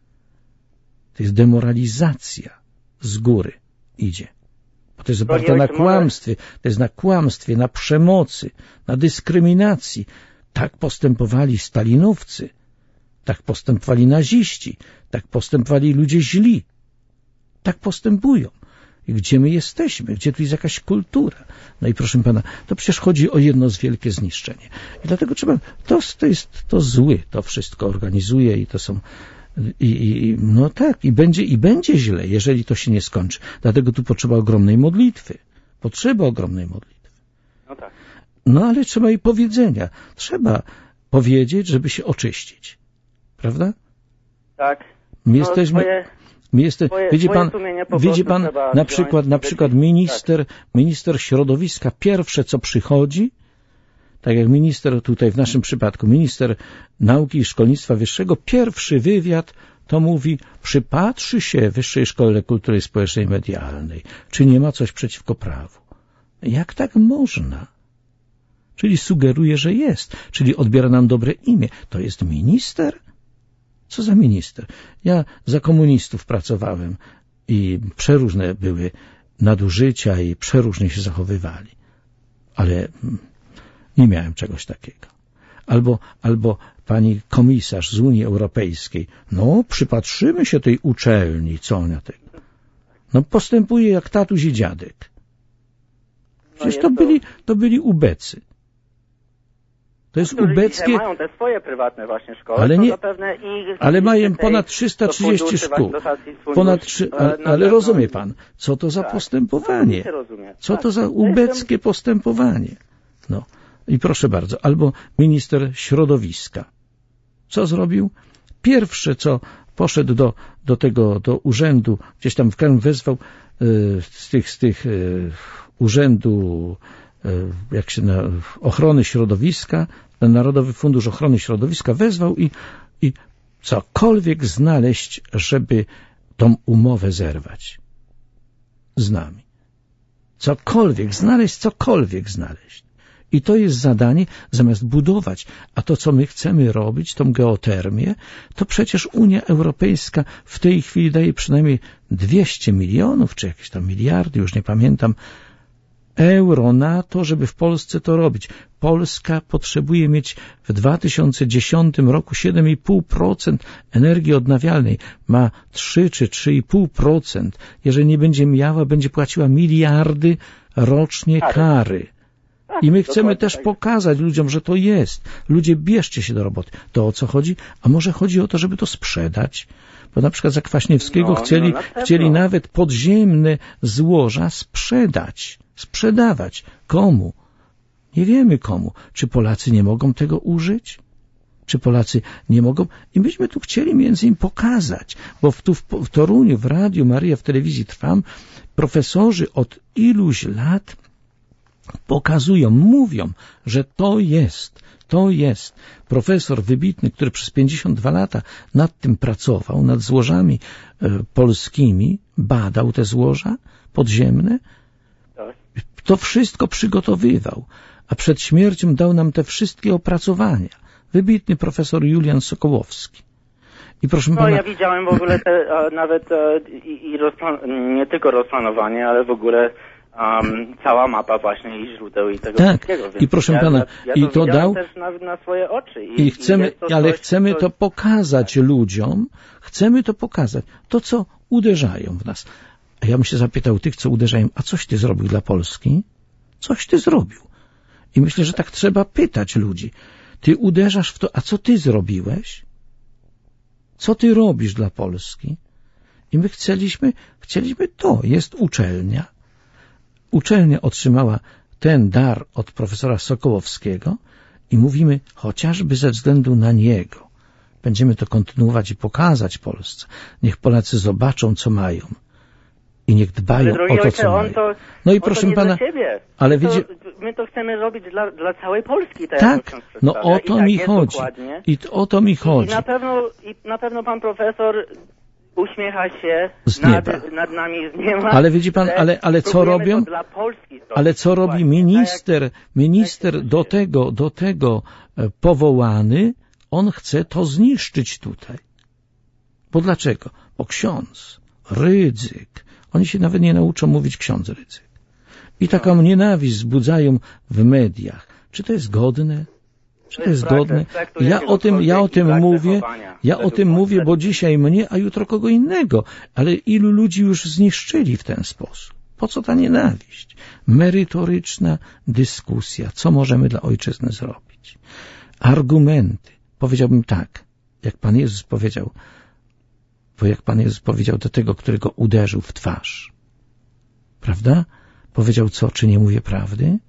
to jest demoralizacja z góry idzie. Bo to jest oparte na kłamstwie, to jest na kłamstwie, na przemocy, na dyskryminacji. Tak postępowali stalinowcy, tak postępowali naziści, tak postępowali ludzie źli. Tak postępują. I gdzie my jesteśmy? Gdzie tu jest jakaś kultura? No i proszę pana, to przecież chodzi o jedno z wielkie zniszczenie. I dlatego trzeba, to, to jest to zły, to wszystko organizuje i to są i, i no tak, i będzie, i będzie źle, jeżeli to się nie skończy. Dlatego tu potrzeba ogromnej modlitwy. Potrzeba ogromnej modlitwy. No tak. No ale trzeba i powiedzenia. Trzeba powiedzieć, żeby się oczyścić. Prawda? Tak. My no, jesteśmy... Swoje... My jeste, Twoje, widzi twoje pan, widzi pan na przykład, na przykład minister, tak. minister środowiska pierwsze co przychodzi, tak jak minister tutaj w naszym przypadku, minister nauki i szkolnictwa wyższego, pierwszy wywiad to mówi, przypatrzy się Wyższej Szkole Kultury Społecznej i Medialnej, czy nie ma coś przeciwko prawu. Jak tak można? Czyli sugeruje, że jest, czyli odbiera nam dobre imię. To jest minister? Co za minister? Ja za komunistów pracowałem i przeróżne były nadużycia i przeróżnie się zachowywali. Ale nie miałem czegoś takiego. Albo, albo pani komisarz z Unii Europejskiej, no przypatrzymy się tej uczelni, co ona tego. No postępuje jak tatuś i dziadek. Przecież to byli, to byli ubecy. To jest ubeckie... mają te swoje prywatne właśnie szkoły, ale nie, zapewne i ale mają ponad trzysta trzydzieści szkół. Ponad trzy, ale, ale rozumie pan, co to za tak. postępowanie? No, co tak. to za ubeckie postępowanie? No. I proszę bardzo, albo minister środowiska. Co zrobił? Pierwsze, co poszedł do, do tego, do urzędu, gdzieś tam w kraju wezwał y, z tych, z tych y, urzędu jak się na, ochrony środowiska, na Narodowy Fundusz Ochrony Środowiska wezwał i, i cokolwiek znaleźć, żeby tą umowę zerwać z nami. Cokolwiek znaleźć, cokolwiek znaleźć. I to jest zadanie, zamiast budować. A to, co my chcemy robić, tą geotermię, to przecież Unia Europejska w tej chwili daje przynajmniej dwieście milionów, czy jakieś tam miliardy, już nie pamiętam, euro na to, żeby w Polsce to robić. Polska potrzebuje mieć w dwa tysiące dziesiątym roku siedem i pół procent energii odnawialnej. Ma trzy czy trzy i pół procent. Jeżeli nie będzie miała, będzie płaciła miliardy rocznie kary. I my chcemy też pokazać ludziom, że to jest. Ludzie, bierzcie się do roboty. To o co chodzi? A może chodzi o to, żeby to sprzedać? Bo na przykład za Kwaśniewskiego no, chcieli, no na chcieli nawet podziemne złoża sprzedać. Sprzedawać. Komu? Nie wiemy komu. Czy Polacy nie mogą tego użyć? Czy Polacy nie mogą? I myśmy tu chcieli między innymi pokazać, bo w, tu w, w Toruniu, w Radiu Maryja, w telewizji Trwam, profesorzy od iluś lat pokazują, mówią, że to jest, to jest. Profesor wybitny, który przez pięćdziesiąt dwa lata nad tym pracował, nad złożami e, polskimi, badał te złoża podziemne, to wszystko przygotowywał, a przed śmiercią dał nam te wszystkie opracowania. Wybitny profesor Julian Sokołowski. I proszę no pana... ja widziałem w ogóle te, a, nawet a, i, i rozplan- nie tylko rozplanowanie, ale w ogóle um, cała mapa właśnie i źródeł i tego tak. wszystkiego. Więc I proszę ja, pana, ja, ja i to, to dał też na, na swoje oczy. I, i chcemy, i to ale coś, chcemy to... to pokazać ludziom, chcemy to pokazać, to co uderzają w nas. A ja bym się zapytał tych, co uderzają, a coś ty zrobił dla Polski? Coś ty zrobił. I myślę, że tak trzeba pytać ludzi. Ty uderzasz w to, a co ty zrobiłeś? Co ty robisz dla Polski? I my chcieliśmy, chcieliśmy to. Jest uczelnia. Uczelnia otrzymała ten dar od profesora Sokołowskiego i mówimy, chociażby ze względu na niego. Będziemy to kontynuować i pokazać Polsce. Niech Polacy zobaczą, co mają. I niech dbają ale, o to, ojcze, co on mają. To, no i on proszę to nie pana, dla siebie. ale my, to, wiecie, my to chcemy robić dla, dla całej Polski. Tak, tak no o to I mi tak chodzi. Dokładnie. I o to mi chodzi. I na pewno, i na pewno pan profesor uśmiecha się z nad, nieba. nad nami z nieba. Ale widzi pan, ale, ale co robią? Dla Polski ale co robi właśnie, minister? tak jak, minister tak do tego, do tego powołany, on chce to zniszczyć tutaj. Bo dlaczego? Bo ksiądz, Rydzyk, oni się nawet nie nauczą mówić ksiądz Rydzyk. I taką no. nienawiść wzbudzają w mediach. Czy to jest godne? Czy to jest godne? Ja o tym, ja o tym mówię, ja o tym mówię, bo dzisiaj mnie, a jutro kogo innego. Ale ilu ludzi już zniszczyli w ten sposób? Po co ta nienawiść? Merytoryczna dyskusja. Co możemy dla ojczyzny zrobić? Argumenty. Powiedziałbym tak, jak Pan Jezus powiedział, bo jak Pan Jezus powiedział do tego, którego uderzył w twarz. Prawda? Powiedział co? Czy nie mówię prawdy?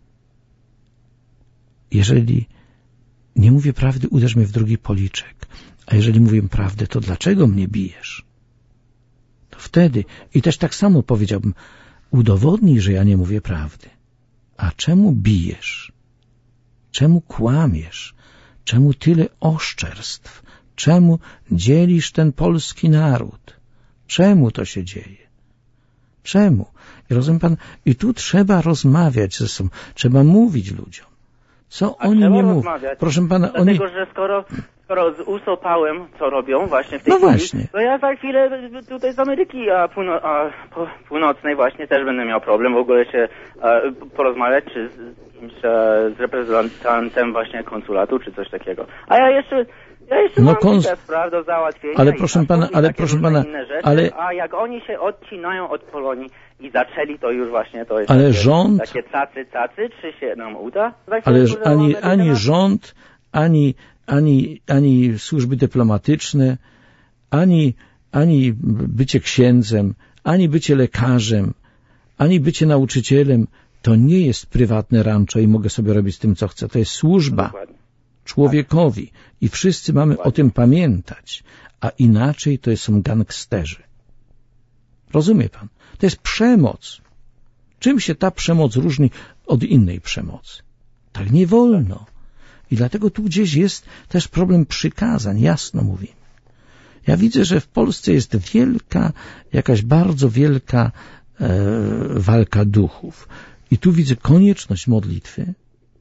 Jeżeli nie mówię prawdy, uderz mnie w drugi policzek. A jeżeli mówię prawdę, to dlaczego mnie bijesz? To wtedy. I też tak samo powiedziałbym, udowodnij, że ja nie mówię prawdy. A czemu bijesz? Czemu kłamiesz? Czemu tyle oszczerstw? Czemu dzielisz ten polski naród? Czemu to się dzieje? Czemu? I rozumie pan, i tu trzeba rozmawiać ze sobą, trzeba mówić ludziom. Co A oni nie mówią? Rozmawiać. Proszę pana, Dlatego, oni... że skoro, skoro z usopałem, co robią właśnie w tej no chwili, właśnie. to ja za chwilę tutaj z Ameryki a półno, a po, północnej właśnie też będę miał problem w ogóle się a, porozmawiać czy z, z, z reprezentantem właśnie konsulatu, czy coś takiego. A ja jeszcze Ja jeszcze no mam kons... kilka spraw do załatwienia. Ale proszę pana, ale proszę pana, rzeczy, ale... A jak oni się odcinają od Polonii i zaczęli, to już właśnie to jest ale takie, rząd... takie cacy, cacy, czy się nam uda? Ale ani, ani rząd, ani, ani, ani służby dyplomatyczne, ani, ani bycie księdzem, ani bycie lekarzem, ani bycie nauczycielem, to nie jest prywatne rancho i mogę sobie robić z tym, co chcę. To jest służba człowiekowi i wszyscy mamy o tym pamiętać, a inaczej to są gangsterzy. Rozumie pan? To jest przemoc. Czym się ta przemoc różni od innej przemocy? Tak nie wolno. I dlatego tu gdzieś jest też problem przykazań, jasno mówimy. Ja widzę, że w Polsce jest wielka, jakaś bardzo wielka e, walka duchów. I tu widzę konieczność modlitwy,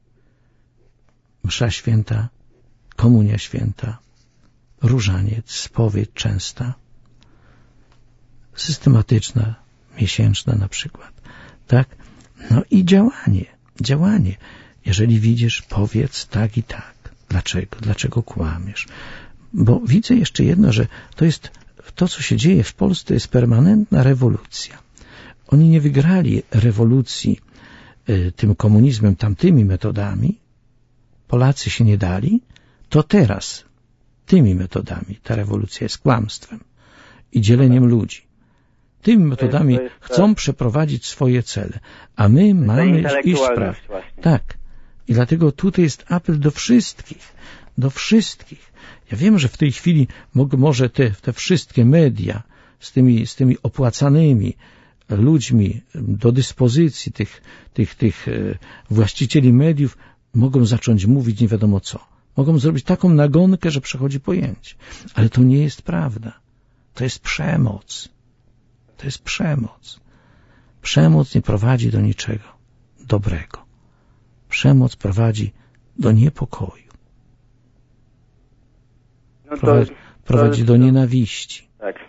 msza święta, komunia święta, różaniec, spowiedź częsta, systematyczna, miesięczna na przykład. Tak? No i działanie, działanie. Jeżeli widzisz, powiedz tak i tak. Dlaczego? Dlaczego kłamiesz? Bo widzę jeszcze jedno, że to jest, to co się dzieje w Polsce, to jest permanentna rewolucja. Oni nie wygrali rewolucji y, tym komunizmem, tamtymi metodami. Polacy się nie dali, to teraz tymi metodami ta rewolucja jest kłamstwem i dzieleniem ludzi. Tymi metodami chcą przeprowadzić swoje cele, a my mamy iść w sprawie. Tak. I dlatego tutaj jest apel do wszystkich, do wszystkich. Ja wiem, że w tej chwili może te, te wszystkie media z tymi, z tymi opłacanymi ludźmi do dyspozycji tych, tych, tych właścicieli mediów mogą zacząć mówić nie wiadomo co. Mogą zrobić taką nagonkę, że przechodzi pojęcie. Ale to nie jest prawda. To jest przemoc. To jest przemoc. Przemoc nie prowadzi do niczego dobrego. Przemoc prowadzi do niepokoju. No to, prowadzi, to, prowadzi to, do nienawiści. Tak.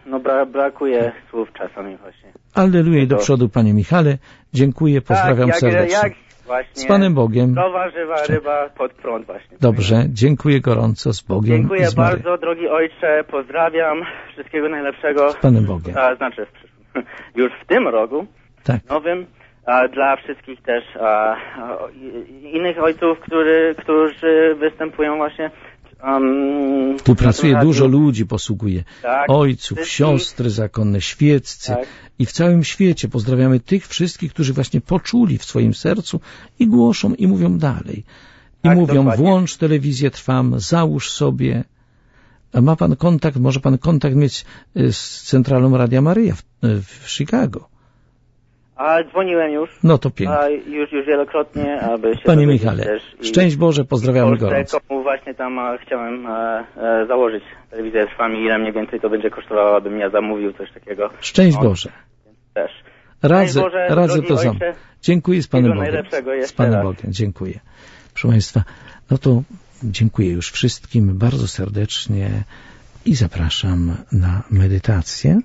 no bra, brakuje słów czasami właśnie. Alleluja i do przodu, panie Michale. Dziękuję, pozdrawiam tak, jak, serdecznie. Jak właśnie z Panem Bogiem. Zdrowa, żywa ryba pod prąd właśnie. Dobrze, dziękuję gorąco, z Bogiem. Dziękuję i z Maryją. bardzo, drogi ojcze, pozdrawiam, wszystkiego najlepszego. Z Panem Bogiem. A, znaczy w przyszłym, już w tym roku, tak. nowym, a, dla wszystkich też a, a, innych ojców, który, którzy występują właśnie. Um, tu pracuje dużo ludzi, posługuje. Tak, ojców, wszystkich. siostry zakonne, świeccy. Tak. I w całym świecie pozdrawiamy tych wszystkich, którzy właśnie poczuli w swoim sercu i głoszą i mówią dalej. I tak, mówią, dokładnie. włącz telewizję Trwam, załóż sobie. Ma pan kontakt, może pan kontakt mieć z centralą Radia Maryja w, w Chicago. A dzwoniłem już. No to pięknie. A już, już wielokrotnie, aby się Panie dowiedzieć Michale, też i szczęść Boże, pozdrawiamy gorąco. Komu właśnie tam a, chciałem a, a, założyć telewizję z wami, ile mniej więcej to będzie kosztowało, abym ja zamówił coś takiego. Szczęść no, Boże. Też. Radzę, Boże, radzę to ojcze, sam. Dziękuję z Panem Bogiem. Z Panem raz. Bogiem, dziękuję. Proszę Państwa, no to dziękuję już wszystkim bardzo serdecznie i zapraszam na medytację.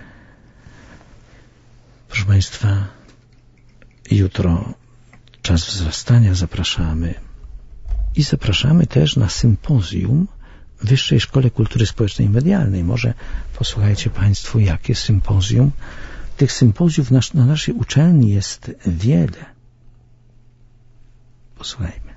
Proszę Państwa, jutro czas wzrastania zapraszamy i zapraszamy też na sympozjum w Wyższej Szkole Kultury Społecznej i Medialnej. Może posłuchajcie Państwo, jakie sympozjum. Tych sympozjów na, na naszej uczelni jest wiele. Posłuchajmy.